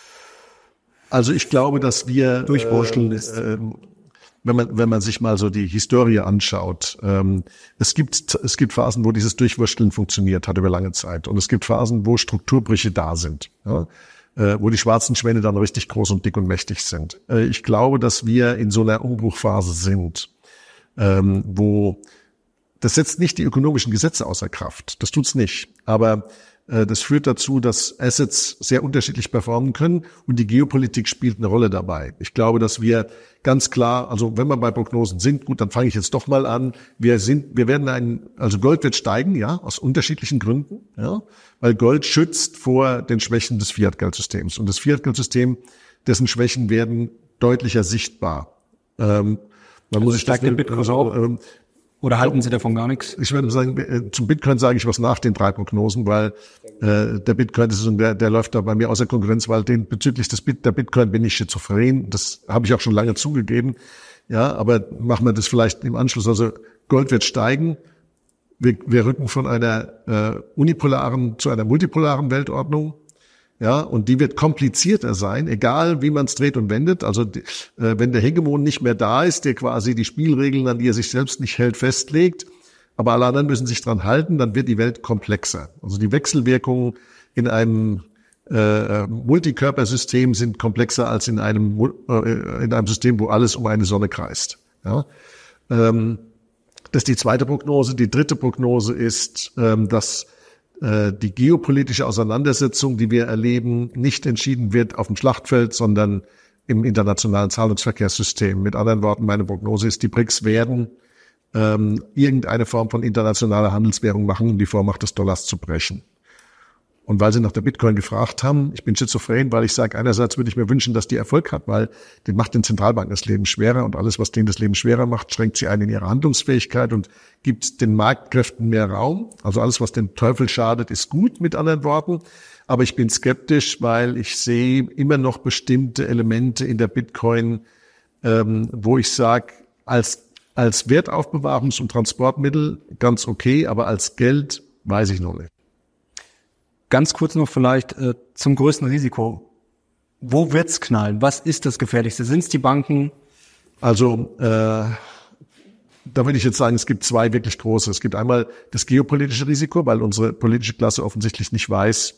Also ich glaube, dass wir durchwurschteln ist. Wenn man sich mal so die Historie anschaut, es gibt Phasen, wo dieses Durchwursteln funktioniert hat über lange Zeit, und es gibt Phasen, wo Strukturbrüche da sind, ja, wo die schwarzen Schwäne dann richtig groß und dick und mächtig sind. Ich glaube, dass wir in so einer Umbruchphase sind, wo das setzt nicht die ökonomischen Gesetze außer Kraft. Das tut's nicht. Aber das führt dazu, dass Assets sehr unterschiedlich performen können, und die Geopolitik spielt eine Rolle dabei. Ich glaube, dass wir ganz klar, also wenn wir bei Prognosen sind, gut, dann fange ich jetzt doch mal an. Also Gold wird steigen, ja, aus unterschiedlichen Gründen, ja, weil Gold schützt vor den Schwächen des Fiat-Geldsystems. Und das Fiat-Geldsystem, dessen Schwächen werden deutlicher sichtbar. Man muss sich den Bitcoin auch. Oder halten Sie davon gar nichts? Ich würde sagen, zum Bitcoin sage ich was nach den 3 Prognosen, weil der Bitcoin, der läuft da bei mir außer Konkurrenz, weil bezüglich der Bitcoin bin ich schizophren. Das habe ich auch schon lange zugegeben. Ja, aber machen wir das vielleicht im Anschluss. Also Gold wird steigen. Wir rücken von einer unipolaren zu einer multipolaren Weltordnung. Ja, und die wird komplizierter sein, egal wie man es dreht und wendet. Also wenn der Hegemon nicht mehr da ist, der quasi die Spielregeln, an die er sich selbst nicht hält, festlegt, aber alle anderen müssen sich dran halten, dann wird die Welt komplexer. Also die Wechselwirkungen in einem Multikörpersystem sind komplexer als in einem System, wo alles um eine Sonne kreist. Ja? Das ist die zweite Prognose. Die dritte Prognose ist, dass die geopolitische Auseinandersetzung, die wir erleben, nicht entschieden wird auf dem Schlachtfeld, sondern im internationalen Zahlungsverkehrssystem. Mit anderen Worten, meine Prognose ist, die BRICS werden irgendeine Form von internationaler Handelswährung machen, um die Vormacht des Dollars zu brechen. Und weil Sie nach der Bitcoin gefragt haben, ich bin schizophren, weil ich sage, einerseits würde ich mir wünschen, dass die Erfolg hat, weil die macht den Zentralbanken das Leben schwerer, und alles, was denen das Leben schwerer macht, schränkt sie ein in ihre Handlungsfähigkeit und gibt den Marktkräften mehr Raum. Also alles, was dem Teufel schadet, ist gut, mit anderen Worten. Aber ich bin skeptisch, weil ich sehe immer noch bestimmte Elemente in der Bitcoin, wo ich sage, als Wertaufbewahrungs- und Transportmittel ganz okay, aber als Geld weiß ich noch nicht. Ganz kurz noch vielleicht zum größten Risiko. Wo wird's knallen? Was ist das Gefährlichste? Sind's die Banken? Also da würde ich jetzt sagen, es gibt 2 wirklich große. Es gibt einmal das geopolitische Risiko, weil unsere politische Klasse offensichtlich nicht weiß,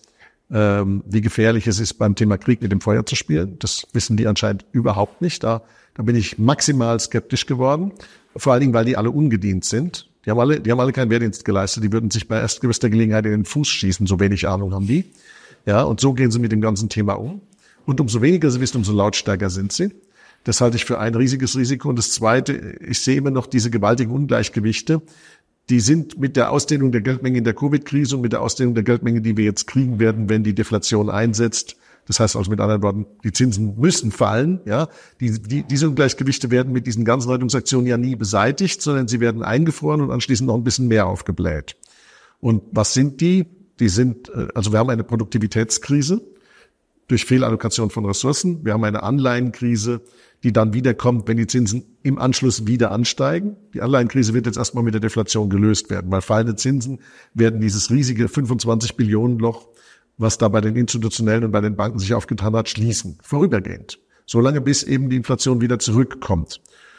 wie gefährlich es ist, beim Thema Krieg mit dem Feuer zu spielen. Das wissen die anscheinend überhaupt nicht. Da bin ich maximal skeptisch geworden. Vor allen Dingen, weil die alle ungedient sind. Die haben alle keinen Wehrdienst geleistet. Die würden sich bei erstgewisster Gelegenheit in den Fuß schießen. So wenig Ahnung haben die. Ja, und so gehen sie mit dem ganzen Thema um. Und umso weniger sie wissen, umso lautstärker sind sie. Das halte ich für ein riesiges Risiko. Und das Zweite, ich sehe immer noch diese gewaltigen Ungleichgewichte. Die sind mit der Ausdehnung der Geldmenge in der Covid-Krise und mit der Ausdehnung der Geldmenge, die wir jetzt kriegen werden, wenn die Deflation einsetzt. Das heißt also mit anderen Worten, die Zinsen müssen fallen. Ja, diese Ungleichgewichte werden mit diesen ganzen Rettungsaktionen ja nie beseitigt, sondern sie werden eingefroren und anschließend noch ein bisschen mehr aufgebläht. Und was sind die? Die sind, also wir haben eine Produktivitätskrise durch Fehlallokation von Ressourcen. Wir haben eine Anleihenkrise, die dann wiederkommt, wenn die Zinsen im Anschluss wieder ansteigen. Die Anleihenkrise wird jetzt erstmal mit der Deflation gelöst werden, weil fallende Zinsen werden dieses riesige 25 Billionen Loch, was da bei den Institutionellen und bei den Banken sich aufgetan hat, schließen. Vorübergehend. Solange bis eben die Inflation wieder zurückkommt.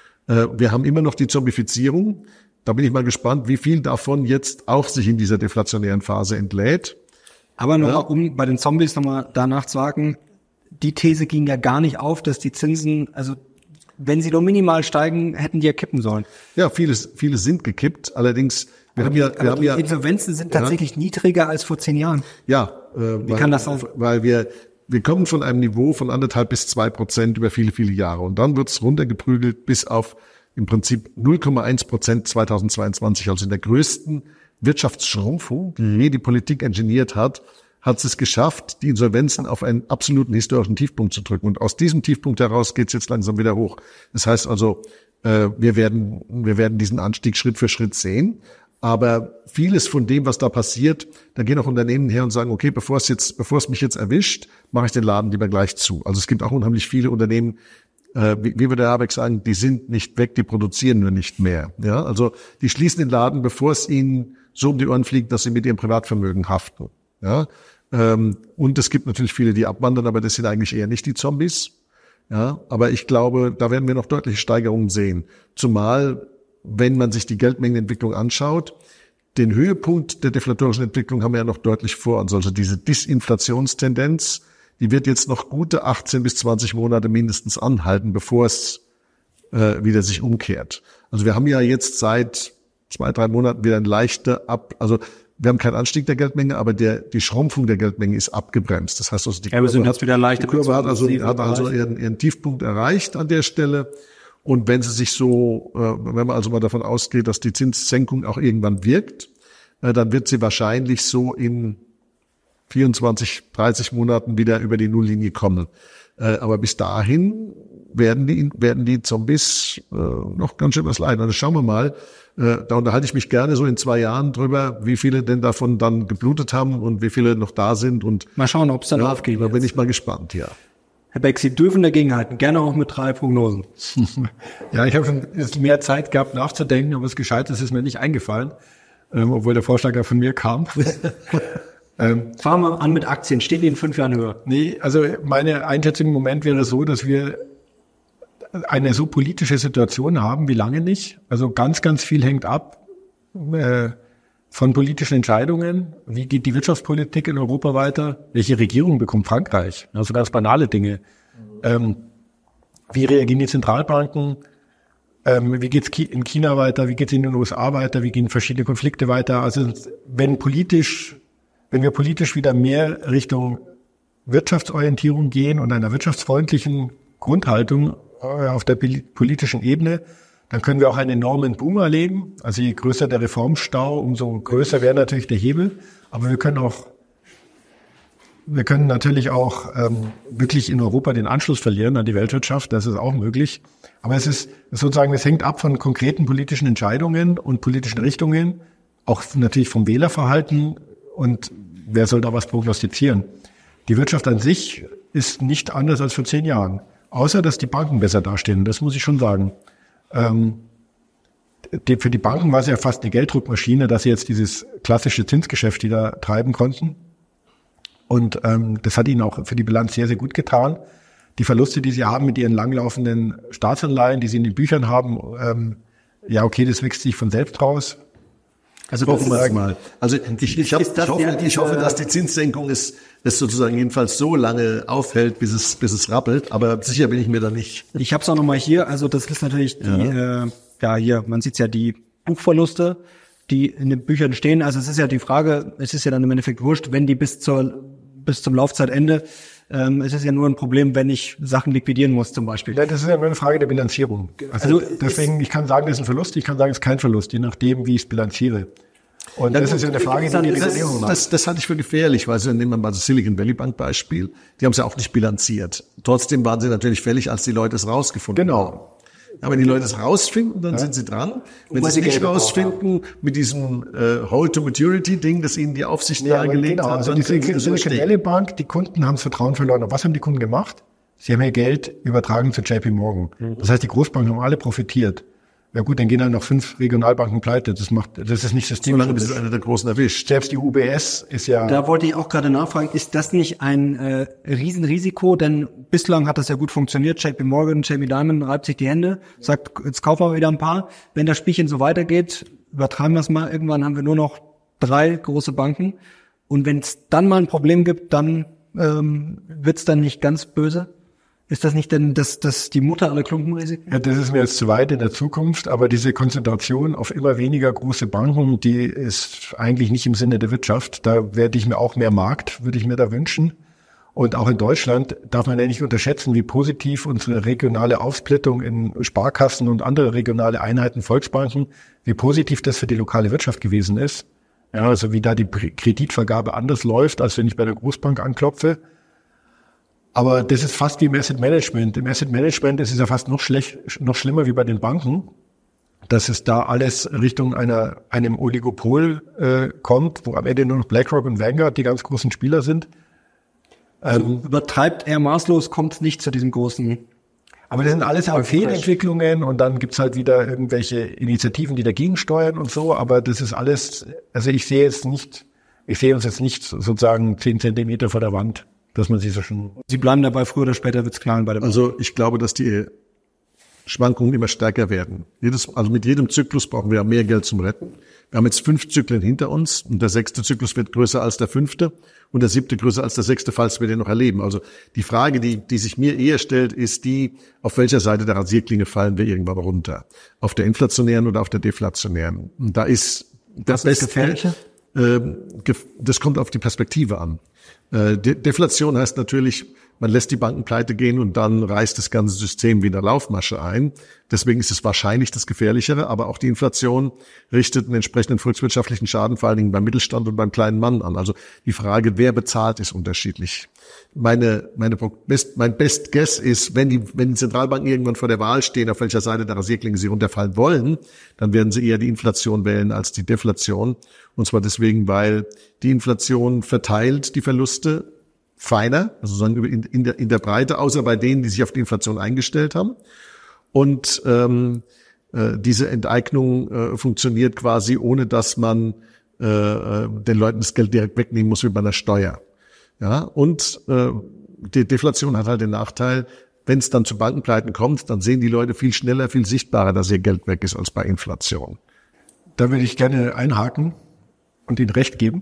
Wir haben immer noch die Zombifizierung. Da bin ich mal gespannt, wie viel davon jetzt auch sich in dieser deflationären Phase entlädt. Aber nochmal, um bei den Zombies nochmal danach zu sagen, die These ging ja gar nicht auf, dass die Zinsen, also wenn sie nur minimal steigen, hätten die ja kippen sollen. Ja, vieles sind gekippt. Allerdings, die Insolvenzen sind tatsächlich niedriger als vor 10 Jahren. Ja, wie kann das sein? Weil wir kommen von einem Niveau von 1,5 bis 2% über viele, viele Jahre. Und dann wird's runtergeprügelt bis auf im Prinzip 0,1% 2022. Also in der größten Wirtschaftsschrumpfung, die die Politik ingeniert hat es geschafft, die Insolvenzen auf einen absoluten historischen Tiefpunkt zu drücken. Und aus diesem Tiefpunkt heraus geht's jetzt langsam wieder hoch. Das heißt also, wir werden diesen Anstieg Schritt für Schritt sehen. Aber vieles von dem, was da passiert, da gehen auch Unternehmen her und sagen, okay, bevor es mich jetzt erwischt, mache ich den Laden lieber gleich zu. Also es gibt auch unheimlich viele Unternehmen, wie würde Herr Habeck sagen, die sind nicht weg, die produzieren nur nicht mehr. Ja, also die schließen den Laden, bevor es ihnen so um die Ohren fliegt, dass sie mit ihrem Privatvermögen haften. Ja, und es gibt natürlich viele, die abwandern, aber das sind eigentlich eher nicht die Zombies. Ja, aber ich glaube, da werden wir noch deutliche Steigerungen sehen. Zumal, wenn man sich die Geldmengenentwicklung anschaut, den Höhepunkt der deflatorischen Entwicklung haben wir ja noch deutlich vor uns. Also diese Disinflationstendenz, die wird jetzt noch gute 18 bis 20 Monate mindestens anhalten, bevor es wieder sich umkehrt. Also wir haben ja jetzt seit 2-3 Monaten wieder ein leichter also wir haben keinen Anstieg der Geldmenge, aber die Schrumpfung der Geldmenge ist abgebremst. Das heißt also, die Kurve hat also ihren Tiefpunkt erreicht an der Stelle. Und wenn wenn man also mal davon ausgeht, dass die Zinssenkung auch irgendwann wirkt, dann wird sie wahrscheinlich so in 24, 30 Monaten wieder über die Nulllinie kommen. Aber bis dahin werden die Zombies noch ganz schön was leiden. Also schauen wir mal. Da unterhalte ich mich gerne so in 2 Jahren drüber, wie viele denn davon dann geblutet haben und wie viele noch da sind. Und mal schauen, ob es dann aufgeht. Da bin ich mal gespannt, ja. Herr Beck, Sie dürfen dagegenhalten, gerne auch mit 3 Prognosen. Ja, ich habe schon mehr Zeit gehabt nachzudenken, aber das Gescheites ist mir nicht eingefallen, obwohl der Vorschlag ja von mir kam. Fangen wir an mit Aktien. Steht die in 5 Jahren höher? Nee, also meine Einschätzung im Moment wäre so, dass wir eine so politische Situation haben wie lange nicht. Also ganz, ganz viel hängt ab von politischen Entscheidungen. Wie geht die Wirtschaftspolitik in Europa weiter? Welche Regierung bekommt Frankreich? Also ganz banale Dinge. Wie reagieren die Zentralbanken? Wie geht's in China weiter? Wie geht's in den USA weiter? Wie gehen verschiedene Konflikte weiter? Also wenn wir politisch wieder mehr Richtung Wirtschaftsorientierung gehen und einer wirtschaftsfreundlichen Grundhaltung auf der politischen Ebene, dann können wir auch einen enormen Boom erleben. Also je größer der Reformstau, umso größer wäre natürlich der Hebel. Aber wir können natürlich auch wirklich in Europa den Anschluss verlieren an die Weltwirtschaft. Das ist auch möglich. Aber es hängt ab von konkreten politischen Entscheidungen und politischen Richtungen, auch natürlich vom Wählerverhalten. Und wer soll da was prognostizieren? Die Wirtschaft an sich ist nicht anders als vor 10 Jahren. Außer, dass die Banken besser dastehen. Das muss ich schon sagen. Für die Banken war es ja fast eine Gelddruckmaschine, dass sie jetzt dieses klassische Zinsgeschäft wieder treiben konnten. Und das hat ihnen auch für die Bilanz sehr, sehr gut getan. Die Verluste, die sie haben mit ihren langlaufenden Staatsanleihen, die sie in den Büchern haben, das wächst sich von selbst raus. Also ich hoffe, dass die Zinssenkung es sozusagen jedenfalls so lange aufhält, bis es rappelt. Aber sicher bin ich mir da nicht. Ich habe es auch nochmal hier. Also das ist natürlich hier, man sieht ja die Buchverluste, die in den Büchern stehen. Also es ist ja die Frage, es ist ja dann im Endeffekt wurscht, wenn die bis zum Laufzeitende, es ist ja nur ein Problem, wenn ich Sachen liquidieren muss zum Beispiel. Ja, das ist ja nur eine Frage der Bilanzierung. Also deswegen, ich kann sagen, das ist ein Verlust, ich kann sagen, es ist kein Verlust, je nachdem, wie ich es bilanziere. Und das ist ja eine Frage, die Regulierung macht. Das halte ich für gefährlich, weil nehmen wir mal das Silicon Valley Bank Beispiel. Die haben es ja auch nicht bilanziert. Trotzdem waren sie natürlich fällig, als die Leute es rausgefunden haben. Ja, wenn die Leute es rausfinden, dann sind sie dran. Wenn sie es nicht rausfinden, mit diesem Hold-to-Maturity-Ding, das ihnen die Aufsicht nahegelegt hat. Also die Silicon Valley Bank, die Kunden haben das Vertrauen verloren. Und was haben die Kunden gemacht? Sie haben ihr Geld übertragen zu JP Morgan. Das heißt, die Großbanken haben alle profitiert. Ja gut, dann gehen dann noch 5 Regionalbanken pleite. Das ist nicht systemisch. Solange bis es einer der Großen erwischt. Selbst die UBS ist ja... Da wollte ich auch gerade nachfragen, ist das nicht ein Riesenrisiko? Denn bislang hat das ja gut funktioniert. JP Morgan, Jamie Dimon reibt sich die Hände, sagt, jetzt kaufen wir wieder ein paar. Wenn das Spielchen so weitergeht, übertreiben wir es mal, irgendwann haben wir nur noch 3 große Banken. Und wenn es dann mal ein Problem gibt, dann wird's dann nicht ganz böse? Ist das nicht denn das die Mutter aller Klumpenrisiken? Ja, das ist mir jetzt zu weit in der Zukunft, aber diese Konzentration auf immer weniger große Banken, die ist eigentlich nicht im Sinne der Wirtschaft. Da werde ich mir auch mehr Markt, würde ich mir da wünschen. Und auch in Deutschland darf man ja nicht unterschätzen, wie positiv unsere regionale Aufsplittung in Sparkassen und andere regionale Einheiten, Volksbanken, wie positiv das für die lokale Wirtschaft gewesen ist. Ja, also wie da die Kreditvergabe anders läuft, als wenn ich bei der Großbank anklopfe. Aber das ist fast wie im Asset Management. Im Asset Management ist es ja fast noch schlimmer wie bei den Banken. dass es da alles Richtung einem Oligopol kommt, wo am Ende nur noch BlackRock und Vanguard die ganz großen Spieler sind. Übertreibt er maßlos, kommt nicht zu diesem großen. Aber das sind alles auch Fehlentwicklungen und dann gibt's halt wieder irgendwelche Initiativen, die dagegen steuern und so. Aber das ist alles, also ich sehe uns jetzt nicht sozusagen 10 Zentimeter vor der Wand, dass man sich so schon. Sie bleiben dabei, früher oder später wird's klar bei der. Also ich glaube, dass die Schwankungen immer stärker werden. Also mit jedem Zyklus brauchen wir mehr Geld zum Retten. Wir haben jetzt 5 Zyklen hinter uns und der 6. Zyklus wird größer als der 5. und der 7. größer als der 6., falls wir den noch erleben. Also die Frage, die sich mir eher stellt, ist die, auf welcher Seite der Rasierklinge fallen wir irgendwann runter? Auf der inflationären oder auf der deflationären? Und da ist das Gefährliche? Das kommt auf die Perspektive an. Deflation heißt natürlich, man lässt die Banken pleite gehen und dann reißt das ganze System wieder Laufmasche ein. Deswegen ist es wahrscheinlich das Gefährlichere, aber auch die Inflation richtet einen entsprechenden volkswirtschaftlichen Schaden vor allen Dingen beim Mittelstand und beim kleinen Mann an. Also die Frage, wer bezahlt, ist unterschiedlich. Mein Best Guess ist, wenn die Zentralbanken irgendwann vor der Wahl stehen, auf welcher Seite der Rasierklinge sie runterfallen wollen, dann werden sie eher die Inflation wählen als die Deflation. Und zwar deswegen, weil die Inflation verteilt die Verluste feiner, also sozusagen in der Breite, außer bei denen, die sich auf die Inflation eingestellt haben. Und diese Enteignung funktioniert quasi, ohne dass man den Leuten das Geld direkt wegnehmen muss wie bei einer Steuer. Ja, und die Deflation hat halt den Nachteil, wenn es dann zu Bankenpleiten kommt, dann sehen die Leute viel schneller, viel sichtbarer, dass ihr Geld weg ist als bei Inflation. Da würde ich gerne einhaken und Ihnen recht geben.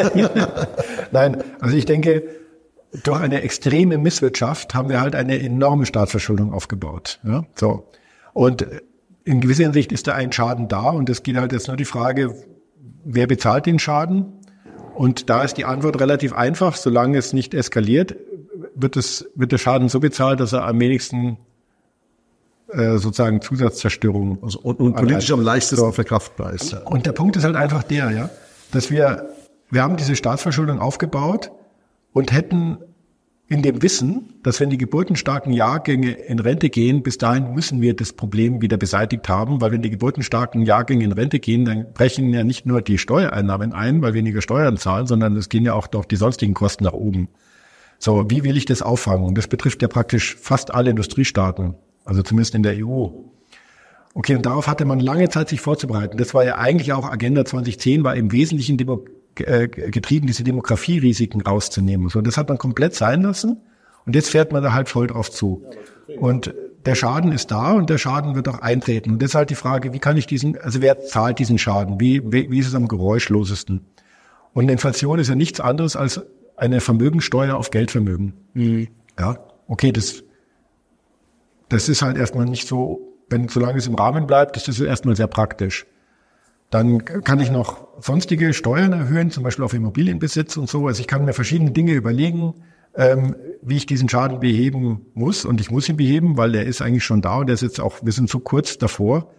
Nein, also ich denke, durch eine extreme Misswirtschaft haben wir halt eine enorme Staatsverschuldung aufgebaut. Ja, so. Und in gewisser Hinsicht ist da ein Schaden da und es geht halt jetzt nur die Frage, wer bezahlt den Schaden? Und da ist die Antwort relativ einfach. Solange es nicht eskaliert, wird der Schaden so bezahlt, dass er am wenigsten sozusagen Zusatzzerstörung und politisch am leichtesten verkraftbar ist. Und der Punkt ist halt einfach der, ja, dass wir haben diese Staatsverschuldung aufgebaut und hätten in dem Wissen, dass wenn die geburtenstarken Jahrgänge in Rente gehen, bis dahin müssen wir das Problem wieder beseitigt haben, weil wenn die geburtenstarken Jahrgänge in Rente gehen, dann brechen ja nicht nur die Steuereinnahmen ein, weil weniger Steuern zahlen, sondern es gehen ja auch doch die sonstigen Kosten nach oben. So, wie will ich das auffangen? Das betrifft ja praktisch fast alle Industriestaaten, also zumindest in der EU. Okay, und darauf hatte man lange Zeit sich vorzubereiten. Das war ja eigentlich auch Agenda 2010, war im Wesentlichen getrieben, diese Demografierisiken rauszunehmen. So, das hat man komplett sein lassen und jetzt fährt man da halt voll drauf zu. Und der Schaden ist da und der Schaden wird auch eintreten. Und das ist halt die Frage, wie kann ich wer zahlt diesen Schaden? Wie ist es am geräuschlosesten? Und Inflation ist ja nichts anderes als eine Vermögensteuer auf Geldvermögen. Mhm. Ja, okay, das ist halt erstmal nicht so, solange es im Rahmen bleibt, ist das erstmal sehr praktisch. Dann kann ich noch sonstige Steuern erhöhen, zum Beispiel auf Immobilienbesitz und so. Also ich kann mir verschiedene Dinge überlegen, wie ich diesen Schaden beheben muss. Und ich muss ihn beheben, weil der ist eigentlich schon da und der ist jetzt auch, wir sind so kurz davor.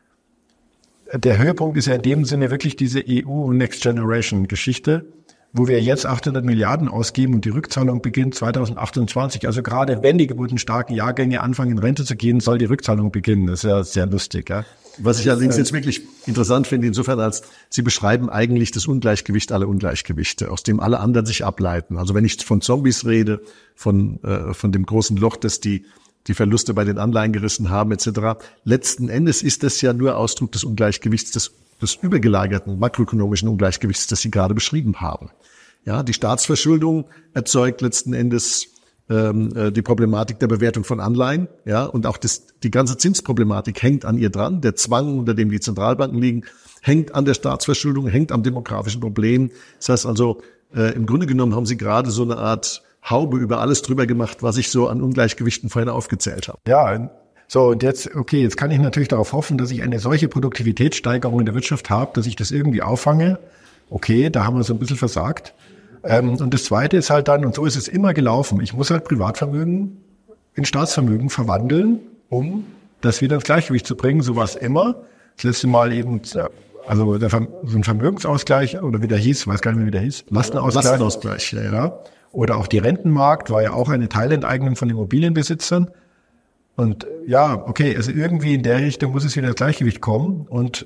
Der Höhepunkt ist ja in dem Sinne wirklich diese EU Next Generation Geschichte, wo wir jetzt 800 Milliarden ausgeben und die Rückzahlung beginnt 2028. Also gerade wenn die geburtenstarken Jahrgänge anfangen, in Rente zu gehen, soll die Rückzahlung beginnen. Das ist ja sehr lustig, ja. Was ich allerdings jetzt wirklich interessant finde, insofern als Sie beschreiben eigentlich das Ungleichgewicht aller Ungleichgewichte, aus dem alle anderen sich ableiten. Also wenn ich von Zombies rede, von dem großen Loch, das die Verluste bei den Anleihen gerissen haben, etc. Letzten Endes ist das ja nur Ausdruck des Ungleichgewichts, des übergelagerten makroökonomischen Ungleichgewichts, das Sie gerade beschrieben haben. Ja, die Staatsverschuldung erzeugt letzten Endes die Problematik der Bewertung von Anleihen, ja, und auch die ganze Zinsproblematik hängt an ihr dran. Der Zwang, unter dem die Zentralbanken liegen, hängt an der Staatsverschuldung, hängt am demografischen Problem. Das heißt also, im Grunde genommen haben Sie gerade so eine Art Haube über alles drüber gemacht, was ich so an Ungleichgewichten vorhin aufgezählt habe. Ja, so, und jetzt kann ich natürlich darauf hoffen, dass ich eine solche Produktivitätssteigerung in der Wirtschaft habe, dass ich das irgendwie auffange. Okay, da haben wir so ein bisschen versagt. Und das Zweite ist halt dann, und so ist es immer gelaufen, ich muss halt Privatvermögen in Staatsvermögen verwandeln, um das wieder ins Gleichgewicht zu bringen. So war es immer. Das letzte Mal eben, also so ein Vermögensausgleich, oder wie der hieß, weiß gar nicht mehr, wie der hieß. Lastenausgleich, ja. Oder auch die Rentenmarkt war ja auch eine Teilenteignung von Immobilienbesitzern. Und ja, okay, also irgendwie in der Richtung muss es wieder ins Gleichgewicht kommen. Und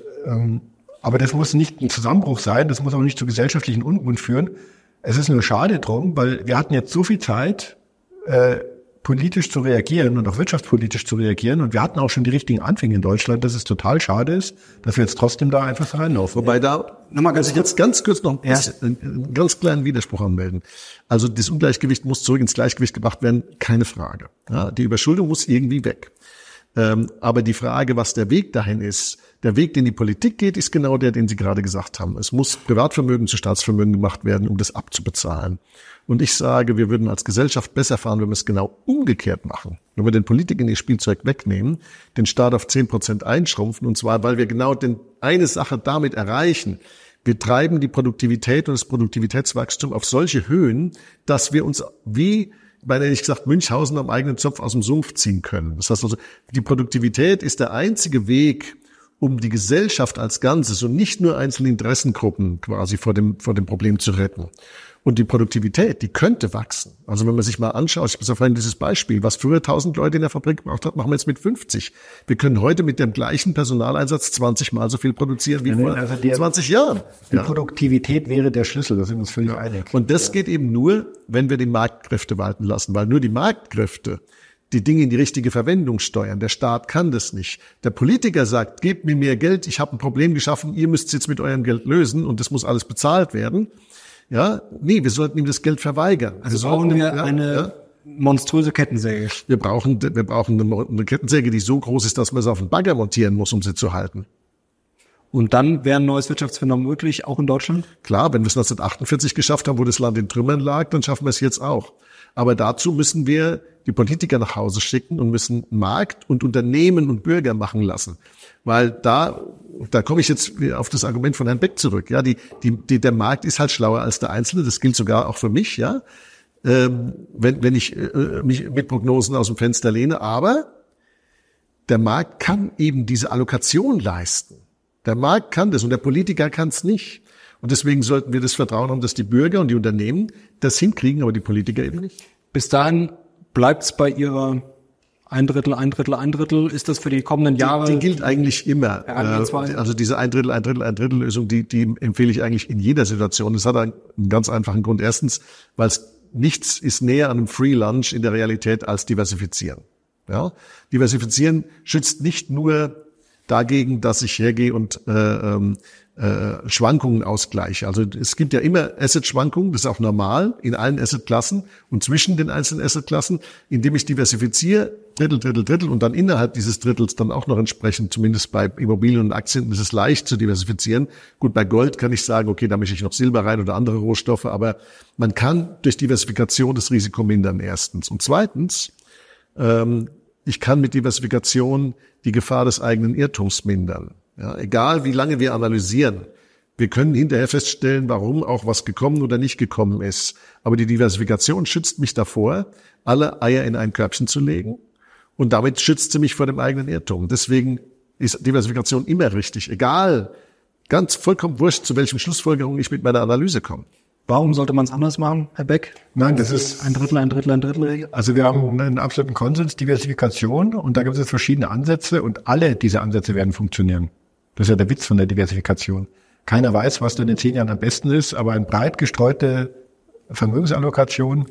aber das muss nicht ein Zusammenbruch sein, das muss auch nicht zu gesellschaftlichen Unmut führen. Es ist nur schade drum, weil wir hatten jetzt so viel Zeit, politisch zu reagieren und auch wirtschaftspolitisch zu reagieren. Und wir hatten auch schon die richtigen Anfänge in Deutschland, dass es total schade ist, dass wir jetzt trotzdem da einfach so reinlaufen. Wobei da, nochmal ganz kurz noch einen ganz kleinen Widerspruch anmelden. Also das Ungleichgewicht muss zurück ins Gleichgewicht gebracht werden, keine Frage. Ja, die Überschuldung muss irgendwie weg. Aber die Frage, was der Weg dahin ist, der Weg, den die Politik geht, ist genau der, den Sie gerade gesagt haben. Es muss Privatvermögen zu Staatsvermögen gemacht werden, um das abzubezahlen. Und ich sage, wir würden als Gesellschaft besser fahren, wenn wir es genau umgekehrt machen. Wenn wir den Politikern ihr Spielzeug wegnehmen, den Staat auf 10% einschrumpfen, und zwar, weil wir genau eine Sache damit erreichen. Wir treiben die Produktivität und das Produktivitätswachstum auf solche Höhen, dass wir uns beinahe nicht gesagt, Münchhausen am eigenen Zopf aus dem Sumpf ziehen können. Das heißt also, die Produktivität ist der einzige Weg, um die Gesellschaft als Ganzes und nicht nur einzelne Interessengruppen quasi vor dem Problem zu retten. Und die Produktivität, die könnte wachsen. Also wenn man sich mal anschaut, ich habe so vorhin dieses Beispiel, was früher 1000 Leute in der Fabrik gebraucht hat, machen wir jetzt mit 50. Wir können heute mit dem gleichen Personaleinsatz 20 Mal so viel produzieren wie vor 20 Jahren. Die Produktivität wäre der Schlüssel, da sind wir uns völlig einig. Und das geht eben nur, wenn wir die Marktkräfte walten lassen, weil nur die Marktkräfte die Dinge in die richtige Verwendung steuern. Der Staat kann das nicht. Der Politiker sagt, gebt mir mehr Geld, ich habe ein Problem geschaffen, ihr müsst es jetzt mit eurem Geld lösen und das muss alles bezahlt werden. Ja, nee, wir sollten ihm das Geld verweigern. Also brauchen wir eine monströse Kettensäge. Wir brauchen eine Kettensäge, die so groß ist, dass man sie auf den Bagger montieren muss, um sie zu halten. Und dann wäre ein neues Wirtschaftsphänomen möglich, auch in Deutschland? Klar, wenn wir es 1948 geschafft haben, wo das Land in Trümmern lag, dann schaffen wir es jetzt auch. Aber dazu müssen wir die Politiker nach Hause schicken und müssen Markt und Unternehmen und Bürger machen lassen. Weil da komme ich jetzt auf das Argument von Herrn Beck zurück. Ja, der Markt ist halt schlauer als der Einzelne. Das gilt sogar auch für mich, ja. Wenn ich mich mit Prognosen aus dem Fenster lehne. Aber der Markt kann eben diese Allokation leisten. Der Markt kann das und der Politiker kann es nicht. Und deswegen sollten wir das Vertrauen haben, dass die Bürger und die Unternehmen das hinkriegen, aber die Politiker eben nicht. Bis dahin bleibt's bei Ihrer ein Drittel. Ist das für die kommenden Jahre? Die gilt eigentlich immer. Also diese ein Drittel Lösung, die empfehle ich eigentlich in jeder Situation. Das hat einen ganz einfachen Grund. Erstens, weil nichts ist näher an einem Free Lunch in der Realität als diversifizieren. Ja? Diversifizieren schützt nicht nur dagegen, dass ich hergehe und Schwankungen ausgleiche. Also es gibt ja immer Asset-Schwankungen, das ist auch normal in allen Asset-Klassen und zwischen den einzelnen Asset-Klassen, indem ich diversifiziere, Drittel und dann innerhalb dieses Drittels dann auch noch entsprechend, zumindest bei Immobilien und Aktien, ist es leicht zu diversifizieren. Gut, bei Gold kann ich sagen, okay, da mische ich noch Silber rein oder andere Rohstoffe, aber man kann durch Diversifikation das Risiko mindern, erstens. Und zweitens, ich kann mit Diversifikation die Gefahr des eigenen Irrtums mindern. Ja, egal wie lange wir analysieren, wir können hinterher feststellen, warum auch was gekommen oder nicht gekommen ist. Aber die Diversifikation schützt mich davor, alle Eier in ein Körbchen zu legen. Und damit schützt sie mich vor dem eigenen Irrtum. Deswegen ist Diversifikation immer richtig. Egal, ganz vollkommen wurscht, zu welchen Schlussfolgerungen ich mit meiner Analyse komme. Warum sollte man es anders machen, Herr Beck? Nein, das ist ein Drittel. Also wir haben einen absoluten Konsens, Diversifikation, und da gibt es jetzt verschiedene Ansätze und alle diese Ansätze werden funktionieren. Das ist ja der Witz von der Diversifikation. Keiner weiß, was dann in 10 Jahren am besten ist, aber eine breit gestreute Vermögensallokation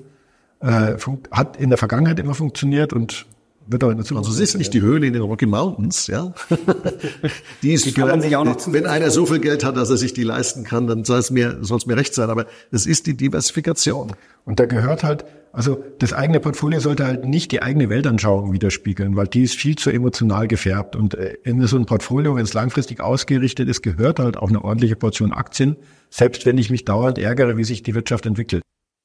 hat in der Vergangenheit immer funktioniert und wird auch in der Zukunft. Also es ist nicht die Höhle in den Rocky Mountains, ja. Die kann man sich auch noch wenn einer so viel Geld hat, dass er sich die leisten kann, dann soll es mir recht sein. Aber es ist die Diversifikation. Und da gehört halt, also das eigene Portfolio sollte halt nicht die eigene Weltanschauung widerspiegeln, weil die ist viel zu emotional gefärbt. Und in so ein Portfolio, wenn es langfristig ausgerichtet ist, gehört halt auch eine ordentliche Portion Aktien, selbst wenn ich mich dauernd ärgere, wie sich die Wirtschaft entwickelt.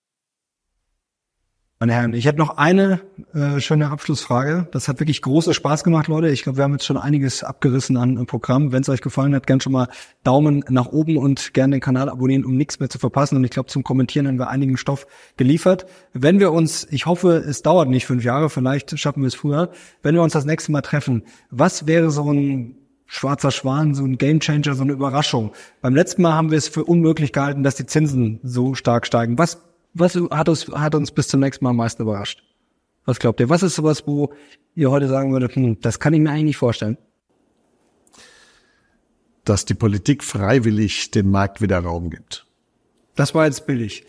Meine Herren, ich hätte noch eine schöne Abschlussfrage. Das hat wirklich großen Spaß gemacht, Leute. Ich glaube, wir haben jetzt schon einiges abgerissen an Programm. Wenn es euch gefallen hat, gern schon mal Daumen nach oben und gerne den Kanal abonnieren, um nichts mehr zu verpassen. Und ich glaube, zum Kommentieren haben wir einigen Stoff geliefert. Wenn wir uns, ich hoffe, es dauert nicht 5 Jahre, vielleicht schaffen wir es früher, wenn wir uns das nächste Mal treffen, was wäre so ein schwarzer Schwan, so ein Gamechanger, so eine Überraschung? Beim letzten Mal haben wir es für unmöglich gehalten, dass die Zinsen so stark steigen. Was hat uns bis zum nächsten Mal am meisten überrascht? Was glaubt ihr? Was ist sowas, wo ihr heute sagen würdet, das kann ich mir eigentlich nicht vorstellen? Dass die Politik freiwillig dem Markt wieder Raum gibt. Das war jetzt billig.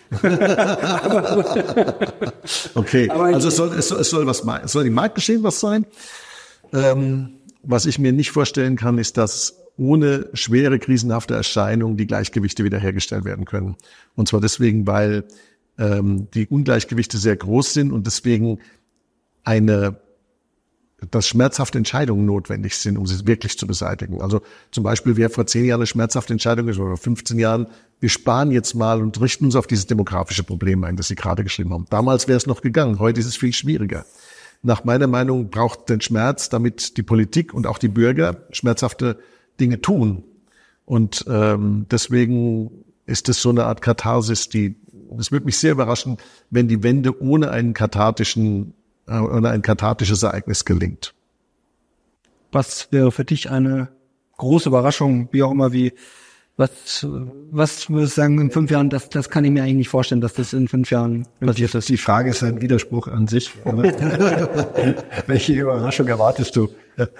Okay, also es soll im Marktgeschehen was sein. Was ich mir nicht vorstellen kann, ist, dass ohne schwere krisenhafte Erscheinungen die Gleichgewichte wiederhergestellt werden können. Und zwar deswegen, weil die Ungleichgewichte sehr groß sind und deswegen dass schmerzhafte Entscheidungen notwendig sind, um sie wirklich zu beseitigen. Also zum Beispiel wäre vor 10 Jahren eine schmerzhafte Entscheidung oder 15 Jahren, wir sparen jetzt mal und richten uns auf dieses demografische Problem ein, das Sie gerade geschrieben haben. Damals wäre es noch gegangen, heute ist es viel schwieriger. Nach meiner Meinung braucht den Schmerz, damit die Politik und auch die Bürger schmerzhafte Dinge tun. Und deswegen ist es so eine Art Katharsis, es würde mich sehr überraschen, wenn die Wende ohne ein kathartisches Ereignis gelingt. Was wäre für dich eine große Überraschung, wie auch immer, was würdest du sagen, in 5 Jahren, das kann ich mir eigentlich nicht vorstellen, dass das in 5 Jahren passiert ist. Die Frage ist ein Widerspruch an sich. Welche Überraschung erwartest du?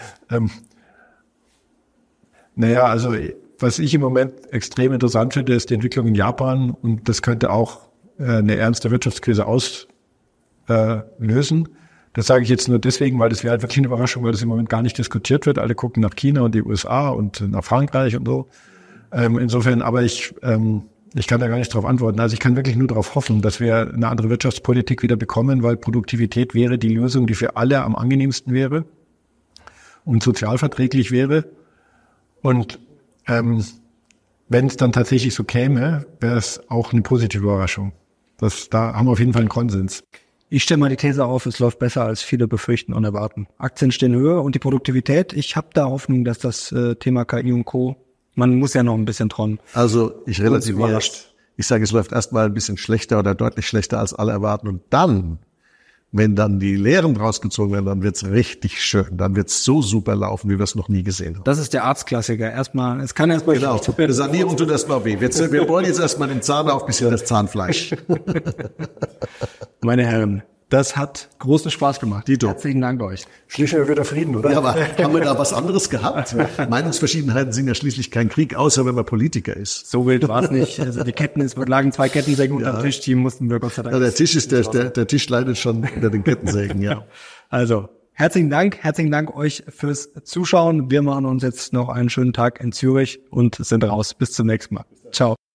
Also was ich im Moment extrem interessant finde, ist die Entwicklung in Japan und das könnte auch eine ernste Wirtschaftskrise auslösen. Das sage ich jetzt nur deswegen, weil das wäre halt wirklich eine Überraschung, weil das im Moment gar nicht diskutiert wird. Alle gucken nach China und die USA und nach Frankreich und so. Insofern, aber ich kann da gar nicht drauf antworten. Also ich kann wirklich nur darauf hoffen, dass wir eine andere Wirtschaftspolitik wieder bekommen, weil Produktivität wäre die Lösung, die für alle am angenehmsten wäre und sozialverträglich wäre. Und wenn es dann tatsächlich so käme, wäre es auch eine positive Überraschung. Da haben wir auf jeden Fall einen Konsens. Ich stelle mal die These auf, es läuft besser, als viele befürchten und erwarten. Aktien stehen höher und die Produktivität, ich habe da Hoffnung, dass das Thema KI und Co., man muss ja noch ein bisschen tronnen. Also ich relativiere. Ich sage, es läuft erstmal ein bisschen schlechter oder deutlich schlechter, als alle erwarten. Und dann, wenn dann die Lehren rausgezogen werden, dann wird's richtig schön. Dann wird's so super laufen, wie wir es noch nie gesehen haben. Das ist der Arztklassiker. Es kann erstmal. Genau. Die Sanierung tut erstmal weh. Wir wollen jetzt erstmal den Zahn auf, bis das Zahnfleisch. Meine Herren, das hat großen Spaß gemacht. Dito. Herzlichen Dank euch. Schließlich wieder Frieden, oder? Ja, aber haben wir da was anderes gehabt? Meinungsverschiedenheiten sind ja schließlich kein Krieg, außer wenn man Politiker ist. So wild war es nicht. Also die lagen 2 Kettensägen unterm Tisch, die mussten wir Gott sei Dank. Ja, der Tisch leidet schon unter den Kettensägen, ja. Also, herzlichen Dank euch fürs Zuschauen. Wir machen uns jetzt noch einen schönen Tag in Zürich und sind raus. Bis zum nächsten Mal. Ciao.